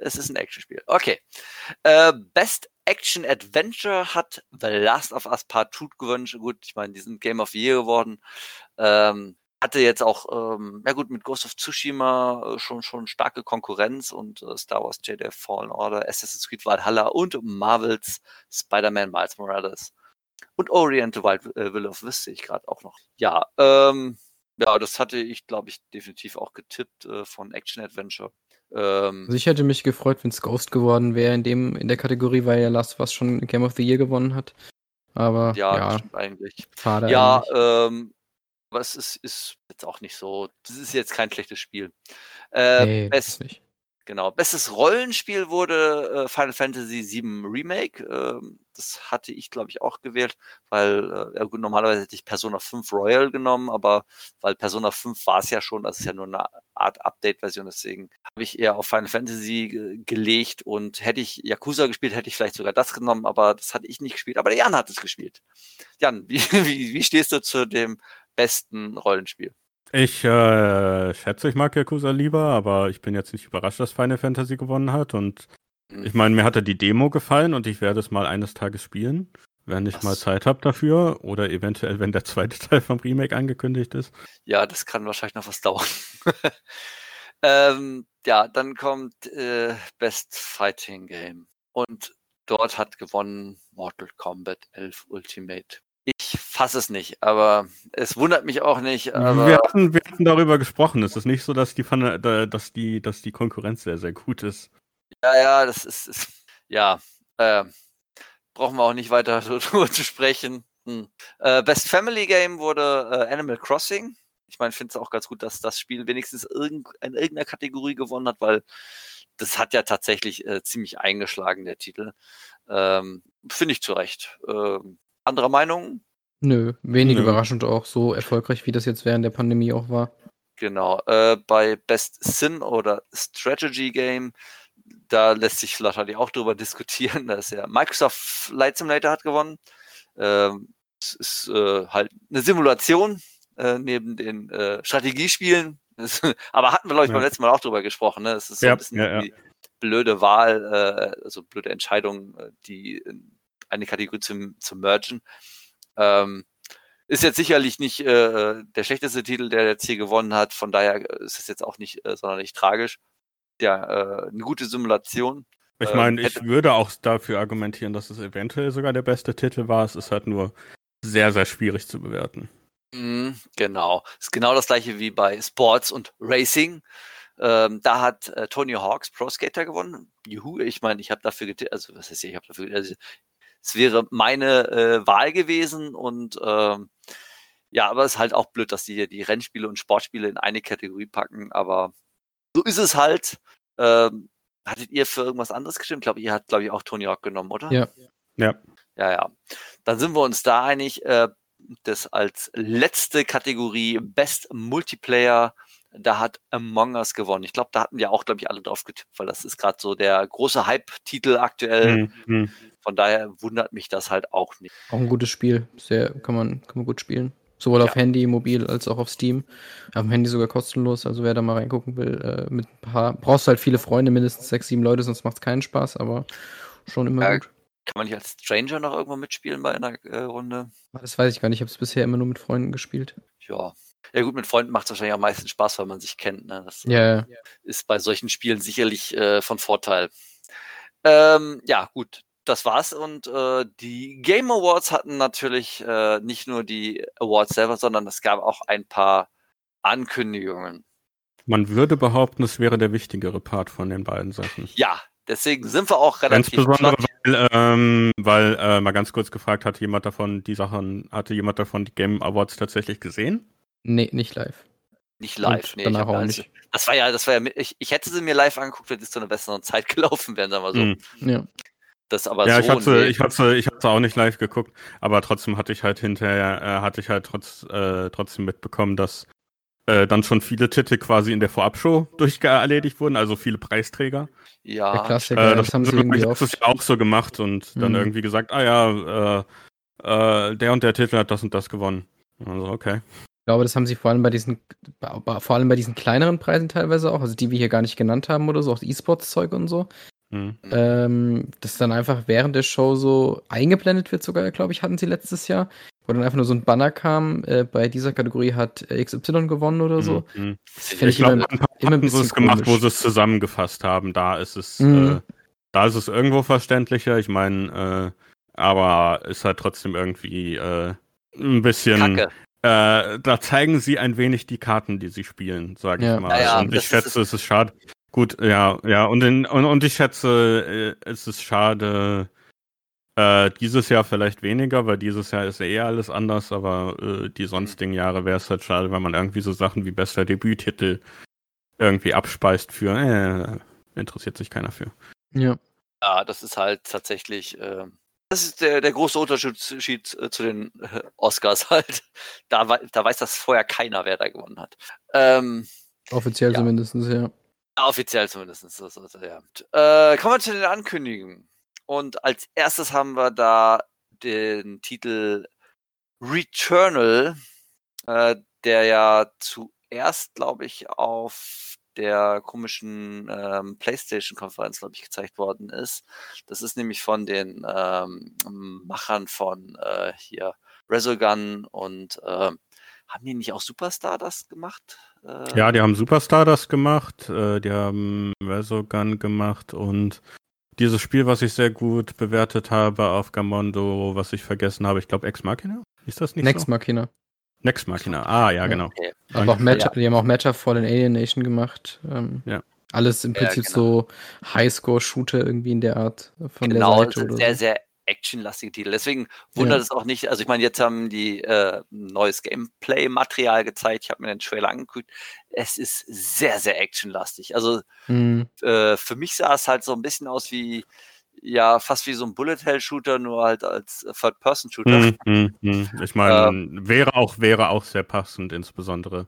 B: es ist ein Actionspiel. Okay. Best Action Adventure hat The Last of Us Part 2 gewonnen. Gut, ich meine, die sind Game of the Year geworden. Hatte jetzt auch, mit Ghost of Tsushima schon starke Konkurrenz und Star Wars Jedi Fallen Order, Assassin's Creed Valhalla und Marvels Spider-Man Miles Morales. Und Oriental Wild Will of Wisp sehe ich gerade auch noch. Ja, das hatte ich, glaube ich, definitiv auch getippt von Action Adventure.
D: Also ich hätte mich gefreut, wenn es Ghost geworden wäre in der Kategorie, weil ja Last of Us schon Game of the Year gewonnen hat. Aber ja,
B: stimmt eigentlich.
D: schade
B: Ja,
D: eigentlich.
B: aber es ist jetzt auch nicht so. Das ist jetzt kein schlechtes Spiel.
D: Nee, das ist nicht.
B: Genau. Bestes Rollenspiel wurde Final Fantasy VII Remake. Das hatte ich, glaube ich, auch gewählt, weil, normalerweise hätte ich Persona 5 Royal genommen, aber weil Persona 5 war es ja schon, das ist ja nur eine Art Update-Version, deswegen habe ich eher auf Final Fantasy gelegt und hätte ich Yakuza gespielt, hätte ich vielleicht sogar das genommen, aber das hatte ich nicht gespielt, aber der Jan hat es gespielt. Jan, wie stehst du zu dem besten Rollenspiel?
C: Ich schätze, ich mag Yakuza lieber, aber ich bin jetzt nicht überrascht, dass Final Fantasy gewonnen hat. Und ich meine, mir hatte die Demo gefallen und ich werde es mal eines Tages spielen, wenn ich mal Zeit habe dafür. Oder eventuell, wenn der zweite Teil vom Remake angekündigt ist.
B: Ja, das kann wahrscheinlich noch was dauern. Dann kommt Best Fighting Game. Und dort hat gewonnen Mortal Kombat 11 Ultimate. Ich fasse es nicht, aber es wundert mich auch nicht. Aber
C: wir hatten darüber gesprochen. Es ist nicht so, dass die Konkurrenz sehr, sehr gut ist.
B: Ja, das ist brauchen wir auch nicht weiter darüber zu sprechen. Best Family Game wurde Animal Crossing. Ich meine, ich finde es auch ganz gut, dass das Spiel wenigstens in irgendeiner Kategorie gewonnen hat, weil das hat ja tatsächlich ziemlich eingeschlagen, der Titel. Finde ich zu Recht. Anderer Meinung?
D: Nö, wenig überraschend auch, so erfolgreich wie das jetzt während der Pandemie auch war.
B: Genau. Bei Best Sin oder Strategy Game, da lässt sich wahrscheinlich auch drüber diskutieren, dass ja Microsoft Flight Simulator hat gewonnen. Es ist halt eine Simulation neben den Strategiespielen. Aber hatten wir, glaube ich, beim letzten Mal auch drüber gesprochen. Ne? Es ist so ein bisschen die blöde Wahl, also blöde Entscheidung, die eine Kategorie zu mergen. Ist jetzt sicherlich nicht der schlechteste Titel, der jetzt hier gewonnen hat. Von daher ist es jetzt auch nicht sonderlich tragisch. Ja, eine gute Simulation.
C: Ich meine, ich würde auch dafür argumentieren, dass es eventuell sogar der beste Titel war. Es ist halt nur sehr, sehr schwierig zu bewerten.
B: Genau. Ist genau das gleiche wie bei Sports und Racing. Da hat Tony Hawk's Pro Skater gewonnen. Juhu, ich meine, ich habe dafür es wäre meine Wahl gewesen und aber es ist halt auch blöd, dass die hier die Rennspiele und Sportspiele in eine Kategorie packen, aber so ist es halt. Hattet ihr für irgendwas anderes gestimmt? Ihr habt, auch Tony Hawk genommen, oder?
C: Ja.
B: Ja. Dann sind wir uns da einig, das als letzte Kategorie Best Multiplayer, da hat Among Us gewonnen. Ich glaube, da hatten ja auch, alle drauf getippt, weil das ist gerade so der große Hype-Titel aktuell. Von daher wundert mich das halt auch nicht.
D: Auch ein gutes Spiel. Kann man gut spielen. Sowohl auf Handy, mobil, als auch auf Steam. Auf dem Handy sogar kostenlos. Also wer da mal reingucken will, mit ein paar, brauchst du halt viele Freunde, mindestens 6, 7 Leute, sonst macht es keinen Spaß, aber schon immer gut.
B: Kann man nicht als Stranger noch irgendwo mitspielen bei einer Runde?
D: Das weiß ich gar nicht. Ich habe es bisher immer nur mit Freunden gespielt.
B: Ja gut, mit Freunden macht es wahrscheinlich am meisten Spaß, weil man sich kennt. Ne? Das ist bei solchen Spielen sicherlich von Vorteil. Gut, das war's. Und die Game Awards hatten natürlich nicht nur die Awards selber, sondern es gab auch ein paar Ankündigungen.
C: Man würde behaupten, es wäre der wichtigere Part von den beiden Sachen.
B: Ja, deswegen sind wir auch relativ
C: insbesondere, weil mal ganz kurz gefragt, hatte jemand davon die Game Awards tatsächlich gesehen?
D: Nee, nicht live.
B: Nicht live,
D: nee. Danach auch nicht.
B: Das war ja, ich hätte sie mir live angeguckt, wenn es zu einer besseren Zeit gelaufen wären, sagen wir so.
D: Ja.
B: Das aber
C: ich hab's auch nicht live geguckt, aber trotzdem hatte ich halt hinterher, trotzdem mitbekommen, dass dann schon viele Titel quasi in der Vorabshow erledigt wurden, also viele Preisträger.
B: Ja,
D: der Klassiker, das haben sie irgendwie
C: auch so gemacht und dann irgendwie gesagt, der und der Titel hat das und das gewonnen. Also okay.
D: Ich glaube, das haben sie vor allem bei diesen kleineren Preisen teilweise auch, also die wir hier gar nicht genannt haben oder so, auch E-Sports-Zeug und so. Das dann einfach während der Show so eingeblendet wird sogar, glaube ich, hatten sie letztes Jahr, wo dann einfach nur so ein Banner kam, bei dieser Kategorie hat XY gewonnen oder so.
C: Ich glaube, ein paar hatten sie es gemacht, wo sie es zusammengefasst haben. Da ist es irgendwo verständlicher. Ich meine, aber ist halt trotzdem irgendwie ein bisschen
B: Kacke.
C: Da zeigen sie ein wenig die Karten, die sie spielen, sage ich mal.
B: Ja,
C: und ich schätze, es ist schade. Gut, ja, und ich schätze, es ist schade, dieses Jahr vielleicht weniger, weil dieses Jahr ist ja alles anders, aber die sonstigen Jahre wäre es halt schade, wenn man irgendwie so Sachen wie bester Debüttitel irgendwie abspeist für, interessiert sich keiner für.
D: Ja.
B: Ja, das ist halt tatsächlich, das ist der große Unterschied zu den Oscars halt. Da weiß das vorher keiner, wer da gewonnen hat.
D: Offiziell zumindest, ja.
B: Offiziell zumindest. Ja. Kommen wir zu den Ankündigungen. Und als erstes haben wir da den Titel Returnal, der ja zuerst, glaube ich, auf der komischen PlayStation-Konferenz, glaube ich, gezeigt worden ist. Das ist nämlich von den Machern von hier Resogun und haben die nicht auch Superstar das gemacht?
C: Ja, die haben Superstar das gemacht, die haben Resogun gemacht und dieses Spiel, was ich sehr gut bewertet habe auf Gamondo, was ich vergessen habe, ich glaube Ex Machina? Ist das nicht
D: Next
C: so?
D: Machina.
C: Next Machina, ja, genau.
D: Okay. Aber auch die haben auch Matterfall in Alien Nation gemacht.
C: Ja.
D: Alles im Prinzip so Highscore-Shooter irgendwie in der Art von der Seite oder
B: sehr,
D: so.
B: sehr actionlastige Titel. Deswegen wundert es auch nicht. Also ich meine, jetzt haben die neues Gameplay-Material gezeigt. Ich habe mir den Trailer angeguckt. Es ist sehr, sehr actionlastig. Also für mich sah es halt so ein bisschen aus wie, ja, fast wie so ein Bullet-Hell-Shooter, nur halt als Third-Person-Shooter.
C: Ich meine, wäre auch sehr passend, insbesondere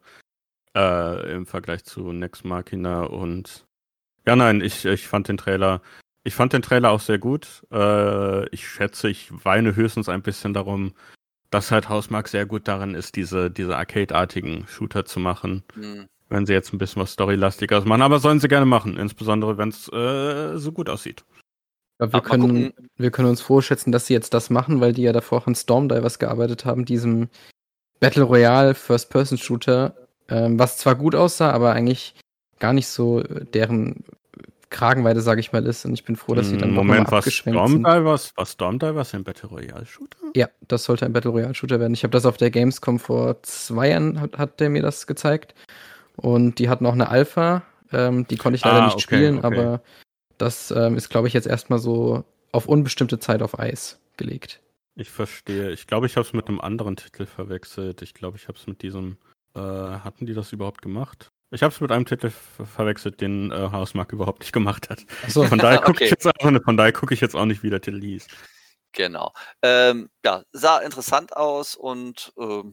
C: im Vergleich zu Nex Machina und ja, nein, ich fand den Trailer auch sehr gut. Ich schätze, ich weine höchstens ein bisschen darum, dass halt Housemarque sehr gut darin ist, diese Arcade-artigen Shooter zu machen. Wenn sie jetzt ein bisschen was Storylastiges machen, aber sollen sie gerne machen, insbesondere wenn es so gut aussieht.
D: Ja, wir können uns vorschätzen, dass sie jetzt das machen, weil die ja davor auch an Stormdivers gearbeitet haben, diesem Battle Royale First-Person-Shooter, was zwar gut aussah, aber eigentlich gar nicht so deren Kragenweite, sage ich mal, ist. Und ich bin froh, dass sie dann nochmal abgeschwenkt sind.
C: War Stormdivers ein Battle Royale Shooter?
D: Ja, das sollte ein Battle Royale Shooter werden. Ich habe das auf der Gamescom vor 2 Jahren, hat der mir das gezeigt. Und die hatten auch eine Alpha, die konnte ich leider nicht spielen, aber das ist, glaube ich, jetzt erstmal so auf unbestimmte Zeit auf Eis gelegt.
C: Ich verstehe. Ich glaube, ich habe es mit einem anderen Titel verwechselt. Ich glaube, ich habe es mit diesem, hatten die das überhaupt gemacht? Ich habe es mit einem Titel verwechselt, den Housemarque überhaupt nicht gemacht hat.
D: So.
C: Von daher gucke ich jetzt auch nicht, wie der Titel hieß.
B: Genau. Ja, sah interessant aus und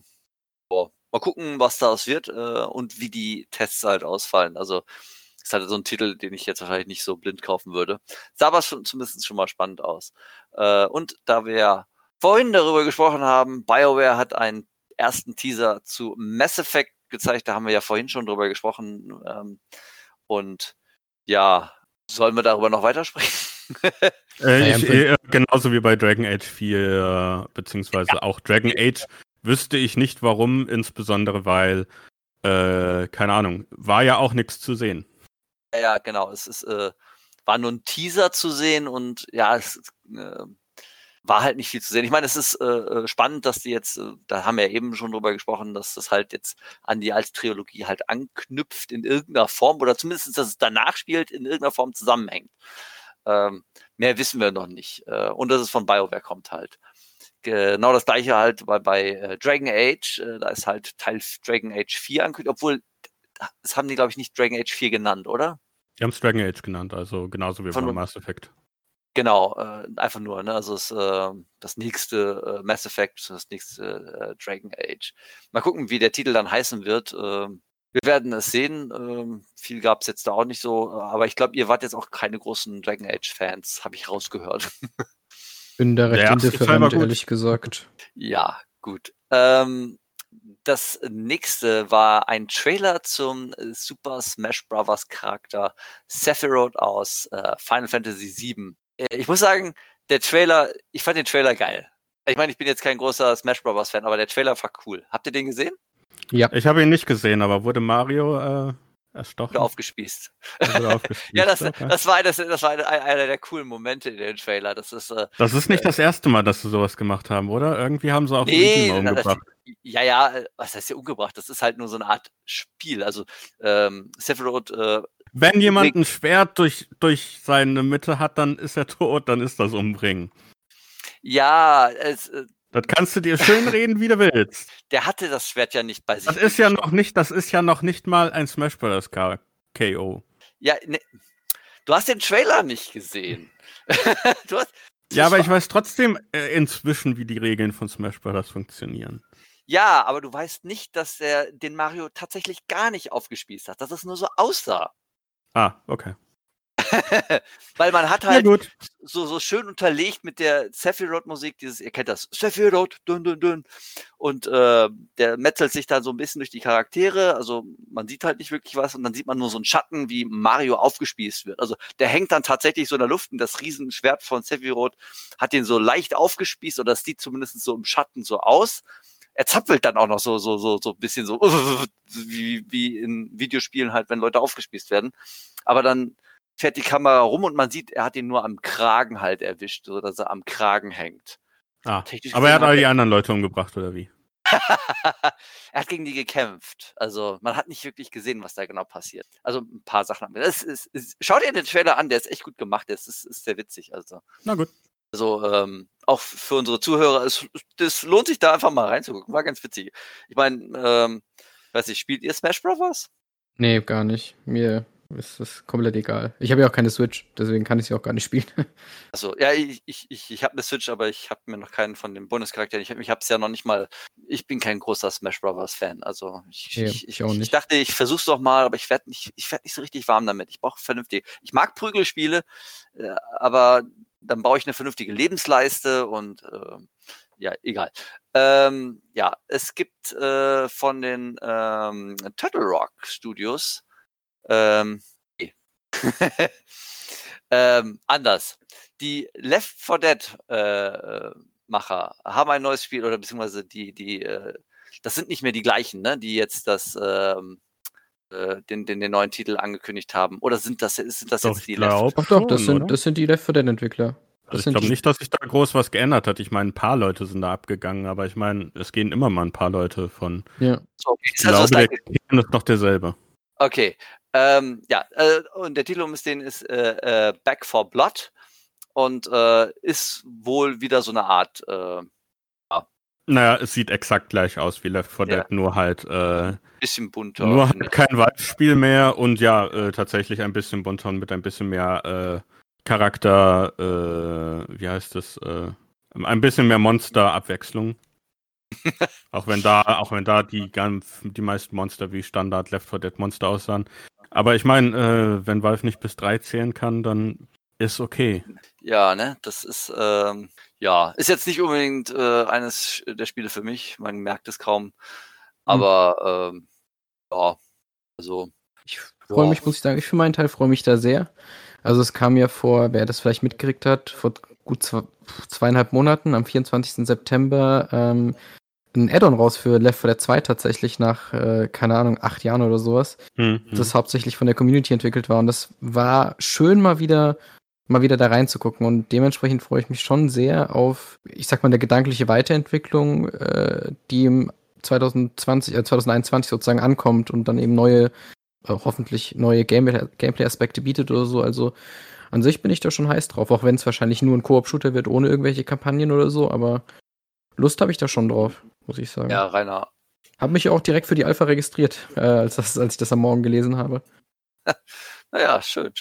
B: mal gucken, was daraus wird und wie die Tests halt ausfallen. Also ist halt so ein Titel, den ich jetzt wahrscheinlich nicht so blind kaufen würde. Sah aber zumindest schon mal spannend aus. Und da wir vorhin darüber gesprochen haben, BioWare hat einen ersten Teaser zu Mass Effect gezeigt. Da haben wir ja vorhin schon drüber gesprochen. Und ja, sollen wir darüber noch weitersprechen?
C: Genauso wie bei Dragon Age 4, beziehungsweise auch Dragon Age, wüsste ich nicht warum, insbesondere weil, keine Ahnung, war ja auch nichts zu sehen.
B: Ja, genau. Es ist, war nur ein Teaser zu sehen und ja, es war halt nicht viel zu sehen. Ich meine, es ist spannend, dass die jetzt, da haben wir ja eben schon drüber gesprochen, dass das halt jetzt an die Als-Trilogie halt anknüpft in irgendeiner Form oder zumindest, dass es danach spielt, in irgendeiner Form zusammenhängt. Mehr wissen wir noch nicht. Und dass es von BioWare kommt halt. Genau das gleiche halt bei Dragon Age. Da ist halt Teil Dragon Age 4 angekündigt, obwohl das haben die, glaube ich, nicht Dragon Age 4 genannt, oder?
C: Die haben es Dragon Age genannt, also genauso wie bei Mass Effect.
B: Genau, einfach nur, ne? Also das nächste Mass Effect, das nächste Dragon Age. Mal gucken, wie der Titel dann heißen wird. Wir werden es sehen. Viel gab es jetzt da auch nicht so, aber ich glaube, ihr wart jetzt auch keine großen Dragon Age-Fans, habe ich rausgehört.
D: Bin da recht indifferent, ehrlich gesagt.
B: Ja, gut. Das nächste war ein Trailer zum Super Smash Bros. Charakter Sephiroth aus Final Fantasy VII. Ich muss sagen, ich fand den Trailer geil. Ich meine, ich bin jetzt kein großer Smash Bros. Fan, aber der Trailer war cool. Habt ihr den gesehen?
D: Ja.
C: Ich habe ihn nicht gesehen, aber wurde Mario erstochen?
B: Oder aufgespießt.
C: Aufgespießt.
B: Ja, das war einer der coolen Momente in dem Trailer. Das ist
C: nicht das erste Mal, dass sie sowas gemacht haben, oder? Irgendwie haben sie auch
B: nee,
C: Luigi mal umgebracht.
B: Was heißt ja umgebracht? Das ist halt nur so eine Art Spiel. Also Sephiroth.
C: Wenn jemand ein Schwert durch seine Mitte hat, dann ist er tot, dann ist das Umbringen.
B: Ja,
C: das kannst du dir schön reden, wie du willst.
B: Der hatte das Schwert ja nicht bei sich.
C: Das ist ja noch nicht mal ein Smash Bros. KO.
B: Ja, ne, du hast den Trailer nicht gesehen.
C: Aber ich weiß trotzdem inzwischen, wie die Regeln von Smash Bros. Funktionieren.
B: Ja, aber du weißt nicht, dass er den Mario tatsächlich gar nicht aufgespießt hat, dass es nur so aussah.
C: Ah, okay.
B: Weil man hat halt
C: gut.
B: so schön unterlegt mit der Sephiroth-Musik, ihr kennt das, Sephiroth, dun, dun, dun. Und der metzelt sich dann so ein bisschen durch die Charaktere, also man sieht halt nicht wirklich was und dann sieht man nur so einen Schatten, wie Mario aufgespießt wird. Also der hängt dann tatsächlich so in der Luft und das Riesenschwert von Sephiroth hat den so leicht aufgespießt oder das sieht zumindest so im Schatten so aus. Er zappelt dann auch noch so ein bisschen so wie in Videospielen halt, wenn Leute aufgespießt werden. Aber dann fährt die Kamera rum und man sieht, er hat ihn nur am Kragen halt erwischt, so dass er am Kragen hängt.
C: Aber er hat all die anderen Leute umgebracht, oder wie?
B: Er hat gegen die gekämpft. Also man hat nicht wirklich gesehen, was da genau passiert. Also ein paar Sachen. Schau dir den Trailer an, der ist echt gut gemacht, der ist sehr witzig. Also.
C: Na gut.
B: Also auch für unsere Zuhörer, das lohnt sich da einfach mal reinzugucken. War ganz witzig. Ich meine, weiß nicht, spielt ihr Smash Bros?
D: Nee, gar nicht. Mir ist das komplett egal. Ich habe ja auch keine Switch, deswegen kann ich sie auch gar nicht spielen.
B: Also ja, ich habe eine Switch, aber ich habe mir noch keinen von den Bonuscharakteren. Ich habe es ja noch nicht mal. Ich bin kein großer Smash Bros. Fan. Also ich auch nicht. Ich dachte, ich versuch's doch mal, aber ich werde nicht so richtig warm damit. Ich brauche vernünftig. Ich mag Prügelspiele, aber dann brauche ich eine vernünftige Lebensleiste und ja, egal. Ja, es gibt von den Turtle Rock Studios anders. Die Left 4 Dead Macher haben ein neues Spiel oder beziehungsweise das sind nicht mehr die gleichen, ne, die jetzt den neuen Titel angekündigt haben. Oder sind das jetzt die
D: Left? Doch, das sind die Left 4 Dead Entwickler.
C: Also ich glaube nicht, dass sich da groß was geändert hat. Ich meine, ein paar Leute sind da abgegangen, aber ich meine, es gehen immer mal ein paar Leute von.
D: Ja.
B: So,
C: ich glaube, der Kern ist noch derselbe.
B: Okay. Und der Titel ist Back 4 Blood und ist wohl wieder so eine Art.
C: Naja, es sieht exakt gleich aus wie Left 4 Dead, nur halt
B: bisschen bunter.
C: Nur halt kein Valve-Spiel mehr und ja, tatsächlich ein bisschen bunter und mit ein bisschen mehr Charakter, wie heißt das? Ein bisschen mehr Monster-Abwechslung. auch wenn da die meisten Monster wie Standard Left 4 Dead Monster aussahen. Aber ich meine, wenn Valve nicht bis 3 zählen kann, dann ist okay.
B: Ja, ne, das ist ist jetzt nicht unbedingt eines der Spiele für mich. Man merkt es kaum. Aber ja, also.
D: Ich freue mich, muss ich sagen, ich für meinen Teil freue mich da sehr. Also es kam ja wer das vielleicht mitgekriegt hat, vor gut 2,5 Monaten, am 24. September, ein Add-on raus für Left 4 Dead 2 tatsächlich nach, keine Ahnung, 8 Jahren oder sowas. Das hauptsächlich von der Community entwickelt war. Und das war schön, mal wieder da reinzugucken. Und dementsprechend freue ich mich schon sehr auf, ich sag mal, eine gedankliche Weiterentwicklung, die im 2021 sozusagen ankommt und dann eben hoffentlich neue Gameplay-Aspekte bietet oder so. Also an sich bin ich da schon heiß drauf, auch wenn es wahrscheinlich nur ein Koop-Shooter wird, ohne irgendwelche Kampagnen oder so, aber Lust habe ich da schon drauf, muss ich sagen.
B: Ja, Rainer.
D: Hab mich ja auch direkt für die Alpha registriert, als ich das am Morgen gelesen habe.
B: Naja, schön.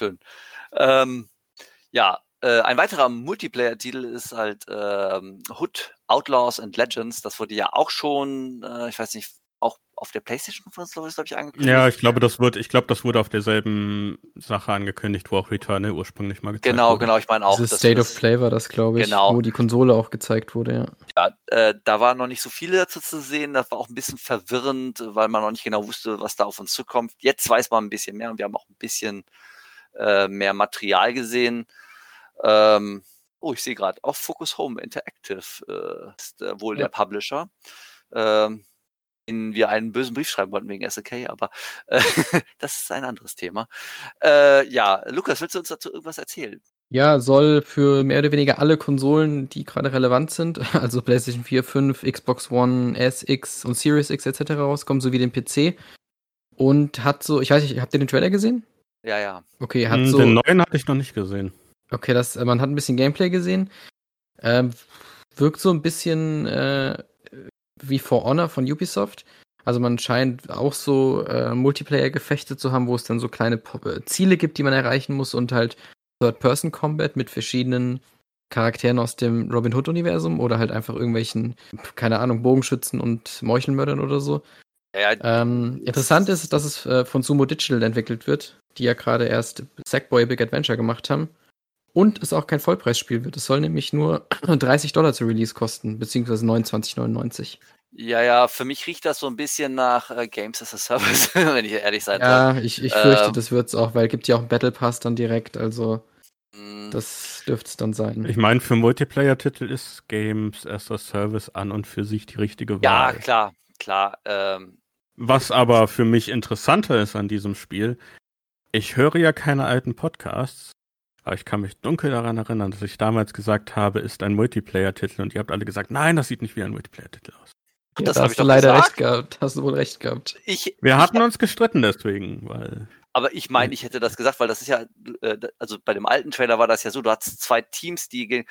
B: Ein weiterer Multiplayer-Titel ist halt Hood, Outlaws and Legends. Das wurde ja auch schon, ich weiß nicht, auch auf der PlayStation 5, glaube ich, angekündigt.
C: Ja, ich glaube, das wurde auf derselben Sache angekündigt, wo auch Returnal ursprünglich mal gezeigt wurde.
B: Genau, ich meine auch.
D: Dieses State of Play war das, glaube ich,
B: Genau.
D: wo die Konsole auch gezeigt wurde, ja.
B: Ja, da waren noch nicht so viele dazu zu sehen. Das war auch ein bisschen verwirrend, weil man noch nicht genau wusste, was da auf uns zukommt. Jetzt weiß man ein bisschen mehr und wir haben auch ein bisschen mehr Material gesehen. Ich sehe gerade, auch Focus Home Interactive ist wohl der Publisher. In wir einen bösen Brief schreiben wollten wegen SNK, aber das ist ein anderes Thema. Lukas, willst du uns dazu irgendwas erzählen?
D: Ja, soll für mehr oder weniger alle Konsolen, die gerade relevant sind, also PlayStation 4, 5, Xbox One, S, X und Series X etc. rauskommen, sowie den PC. Und hat so, ich weiß nicht, habt ihr den Trailer gesehen?
B: Ja.
D: Okay, hat so.
C: Den neuen hatte ich noch nicht gesehen.
D: Okay, man hat ein bisschen Gameplay gesehen. Wirkt so ein bisschen wie For Honor von Ubisoft. Also man scheint auch so Multiplayer-Gefechte zu haben, wo es dann so kleine Ziele gibt, die man erreichen muss und halt Third-Person-Combat mit verschiedenen Charakteren aus dem Robin Hood-Universum oder halt einfach irgendwelchen, keine Ahnung, Bogenschützen und Meuchelmördern oder so. Interessant ist, dass es von Sumo Digital entwickelt wird, die ja gerade erst Sackboy Big Adventure gemacht haben. Und es auch kein Vollpreisspiel wird. Es soll nämlich nur $30 zu Release kosten, beziehungsweise $29,99.
B: Ja, für mich riecht das so ein bisschen nach Games as a Service, wenn ich ehrlich sein soll.
D: Ja, ich fürchte, das wird's auch, weil es gibt ja auch einen Battle Pass dann direkt, also das dürfte es dann sein.
C: Ich meine, für Multiplayer-Titel ist Games as a Service an und für sich die richtige Wahl.
B: Ja, klar.
C: Was aber für mich interessanter ist an diesem Spiel, ich höre ja keine alten Podcasts, aber ich kann mich dunkel daran erinnern, dass ich damals gesagt habe, ist ein Multiplayer-Titel und ihr habt alle gesagt, nein, das sieht nicht wie ein Multiplayer-Titel aus.
D: Ja,
B: das
D: da
B: habe
D: hast
B: ich
D: du
B: doch
D: leider
B: gesagt.
D: recht gehabt. Hast du wohl recht gehabt.
C: Wir hatten uns gestritten deswegen, weil...
B: Aber ich meine, ich hätte das gesagt, weil das ist ja, also bei dem alten Trailer war das ja so, du hattest zwei Teams, die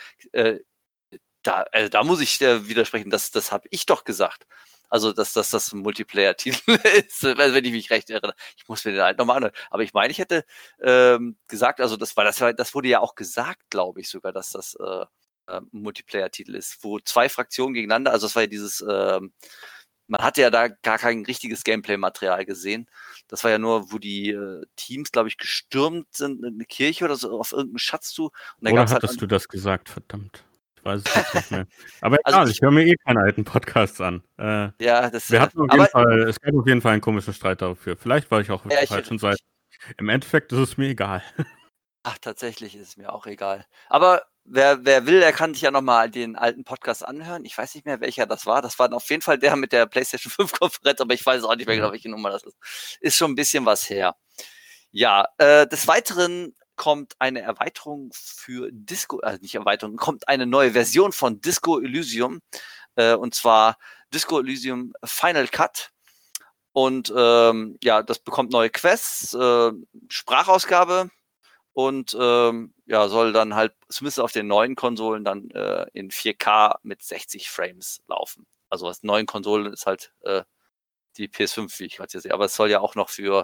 B: da muss ich widersprechen, das habe ich doch gesagt. Also, dass das ein Multiplayer-Titel ist, wenn ich mich recht erinnere. Ich muss mir den halt nochmal anhören. Aber ich meine, ich hätte gesagt, also das wurde ja auch gesagt, glaube ich sogar, dass das ein Multiplayer-Titel ist, wo zwei Fraktionen gegeneinander, also das war ja dieses, man hatte ja da gar kein richtiges Gameplay-Material gesehen. Das war ja nur, wo die Teams, glaube ich, gestürmt sind in eine Kirche oder so auf irgendeinen Schatz zu. Und da
C: Oder
B: gab's
C: hattest
B: halt
C: du das gesagt? Verdammt. Ich weiß es jetzt nicht mehr. Aber
B: Also
C: egal, ich höre mir keine alten Podcasts an.
B: das.
C: Es gab auf jeden Fall einen komischen Streit dafür. Vielleicht war ich auch auf der falschen Seite. Im Endeffekt ist es mir egal.
B: Ach, tatsächlich ist es mir auch egal. Aber wer will, der kann sich ja nochmal den alten Podcast anhören. Ich weiß nicht mehr, welcher das war. Das war auf jeden Fall der mit der PlayStation 5 Konferenz, aber ich weiß auch nicht mehr genau, welche Nummer das ist. Ist schon ein bisschen was her. Ja, des Weiteren kommt eine Erweiterung für kommt eine neue Version von Disco Elysium, und zwar Disco Elysium Final Cut. Und das bekommt neue Quests, Sprachausgabe und soll dann halt zumindest auf den neuen Konsolen dann in 4K mit 60 Frames laufen. Also aus neuen Konsolen ist halt die PS5, wie ich gerade hier sehe. Aber es soll ja auch noch für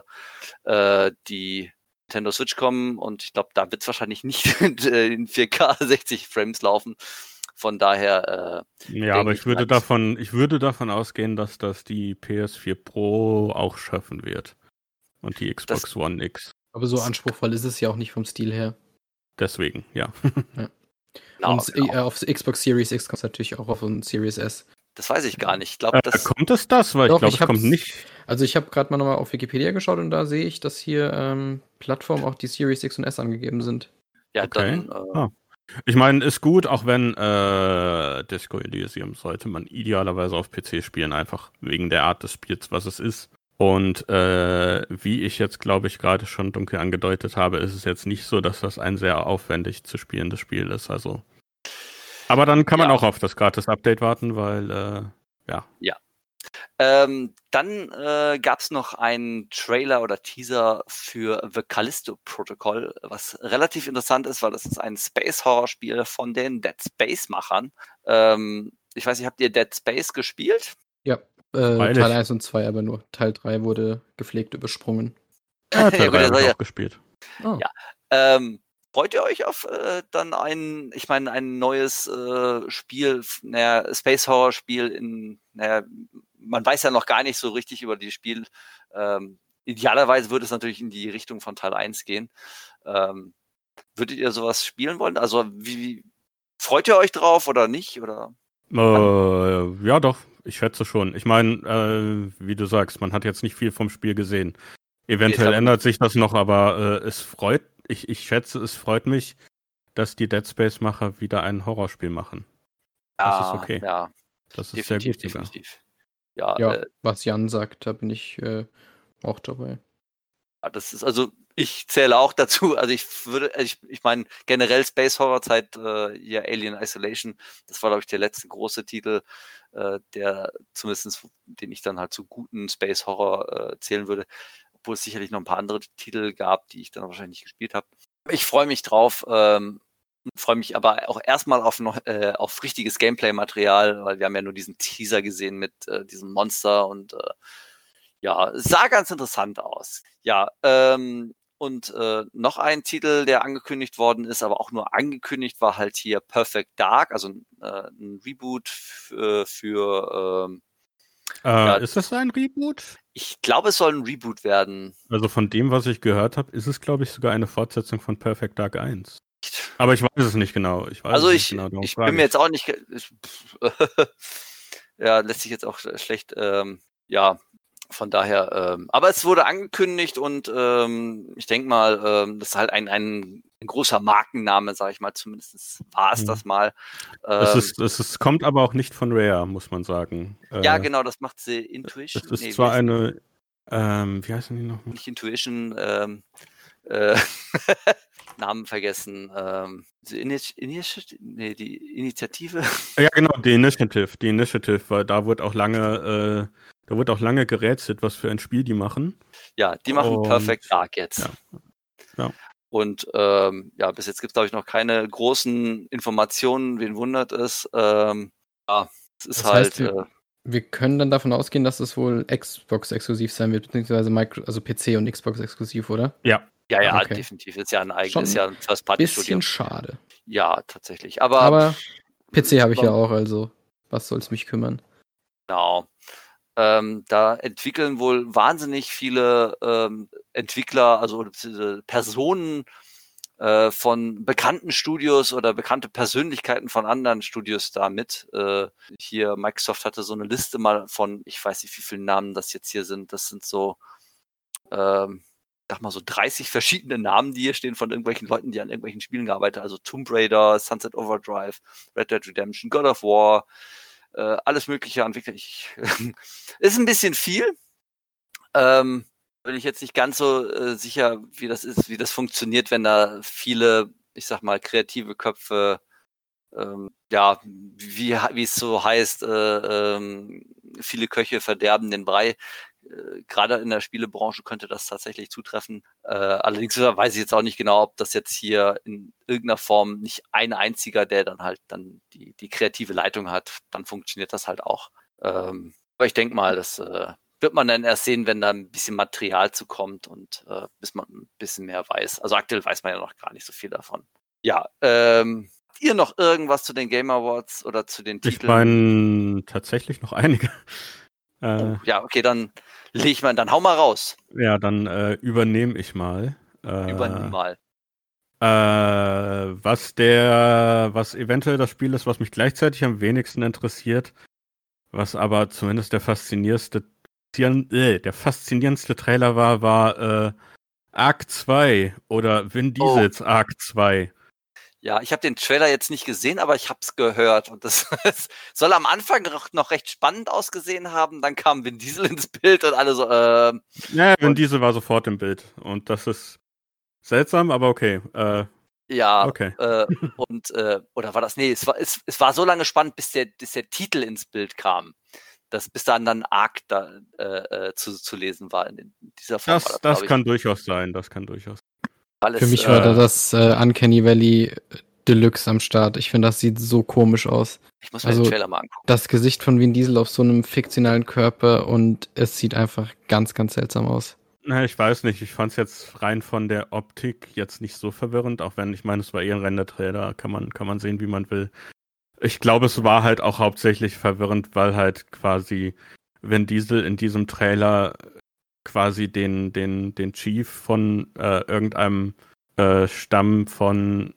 B: die Nintendo Switch kommen und ich glaube, da wird es wahrscheinlich nicht in 4K 60 Frames laufen. Von daher
C: aber ich würde davon ausgehen, dass das die PS4 Pro auch schaffen wird. Und die Xbox One X.
D: Aber so anspruchsvoll ist es ja auch nicht vom Stil her.
C: Deswegen, ja.
D: Und auf Xbox Series X kommt es natürlich auch auf ein Series S.
B: Das weiß ich gar nicht. Ich glaube,
C: kommt es das? Weil ich glaube, es kommt nicht.
D: Also ich habe gerade mal nochmal auf Wikipedia geschaut und da sehe ich, dass hier Plattformen auch die Series X und S angegeben sind.
B: Ja,
C: okay.
B: dann...
C: Ich meine, ist gut, auch wenn Disco Elysium sollte man idealerweise auf PC spielen, einfach wegen der Art des Spiels, was es ist. Und wie ich jetzt, glaube ich, gerade schon dunkel angedeutet habe, ist es jetzt nicht so, dass das ein sehr aufwendig zu spielendes Spiel ist. Also. Aber dann kann man auch auf das Gratis-Update warten, weil, ja.
B: Dann gab es noch einen Trailer oder Teaser für The Callisto Protocol, was relativ interessant ist, weil das ist ein Space-Horror-Spiel von den Dead Space-Machern. Ich weiß nicht, habt ihr Dead Space gespielt?
D: Ja, Teil 1 und 2, aber nur Teil 3 wurde gepflegt übersprungen.
C: Ja, Teil 3 habe ich auch gespielt.
D: Oh.
B: Ja, freut ihr euch auf dann ein neues Spiel, Space-Horror-Spiel in man weiß ja noch gar nicht so richtig über das Spiel. Idealerweise würde es natürlich in die Richtung von Teil 1 gehen. Würdet ihr sowas spielen wollen? Also wie freut ihr euch drauf oder nicht? Oder?
C: Ja, doch, ich schätze schon. Ich meine, wie du sagst, man hat jetzt nicht viel vom Spiel gesehen. Eventuell ändert sich das noch, aber ich schätze, es freut mich, dass die Dead Space-Macher wieder ein Horrorspiel machen. Das ist okay.
B: Ja,
C: das ist sehr gut sogar.
B: Definitiv.
D: Ja, was Jan sagt, da bin ich auch dabei.
B: Das ist, also ich zähle auch dazu, also ich meine generell Space Horror Zeit, ja Alien Isolation, das war glaube ich der letzte große Titel, der zumindest, den ich dann halt zu guten Space Horror zählen würde, obwohl es sicherlich noch ein paar andere Titel gab, die ich dann wahrscheinlich nicht gespielt habe. Ich freue mich drauf, freue mich aber auch erstmal auf richtiges Gameplay-Material, weil wir haben ja nur diesen Teaser gesehen mit diesem Monster und ja, es sah ganz interessant aus. Ja, und noch ein Titel, der angekündigt worden ist, aber auch nur angekündigt, war halt hier Perfect Dark, also ein Reboot für
C: ist das ein Reboot?
B: Ich glaube, es soll ein Reboot werden.
C: Also von dem, was ich gehört habe, ist es, glaube ich, sogar eine Fortsetzung von Perfect Dark 1. Aber ich weiß es nicht genau. Ich bin mir jetzt auch nicht... ja, lässt sich jetzt auch schlecht... ja, von daher... aber es wurde angekündigt und ich denke mal, das ist halt ein großer Markenname, sage ich mal. Zumindest war es das mal. Es kommt aber auch nicht von Rare, muss man sagen.
B: Ja, genau, das macht sie Intuition.
C: Es ist zwar eine... wie heißen die nochmal?
B: Nicht Intuition, Namen vergessen. Die Initiative.
C: Ja, genau, die Initiative, weil da wurde auch lange gerätselt, was für ein Spiel die machen.
B: Ja, die machen Perfect Dark jetzt.
C: Ja.
B: Und ja, bis jetzt gibt es, glaube ich, noch keine großen Informationen. Wen wundert es? Ja, es ist das heißt,
D: wir können dann davon ausgehen, dass es wohl Xbox-exklusiv sein wird, beziehungsweise also PC und Xbox-exklusiv, oder?
B: Ja, okay. Definitiv. Ist ja ein eigenes,
D: schon
B: ein First-Party-Studio.
D: Bisschen schade.
B: Ja, tatsächlich.
D: Aber PC habe ich ja auch, also was soll es mich kümmern?
B: Genau. Da entwickeln wohl wahnsinnig viele Entwickler, also Personen von bekannten Studios oder bekannte Persönlichkeiten von anderen Studios da mit. Hier, Microsoft hatte so eine Liste mal von, ich weiß nicht, wie viele Namen das jetzt hier sind. Das sind so, sag mal so 30 verschiedene Namen, die hier stehen von irgendwelchen Leuten, die an irgendwelchen Spielen gearbeitet haben. Also Tomb Raider, Sunset Overdrive, Red Dead Redemption, God of War, alles mögliche Entwickler. Ist ein bisschen viel. Bin ich jetzt nicht ganz so sicher, wie das funktioniert, wenn da viele, ich sag mal, kreative Köpfe, ja, wie es so heißt, viele Köche verderben den Brei. Gerade in der Spielebranche könnte das tatsächlich zutreffen. Allerdings weiß ich jetzt auch nicht genau, ob das jetzt hier in irgendeiner Form nicht ein einziger, der dann halt dann die kreative Leitung hat, dann funktioniert das halt auch. Aber ich denke mal, das wird man dann erst sehen, wenn da ein bisschen Material zukommt und bis man ein bisschen mehr weiß. Also aktuell weiß man ja noch gar nicht so viel davon. Ja, habt ihr noch irgendwas zu den Game Awards oder zu den Titeln?
C: Ich meine, tatsächlich noch einige.
B: Ja, okay, dann dann hau mal raus.
C: Ja, dann übernehme ich mal.
B: Übernimm mal.
C: Was eventuell das Spiel ist, was mich gleichzeitig am wenigsten interessiert, was aber zumindest der faszinierendste Trailer war Ark 2 oder Vin Diesels Ark 2.
B: Ja, ich habe den Trailer jetzt nicht gesehen, aber ich habe es gehört und das soll am Anfang noch recht spannend ausgesehen haben. Dann kam Vin Diesel ins Bild und alle so.
C: Ja, Vin Diesel war sofort im Bild und das ist seltsam, aber okay.
B: Ja. Okay. Oder war das? Nee, es war so lange spannend, bis der Titel ins Bild kam. Bis dann Ark da zu lesen war in dieser Form.
C: Das kann durchaus sein.
D: Für mich war da das Uncanny Valley Deluxe am Start. Ich finde, das sieht so komisch aus.
B: Ich muss mir den Trailer mal angucken.
D: Das Gesicht von Vin Diesel auf so einem fiktionalen Körper und es sieht einfach ganz, ganz seltsam aus.
C: Na, ich weiß nicht. Ich fand es jetzt rein von der Optik jetzt nicht so verwirrend, auch wenn, ich meine, es war eher ein Render-Trailer, kann man sehen, wie man will. Ich glaube, es war halt auch hauptsächlich verwirrend, weil halt quasi Vin Diesel in diesem Trailer quasi den Chief von irgendeinem Stamm von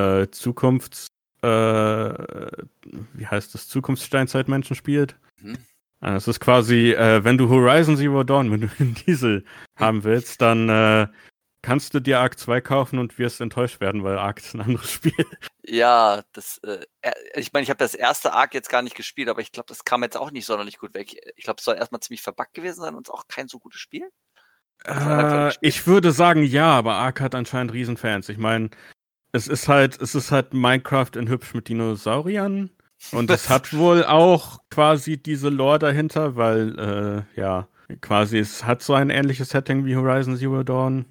C: wie heißt das, Zukunftssteinzeitmenschen spielt.
B: Mhm.
C: Es ist quasi, wenn du Horizon Zero Dawn, wenn du Vin Diesel haben willst, dann kannst du dir Ark 2 kaufen und wirst enttäuscht werden, weil Ark ist ein anderes Spiel.
B: Ja, ich meine, ich habe das erste Ark jetzt gar nicht gespielt, aber ich glaube, das kam jetzt auch nicht sonderlich gut weg. Ich glaube, es soll erstmal ziemlich verbuggt gewesen sein und auch kein so gutes Spiel.
C: Ich würde sagen, ja, aber Ark hat anscheinend Riesenfans. Ich meine, es ist halt Minecraft in hübsch mit Dinosauriern und es hat wohl auch quasi diese Lore dahinter, weil, quasi es hat so ein ähnliches Setting wie Horizon Zero Dawn.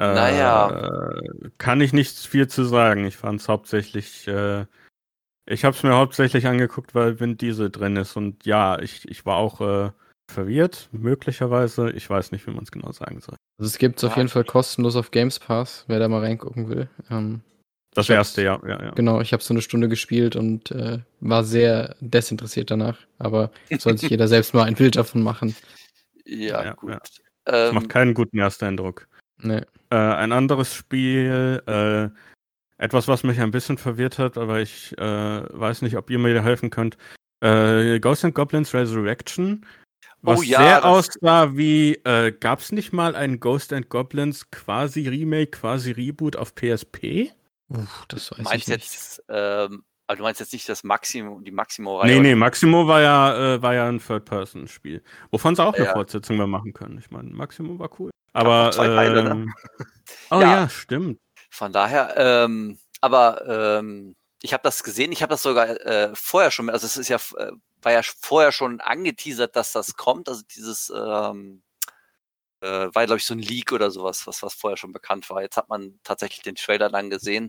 C: Kann ich nicht viel zu sagen. Ich fand es hauptsächlich, ich habe es mir hauptsächlich angeguckt, weil Vin Diesel drin ist und ja, ich war auch verwirrt, möglicherweise. Ich weiß nicht, wie man es genau sagen soll.
D: Also es gibt es auf jeden Fall kostenlos auf Games Pass, wer da mal reingucken will.
C: Das erste, ja.
D: Genau, ich habe so eine Stunde gespielt und war sehr desinteressiert danach. Aber soll sich jeder selbst mal ein Bild davon machen.
B: Ja, gut. Ja.
C: Das macht keinen guten ersten Eindruck.
D: Nee.
C: Ein anderes Spiel, etwas, was mich ein bisschen verwirrt hat, aber ich weiß nicht, ob ihr mir helfen könnt. Ghosts and Goblins Resurrection, was sehr aussah wie, gab es nicht mal ein Ghosts and Goblins quasi Remake, quasi Reboot auf PSP?
D: Das weiß ich nicht.
B: Aber du meinst jetzt nicht das die Maximo-Reihe?
C: Nee, Maximo war ja ein Third-Person-Spiel. Wovon sie auch eine Fortsetzung mehr machen können. Ich meine, Maximo war cool. Aber
B: 2 Teile, ne?
C: Ja, stimmt.
B: Von daher, ich habe das gesehen, ich habe das sogar vorher schon, also es ist war ja vorher schon angeteasert, dass das kommt, also dieses war, glaube ich, so ein Leak oder sowas, was vorher schon bekannt war. Jetzt hat man tatsächlich den Trailer dann gesehen.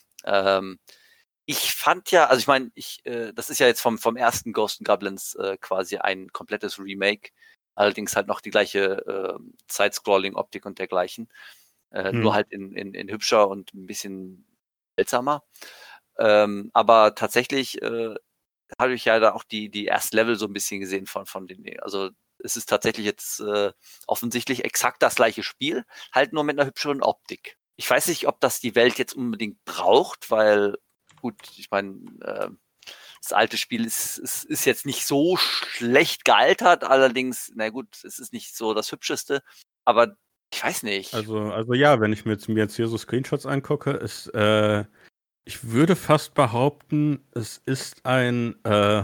B: Ich fand ja, also ich meine, das ist ja jetzt vom ersten Ghosts and Goblins quasi ein komplettes Remake, allerdings halt noch die gleiche Side-Scrolling-Optik und dergleichen. Nur halt in hübscher und ein bisschen seltsamer. Aber tatsächlich habe ich ja da auch die ersten Level so ein bisschen gesehen von den, also es ist tatsächlich jetzt offensichtlich exakt das gleiche Spiel, halt nur mit einer hübscheren Optik. Ich weiß nicht, ob das die Welt jetzt unbedingt braucht, weil, gut, ich meine, das alte Spiel ist jetzt nicht so schlecht gealtert, allerdings, na gut, es ist nicht so das Hübscheste, aber ich weiß nicht.
C: Also ja, wenn ich mir jetzt hier so Screenshots angucke, ich würde fast behaupten, es ist ein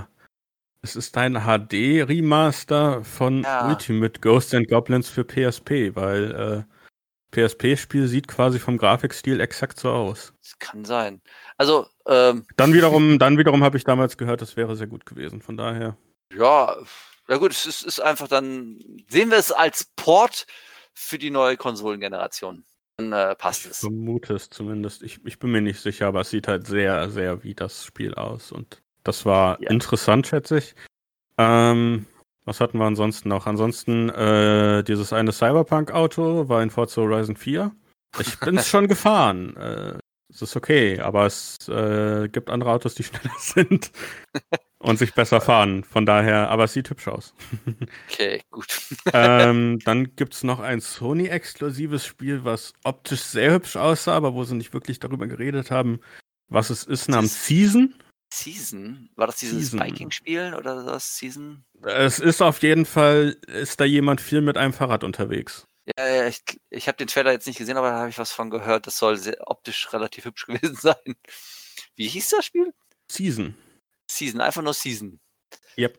C: HD-Remaster von Ultimate Ghosts and Goblins für PSP, weil PSP-Spiel sieht quasi vom Grafikstil exakt so aus.
B: Das kann sein. Also
C: Dann wiederum habe ich damals gehört, das wäre sehr gut gewesen. Von daher.
B: Ja gut, es ist einfach dann, sehen wir es als Port für die neue Konsolengeneration. Dann passt es.
C: Ich vermute es zumindest. Ich bin mir nicht sicher, aber es sieht halt sehr, sehr wie das Spiel aus. Und das war interessant, schätze ich. Was hatten wir ansonsten noch? Ansonsten, dieses eine Cyberpunk-Auto war in Forza Horizon 4. Ich bin es schon gefahren. Es ist okay, aber es gibt andere Autos, die schneller sind und sich besser fahren. Von daher, aber es sieht hübsch aus.
B: Okay, gut.
C: Dann gibt es noch ein Sony-exklusives Spiel, was optisch sehr hübsch aussah, aber wo sie nicht wirklich darüber geredet haben, was es ist, namens Season.
B: Season? War das dieses Viking-Spiel oder das Season?
C: Es ist auf jeden Fall, ist da jemand viel mit einem Fahrrad unterwegs.
B: Ja, ich habe den Trailer jetzt nicht gesehen, aber da habe ich was von gehört. Das soll optisch relativ hübsch gewesen sein. Wie hieß das Spiel?
C: Season,
B: einfach nur Season.
C: Yep.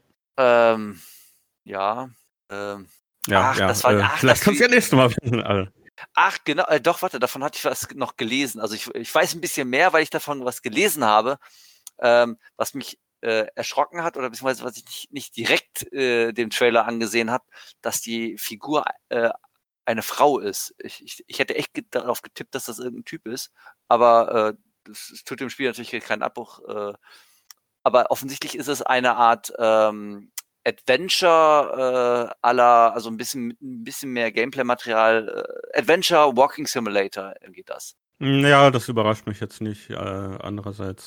B: Ja.
C: Das war, vielleicht kommst du ja nächstes Mal wieder.
B: Ach, genau, doch, warte, davon hatte ich was noch gelesen. Also ich weiß ein bisschen mehr, weil ich davon was gelesen habe, was mich erschrocken hat, oder beziehungsweise was ich nicht direkt dem Trailer angesehen habe, dass die Figur eine Frau ist. Ich hätte echt darauf getippt, dass das irgendein Typ ist, aber das tut dem Spiel natürlich keinen Abbruch. Aber offensichtlich ist es eine Art Adventure also ein bisschen mehr Gameplay-Material. Adventure Walking Simulator geht das.
C: Ja, das überrascht mich jetzt nicht. Andererseits,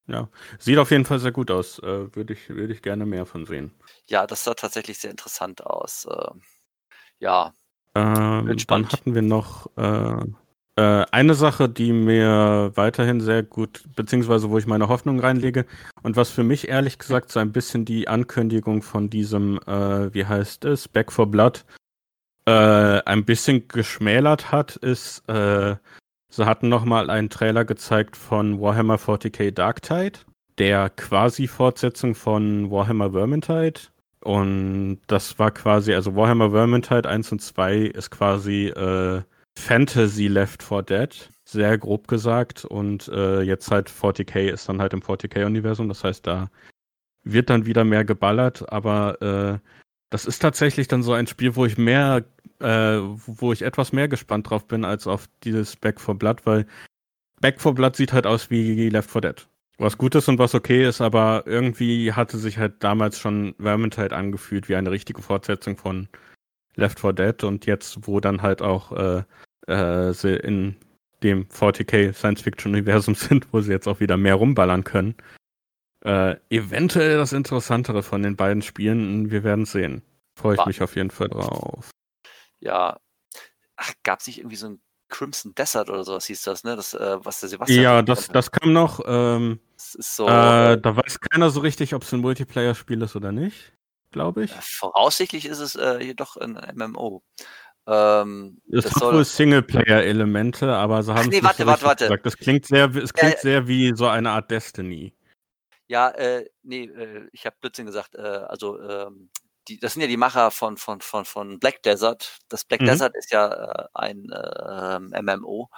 C: Ja. Sieht auf jeden Fall sehr gut aus. Würde ich gerne mehr von sehen.
B: Ja, das sah tatsächlich sehr interessant aus. Ja,
C: Dann
B: spannend.
C: hatten wir noch eine Sache, die mir weiterhin sehr gut, beziehungsweise wo ich meine Hoffnung reinlege und was für mich ehrlich gesagt so ein bisschen die Ankündigung von diesem, wie heißt es, Back 4 Blood, ein bisschen geschmälert hat, ist, sie hatten nochmal einen Trailer gezeigt von Warhammer 40k Darktide, der quasi Fortsetzung von Warhammer Vermintide. Und das war quasi, also Warhammer Vermintide 1 und 2 ist quasi Fantasy Left 4 Dead, sehr grob gesagt. Und jetzt halt 40k ist dann halt im 40k-Universum. Das heißt, da wird dann wieder mehr geballert. Aber das ist tatsächlich dann so ein Spiel, wo ich etwas mehr gespannt drauf bin, als auf dieses Back 4 Blood, weil Back 4 Blood sieht halt aus wie Left 4 Dead. Was gut ist und was okay ist, aber irgendwie hatte sich halt damals schon Vermintide angefühlt wie eine richtige Fortsetzung von Left 4 Dead und jetzt, wo dann halt auch sie in dem 40k Science-Fiction-Universum sind, wo sie jetzt auch wieder mehr rumballern können, eventuell das Interessantere von den beiden Spielen, wir werden sehen. Freue ich mich auf jeden Fall drauf.
B: Ja, gab es nicht irgendwie so ein Crimson Desert oder sowas hieß das, ne? Das, was der Sebastian.
C: Ja, das kam noch.
B: Das ist so.
C: Da weiß keiner so richtig, ob es ein Multiplayer-Spiel ist oder nicht, glaube ich.
B: Voraussichtlich ist es jedoch ein MMO.
C: Es hat wohl Singleplayer-Elemente, aber sie haben es nicht so richtig gesagt. Es klingt sehr wie so eine Art Destiny.
B: Ja, ich habe Blödsinn gesagt. Das sind ja die Macher von Black Desert. Das Black Desert ist ja ein MMO.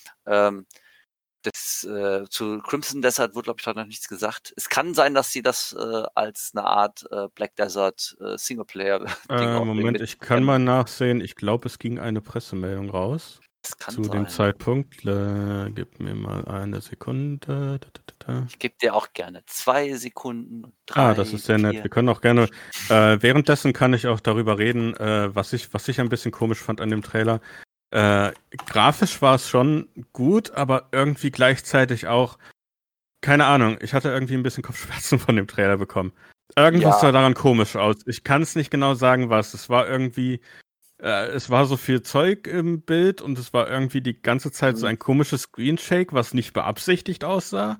B: Zu Crimson Desert wurde, glaube ich, noch nichts gesagt. Es kann sein, dass sie das als eine Art Black Desert Singleplayer-Ding
C: Moment, ich kann mal nachsehen. Ich glaube, es ging eine Pressemeldung raus.
B: Das kann
C: zu
B: sein.
C: dem Zeitpunkt. Gib mir mal eine Sekunde.
B: Ich gebe dir auch gerne 2 Sekunden. 3,
C: das ist sehr nett. Wir können auch gerne. Währenddessen kann ich auch darüber reden, was ich ein bisschen komisch fand an dem Trailer. Grafisch war es schon gut, aber irgendwie gleichzeitig auch, keine Ahnung, ich hatte irgendwie ein bisschen Kopfschmerzen von dem Trailer bekommen. Irgendwas sah daran komisch aus. Ich kann es nicht genau sagen, was. Es war irgendwie, es war so viel Zeug im Bild und es war irgendwie die ganze Zeit so ein komisches Screenshake, was nicht beabsichtigt aussah.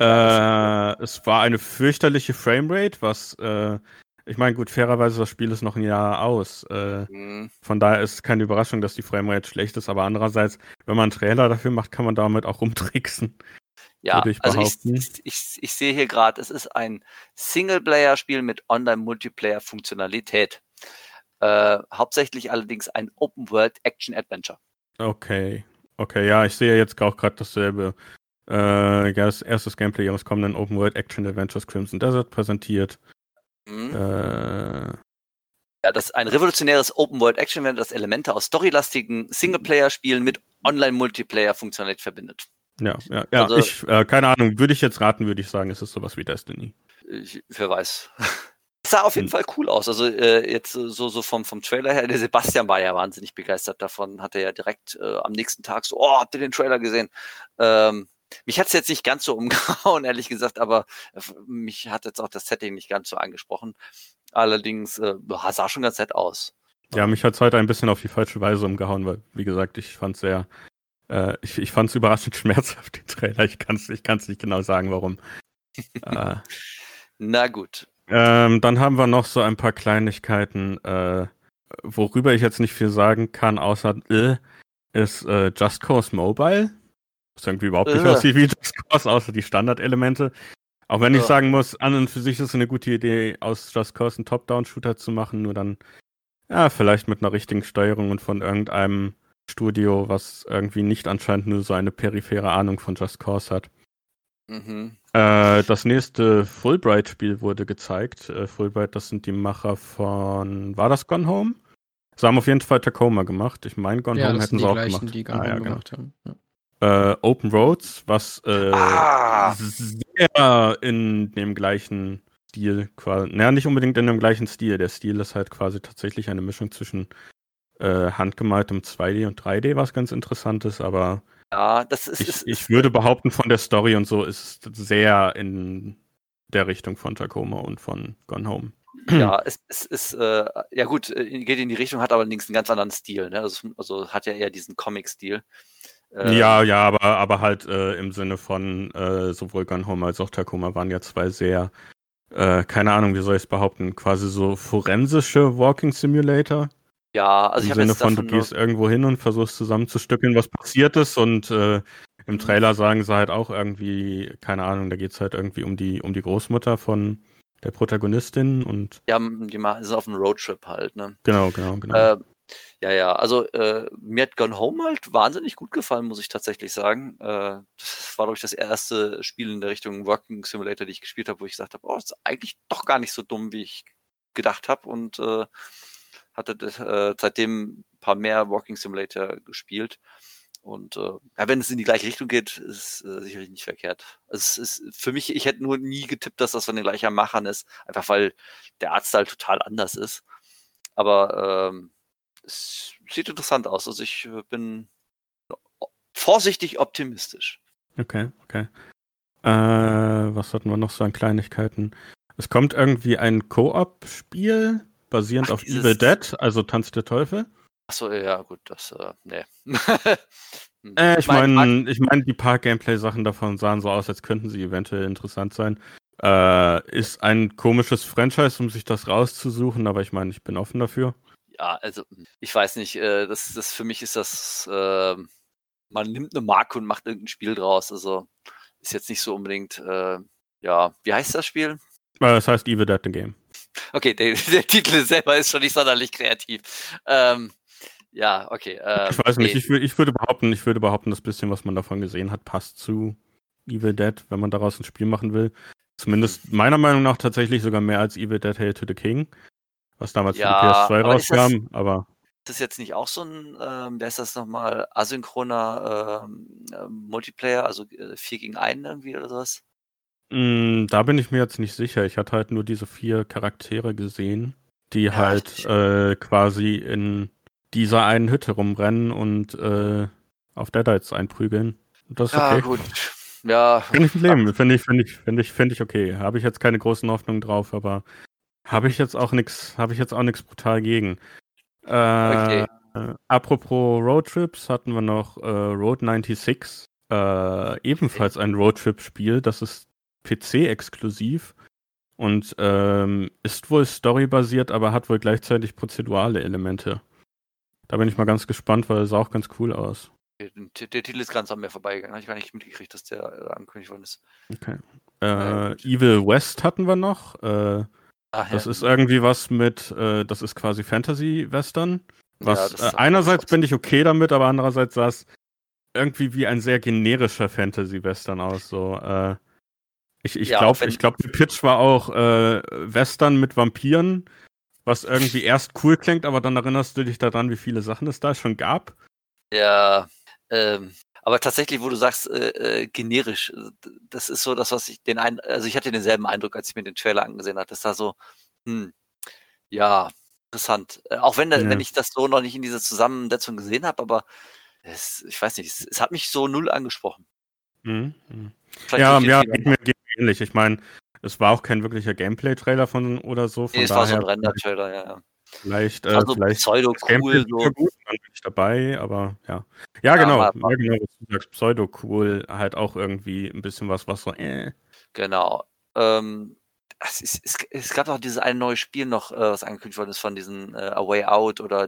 C: Es war eine fürchterliche Framerate, was ich meine, gut, fairerweise, das Spiel ist noch ein Jahr aus. Von daher ist es keine Überraschung, dass die Framerate schlecht ist, aber andererseits, wenn man einen Trailer dafür macht, kann man damit auch rumtricksen.
B: Ja, ich sehe hier gerade, es ist ein Singleplayer-Spiel mit Online-Multiplayer-Funktionalität. Hauptsächlich allerdings ein Open-World-Action-Adventure.
C: Okay, ja, ich sehe jetzt auch gerade dasselbe. Das erste Gameplay ihres kommenden Open-World-Action-Adventures Crimson Desert präsentiert.
B: Ja, das ist ein revolutionäres Open-World-Action-Adventure, das Elemente aus storylastigen Singleplayer-Spielen mit Online-Multiplayer-Funktionalität verbindet.
C: Ja, also, keine Ahnung, würde ich jetzt raten, würde ich sagen, es ist sowas wie Destiny.
B: Wer weiß. Es sah auf jeden Fall cool aus. Also jetzt so vom Trailer her, der Sebastian war ja wahnsinnig begeistert davon, hat er ja direkt am nächsten Tag so, habt ihr den Trailer gesehen? Mich hat es jetzt nicht ganz so umgehauen, ehrlich gesagt, aber mich hat jetzt auch das Setting nicht ganz so angesprochen. Allerdings sah schon ganz nett aus.
C: Ja, mich hat es heute ein bisschen auf die falsche Weise umgehauen, weil, wie gesagt, ich fand es ich fand es überraschend schmerzhaft, den Trailer. Ich kann's nicht genau sagen, warum.
B: Na gut.
C: Dann haben wir noch so ein paar Kleinigkeiten, worüber ich jetzt nicht viel sagen kann, außer ist Just Cause Mobile. Was irgendwie überhaupt nicht aussieht wie Just Cause, außer die Standardelemente. Auch wenn ich sagen muss, an und für sich ist es eine gute Idee, aus Just Cause einen Top-Down-Shooter zu machen, nur dann, vielleicht mit einer richtigen Steuerung und von irgendeinem Studio, was irgendwie nicht anscheinend nur so eine periphere Ahnung von Just Cause hat. Das nächste Fulbright-Spiel wurde gezeigt. Fulbright, das sind die Macher von, war das Gone Home? Sie haben auf jeden Fall Tacoma gemacht. Ich meine, Gone Home hätten sie auch gemacht.
D: Die Gone Home gemacht haben. Ja.
C: Open Roads, was sehr in dem gleichen Stil quasi, nicht unbedingt in dem gleichen Stil. Der Stil ist halt quasi tatsächlich eine Mischung zwischen handgemaltem 2D und 3D, was ganz interessant ist, aber
B: Ja, das ist.
C: Ich würde behaupten, von der Story und so ist es sehr in der Richtung von Tacoma und von Gone Home.
B: Ja, es ist, ja gut, geht in die Richtung, hat allerdings einen ganz anderen Stil, ne? Also hat ja eher diesen Comic-Stil.
C: Ja, aber halt im Sinne von sowohl Gone Home als auch Tacoma waren ja zwei sehr, keine Ahnung, wie soll ich es behaupten, quasi so forensische Walking Simulator.
B: Ja, also
C: Im
B: ich habe
C: Sinne
B: jetzt
C: von, du
B: davon
C: gehst irgendwo hin und versuchst zusammenzustückeln, was passiert ist und im Trailer sagen sie halt auch irgendwie, keine Ahnung, da geht es halt irgendwie um die Großmutter von der Protagonistin und
B: die sind auf einem Roadtrip halt, ne?
C: genau.
B: Ja, also mir hat Gone Home halt wahnsinnig gut gefallen, muss ich tatsächlich sagen. Das war, glaube ich, das erste Spiel in der Richtung Walking Simulator, die ich gespielt habe, wo ich gesagt habe, oh, das ist eigentlich doch gar nicht so dumm, wie ich gedacht habe und hatte seitdem ein paar mehr Walking Simulator gespielt. Und ja, wenn es in die gleiche Richtung geht, ist sicherlich nicht verkehrt. Also es ist für mich, ich hätte nur nie getippt, dass das von den gleichen Machern ist, einfach weil der Artstyle total anders ist. Aber es sieht interessant aus. Also ich bin vorsichtig optimistisch.
C: Okay. Was hatten wir noch so an Kleinigkeiten? Es kommt irgendwie ein Koop-Spiel basierend auf Evil Dead, also Tanz der Teufel.
B: Achso, ja, gut, das, nee.
C: Ich meine, die paar Gameplay-Sachen davon sahen so aus, als könnten sie eventuell interessant sein. Ist ein komisches Franchise, um sich das rauszusuchen, aber ich meine, ich bin offen dafür.
B: Ja, also, ich weiß nicht, das für mich ist das, man nimmt eine Marke und macht irgendein Spiel draus, also ist jetzt nicht so unbedingt, ja, wie heißt das Spiel?
C: Das heißt Evil Dead the Game.
B: Okay, der Titel selber ist schon nicht sonderlich kreativ. Ja, okay.
C: Ich weiß nicht, ich würde behaupten, das bisschen, was man davon gesehen hat, passt zu Evil Dead, wenn man daraus ein Spiel machen will. Zumindest meiner Meinung nach tatsächlich sogar mehr als Evil Dead Hail to the King, was damals für die PS2 rauskam, aber...
B: Ist das jetzt nicht auch so ein, wer ist das nochmal, asynchroner Multiplayer, also 4 gegen 1 irgendwie oder sowas?
C: Da bin ich mir jetzt nicht sicher. Ich hatte halt nur diese 4 Charaktere gesehen, die halt quasi in dieser einen Hütte rumrennen und auf Deadites einprügeln. Das ist okay.
B: Ja, gut. Ja.
C: Kann ich mit leben. Finde ich okay. Habe ich jetzt keine großen Hoffnungen drauf, aber habe ich jetzt auch nichts brutal gegen.
B: Okay.
C: Apropos Roadtrips hatten wir noch Road 96. Ebenfalls ein Roadtrip-Spiel. Das ist PC-exklusiv und ist wohl storybasiert, aber hat wohl gleichzeitig prozedurale Elemente. Da bin ich mal ganz gespannt, weil es sah auch ganz cool aus.
B: Der Titel ist ganz an mir vorbeigegangen. Habe ich gar nicht mitgekriegt, dass der angekündigt worden ist.
C: Okay. Evil West hatten wir noch. Das ist irgendwie was mit, das ist quasi Fantasy-Western. Was einerseits bin ich okay damit, aber andererseits sah es irgendwie wie ein sehr generischer Fantasy-Western aus. So, ich glaube, der Pitch war auch Western mit Vampiren, was irgendwie erst cool klingt, aber dann erinnerst du dich daran, wie viele Sachen es da schon gab.
B: Ja, aber tatsächlich, wo du sagst, generisch, das ist so das, was ich also ich hatte denselben Eindruck, als ich mir den Trailer angesehen habe, das da so, ja, interessant. Auch wenn ich das so noch nicht in dieser Zusammensetzung gesehen habe, aber ich weiß nicht, es hat mich so null angesprochen.
C: Ja, geht mir ähnlich. Ich meine, es war auch kein wirklicher Gameplay-Trailer von oder so.
B: Von es war so ein Render-Trailer, ja.
C: Vielleicht
B: Pseudo-cool.
C: So. Gut, dann bin ich dabei, aber ja. Ja, genau, was du sagst, Pseudo-cool, halt auch irgendwie ein bisschen was so,
B: Genau. Es gab auch dieses eine neue Spiel noch, was angekündigt worden ist von diesen A Way Out oder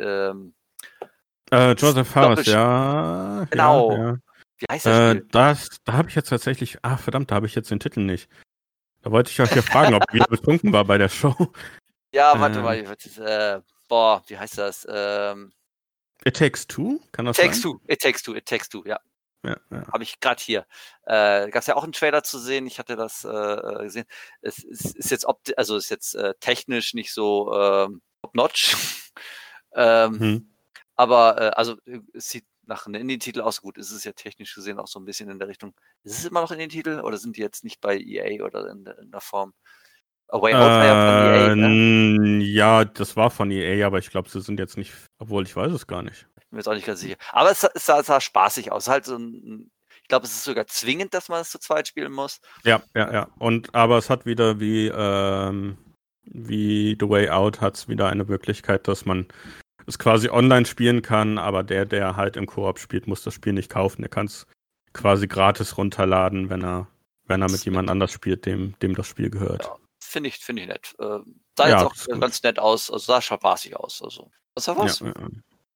C: Joseph House, ja.
B: Genau.
C: Ja.
B: Wie heißt das Spiel?
C: Da habe ich jetzt tatsächlich, verdammt, da habe ich jetzt den Titel nicht. Da wollte ich euch ja fragen, ob wieder betrunken war bei der Show.
B: Ja, warte mal, wie heißt das?
C: It Takes Two? Kann das sein?
B: It Takes Two, ja.
C: Ja.
B: Habe ich gerade hier. Gab es ja auch einen Trailer zu sehen, ich hatte das gesehen. Es ist jetzt ist jetzt technisch nicht so top-notch. Aber also es sieht nach einem Indie-Titel aus. Gut, ist es ja technisch gesehen auch so ein bisschen in der Richtung. Ist es immer noch Indie-Titel oder sind die jetzt nicht bei EA oder in der Form? A Way Out war ja von EA, ne?
C: Ja, das war von EA, aber ich glaube, sie sind jetzt nicht, obwohl ich weiß es gar nicht.
B: mir jetzt auch nicht ganz sicher. Aber es sah spaßig aus. Halt so ich glaube, es ist sogar zwingend, dass man es zu zweit spielen muss.
C: Ja. Aber es hat wieder wie The Way Out hat es wieder eine Möglichkeit, dass man es quasi online spielen kann, aber der halt im Koop spielt, muss das Spiel nicht kaufen. Der kann es quasi gratis runterladen, wenn er mit jemand anders spielt, dem das Spiel gehört.
B: Ja, finde ich nett. Sah jetzt auch ganz nett aus, also sah spaßig aus. Also. Was war was?
C: Ja.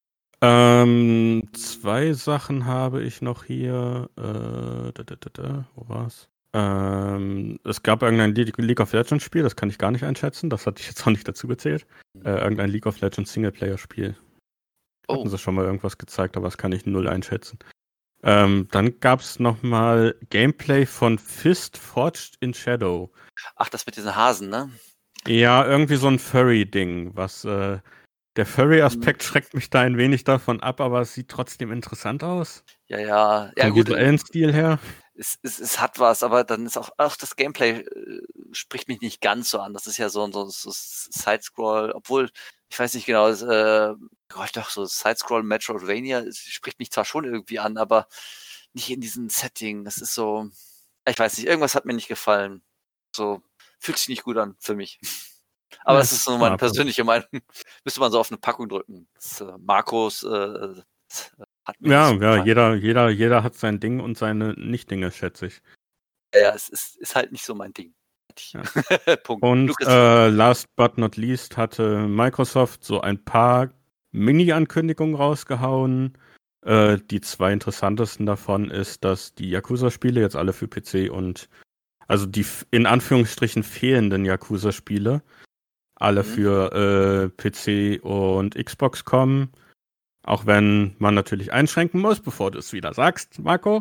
C: 2 Sachen habe ich noch hier. Wo war's? Es gab irgendein League of Legends Spiel, das kann ich gar nicht einschätzen. Das hatte ich jetzt auch nicht dazu gezählt. Irgendein League of Legends Singleplayer-Spiel. Hatten sie schon mal irgendwas gezeigt, aber das kann ich 0 einschätzen. Dann gab es nochmal Gameplay von Fist Forged in Shadow.
B: Ach, das mit diesen Hasen, ne?
C: Ja, irgendwie so ein Furry-Ding, was der Furry-Aspekt schreckt mich da ein wenig davon ab, aber es sieht trotzdem interessant aus.
B: Ja,
C: vom
B: gut.
C: visuellen Stil her.
B: Es hat was, aber dann ist auch das Gameplay spricht mich nicht ganz so an. Das ist ja so Sidescroll, obwohl, ich weiß nicht genau, so Sidescroll Metroidvania spricht mich zwar schon irgendwie an, aber nicht in diesem Setting. Das ist so, ich weiß nicht, irgendwas hat mir nicht gefallen. So, fühlt sich nicht gut an für mich. Aber das ist so meine persönliche Meinung. Müsste man so auf eine Packung drücken. Markus hat mir nicht so gefallen.
C: Jeder hat sein Ding und seine Nicht-Dinge, schätze ich.
B: Ja, es ist halt nicht so mein Ding.
C: Ja.
B: Punkt.
C: Und last but not least hatte Microsoft so ein paar Mini-Ankündigungen rausgehauen. Die 2 interessantesten davon ist, dass die Yakuza-Spiele jetzt alle für PC und also die in Anführungsstrichen fehlenden Yakuza-Spiele alle für PC und Xbox kommen. Auch wenn man natürlich einschränken muss, bevor du es wieder sagst, Marco.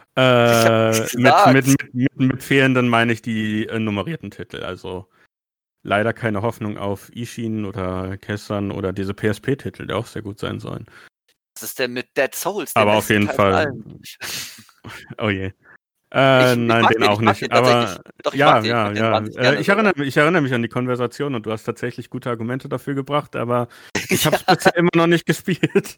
C: Mit fehlenden meine ich die nummerierten Titel. Also leider keine Hoffnung auf Ishin oder Kessan oder diese PSP-Titel, die auch sehr gut sein sollen.
B: Was ist denn mit Dead Souls?
C: Aber auf jeden Fall. Oh je. Nein, den auch nicht. Aber ja. Ich erinnere mich an die Konversation und du hast tatsächlich gute Argumente dafür gebracht, aber ich habe es bisher immer noch nicht gespielt.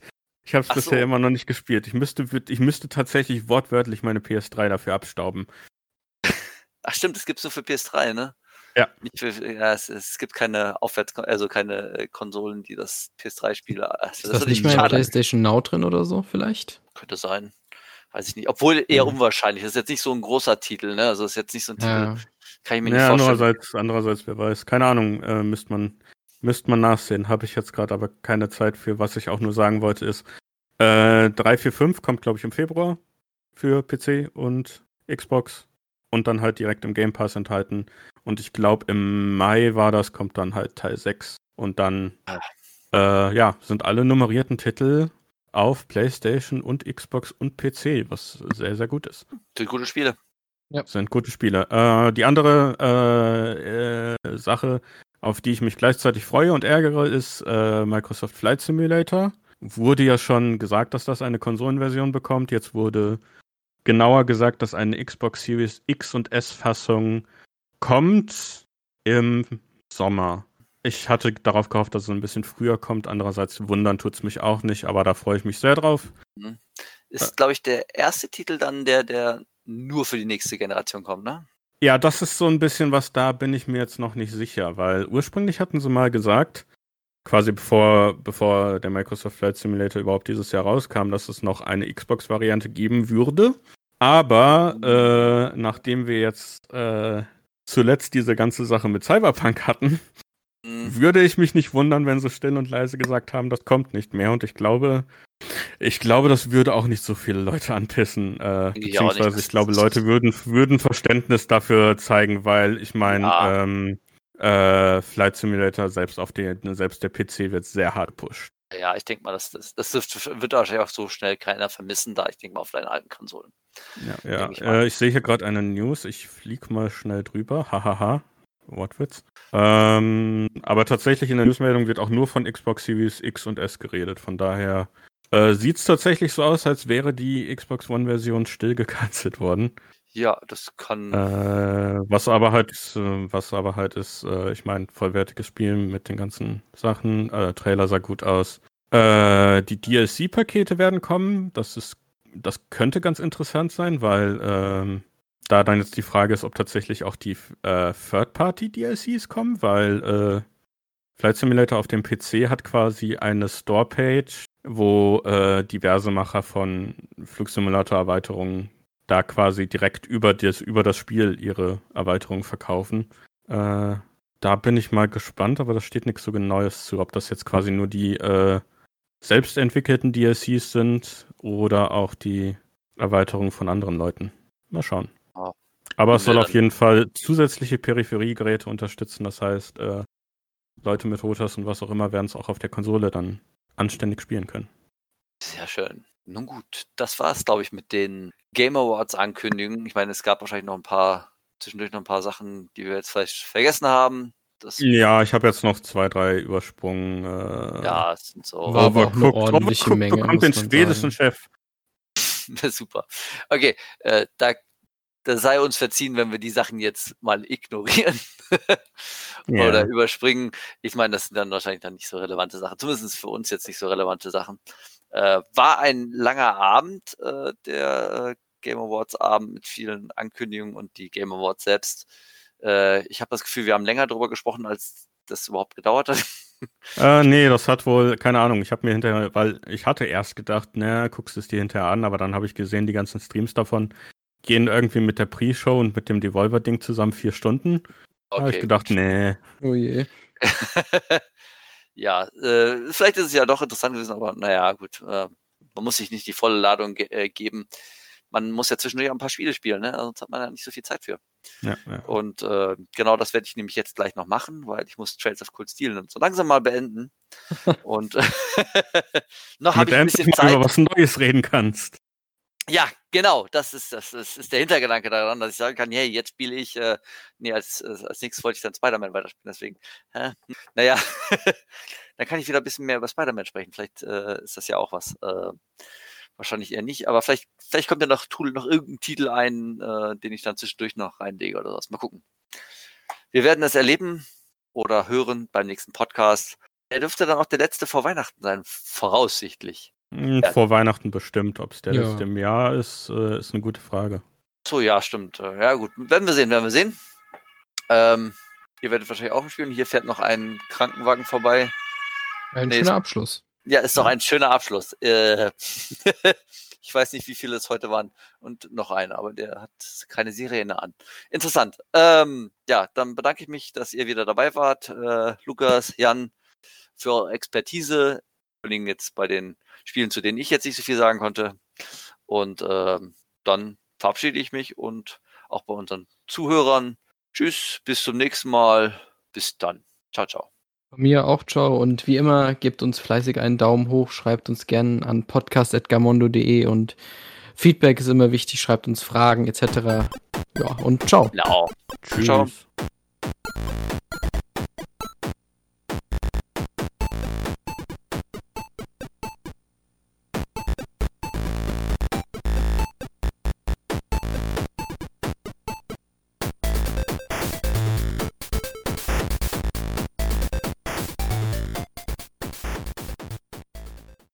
C: Ich müsste tatsächlich wortwörtlich meine PS3 dafür abstauben.
B: Ach stimmt, es gibt es nur für PS3, ne?
C: Ja.
B: Es gibt keine keine Konsolen, die das PS3-Spiel.
D: Ist das nicht mehr PlayStation Now drin oder so vielleicht?
B: Könnte sein. Weiß ich nicht. Obwohl eher unwahrscheinlich. Das ist jetzt nicht so ein großer Titel, ne? Also das ist jetzt nicht so ein Titel. Kann ich mir nicht vorstellen.
C: Andererseits, wer weiß. Keine Ahnung, müsste man nachsehen. Habe ich jetzt gerade aber keine Zeit für. Was ich auch nur sagen wollte ist, 345 kommt, glaube ich, im Februar für PC und Xbox und dann halt direkt im Game Pass enthalten. Und ich glaube, im Mai kommt dann halt Teil 6. Und dann sind alle nummerierten Titel auf PlayStation und Xbox und PC, was sehr, sehr gut ist.
B: Sind gute Spiele.
C: Ja. Sind gute Spiele. Die andere Sache, auf die ich mich gleichzeitig freue und ärgere, ist Microsoft Flight Simulator. Wurde ja schon gesagt, dass das eine Konsolenversion bekommt. Jetzt wurde genauer gesagt, dass eine Xbox Series X und S-Fassung kommt im Sommer. Ich hatte darauf gehofft, dass es ein bisschen früher kommt. Andererseits wundern tut es mich auch nicht, aber da freue ich mich sehr drauf.
B: Ist, glaube ich, der erste Titel dann, der nur für die nächste Generation kommt, ne?
C: Ja, das ist so ein bisschen was, da bin ich mir jetzt noch nicht sicher, weil ursprünglich hatten sie mal gesagt, quasi bevor der Microsoft Flight Simulator überhaupt dieses Jahr rauskam, dass es noch eine Xbox-Variante geben würde. Aber nachdem wir jetzt zuletzt diese ganze Sache mit Cyberpunk hatten, würde ich mich nicht wundern, wenn sie still und leise gesagt haben, das kommt nicht mehr. Und ich glaube, das würde auch nicht so viele Leute anpissen. Beziehungsweise ich glaube, Leute würden Verständnis dafür zeigen, weil ich meine, Flight Simulator selbst der PC wird sehr hart pusht.
B: Ja, ich denke mal, das wird wahrscheinlich auch so schnell keiner vermissen, da ich denke mal auf deinen alten Konsolen.
C: Ja. Ich sehe hier gerade eine News, ich fliege mal schnell drüber. Hahaha. Wortwitz. Aber tatsächlich in der Newsmeldung wird auch nur von Xbox Series X und S geredet. Von daher sieht es tatsächlich so aus, als wäre die Xbox One-Version still gecancelt worden.
B: Ja, das kann.
C: Was aber halt ist, ich meine, vollwertiges Spiel mit den ganzen Sachen. Trailer sah gut aus. Die DLC-Pakete werden kommen. Das könnte ganz interessant sein, weil da dann jetzt die Frage ist, ob tatsächlich auch die Third-Party-DLCs kommen, weil Flight Simulator auf dem PC hat quasi eine Store-Page, wo diverse Macher von Flugsimulator-Erweiterungen da quasi direkt über das Spiel ihre Erweiterungen verkaufen. Da bin ich mal gespannt, aber da steht nichts so Genaues zu, ob das jetzt quasi nur die selbstentwickelten DLCs sind oder auch die Erweiterungen von anderen Leuten. Mal schauen.
B: Oh.
C: Aber es soll auf jeden Fall zusätzliche Peripheriegeräte unterstützen. Das heißt, Leute mit Routers und was auch immer werden es auch auf der Konsole dann anständig spielen können.
B: Sehr schön. Nun gut, das war es, glaube ich, mit den Game Awards Ankündigungen. Ich meine, es gab wahrscheinlich zwischendurch noch ein paar Sachen, die wir jetzt vielleicht vergessen haben.
C: Ja, ich habe jetzt noch 2, 3 übersprungen.
B: Ja, es sind so.
D: War aber auch eine ordentliche Menge.
C: Bekommt den schwedischen Chef.
B: Super. Okay, da sei uns verziehen, wenn wir die Sachen jetzt mal ignorieren oder überspringen. Ich meine, das sind dann wahrscheinlich dann nicht so relevante Sachen. Zumindest für uns jetzt nicht so relevante Sachen. War ein langer Abend, der Game Awards Abend mit vielen Ankündigungen und die Game Awards selbst. Ich habe das Gefühl, wir haben länger drüber gesprochen, als das überhaupt gedauert hat.
C: Nee, das hat wohl, keine Ahnung, ich habe mir hinterher, weil ich hatte erst gedacht, guckst du es dir hinterher an, aber dann habe ich gesehen, die ganzen Streams davon gehen irgendwie mit der Pre-Show und mit dem Devolver-Ding zusammen 4 Stunden. Da habe ich gedacht, nee.
D: Oh je.
B: Ja, vielleicht ist es ja doch interessant gewesen, aber naja, gut. Man muss sich nicht die volle Ladung geben. Man muss ja zwischendurch auch ein paar Spiele spielen, ne? Sonst hat man ja nicht so viel Zeit für.
C: Ja.
B: Und genau das werde ich nämlich jetzt gleich noch machen, weil ich muss Trails of Cold Steel so langsam mal beenden. Und noch habe ich ein bisschen Zeit.
C: Über was Neues reden kannst.
B: Ja, genau, das ist der Hintergedanke daran, dass ich sagen kann, hey, jetzt spiele ich, als nächstes wollte ich dann Spider-Man weiterspielen, deswegen, naja, dann kann ich wieder ein bisschen mehr über Spider-Man sprechen, vielleicht ist das ja auch was, wahrscheinlich eher nicht, aber vielleicht kommt ja noch irgendein Titel ein, den ich dann zwischendurch noch reinlege oder was, mal gucken. Wir werden es erleben oder hören beim nächsten Podcast. Er dürfte dann auch der letzte vor Weihnachten sein, voraussichtlich.
C: Vor Weihnachten bestimmt. Ob es der letzte im Jahr ist, ist eine gute Frage.
B: So, ja, stimmt. Ja, gut. Werden wir sehen. Ihr werdet wahrscheinlich auch spielen. Hier fährt noch ein Krankenwagen vorbei.
D: Ein schöner Abschluss.
B: Ja, ist doch ein schöner Abschluss. Ich weiß nicht, wie viele es heute waren. Und noch einer, aber der hat keine Sirene an. Interessant. Ja, dann bedanke ich mich, dass ihr wieder dabei wart. Lukas, Jan, für eure Expertise. Vor allem jetzt bei den Spielen, zu denen ich jetzt nicht so viel sagen konnte. Und dann verabschiede ich mich und auch bei unseren Zuhörern. Tschüss, bis zum nächsten Mal. Bis dann. Ciao, ciao.
D: Von mir auch ciao und wie immer, gebt uns fleißig einen Daumen hoch, schreibt uns gerne an podcast@gamondo.de und Feedback ist immer wichtig, schreibt uns Fragen etc. Ja, und ciao.
B: Genau.
C: Tschüss.
B: Ciao.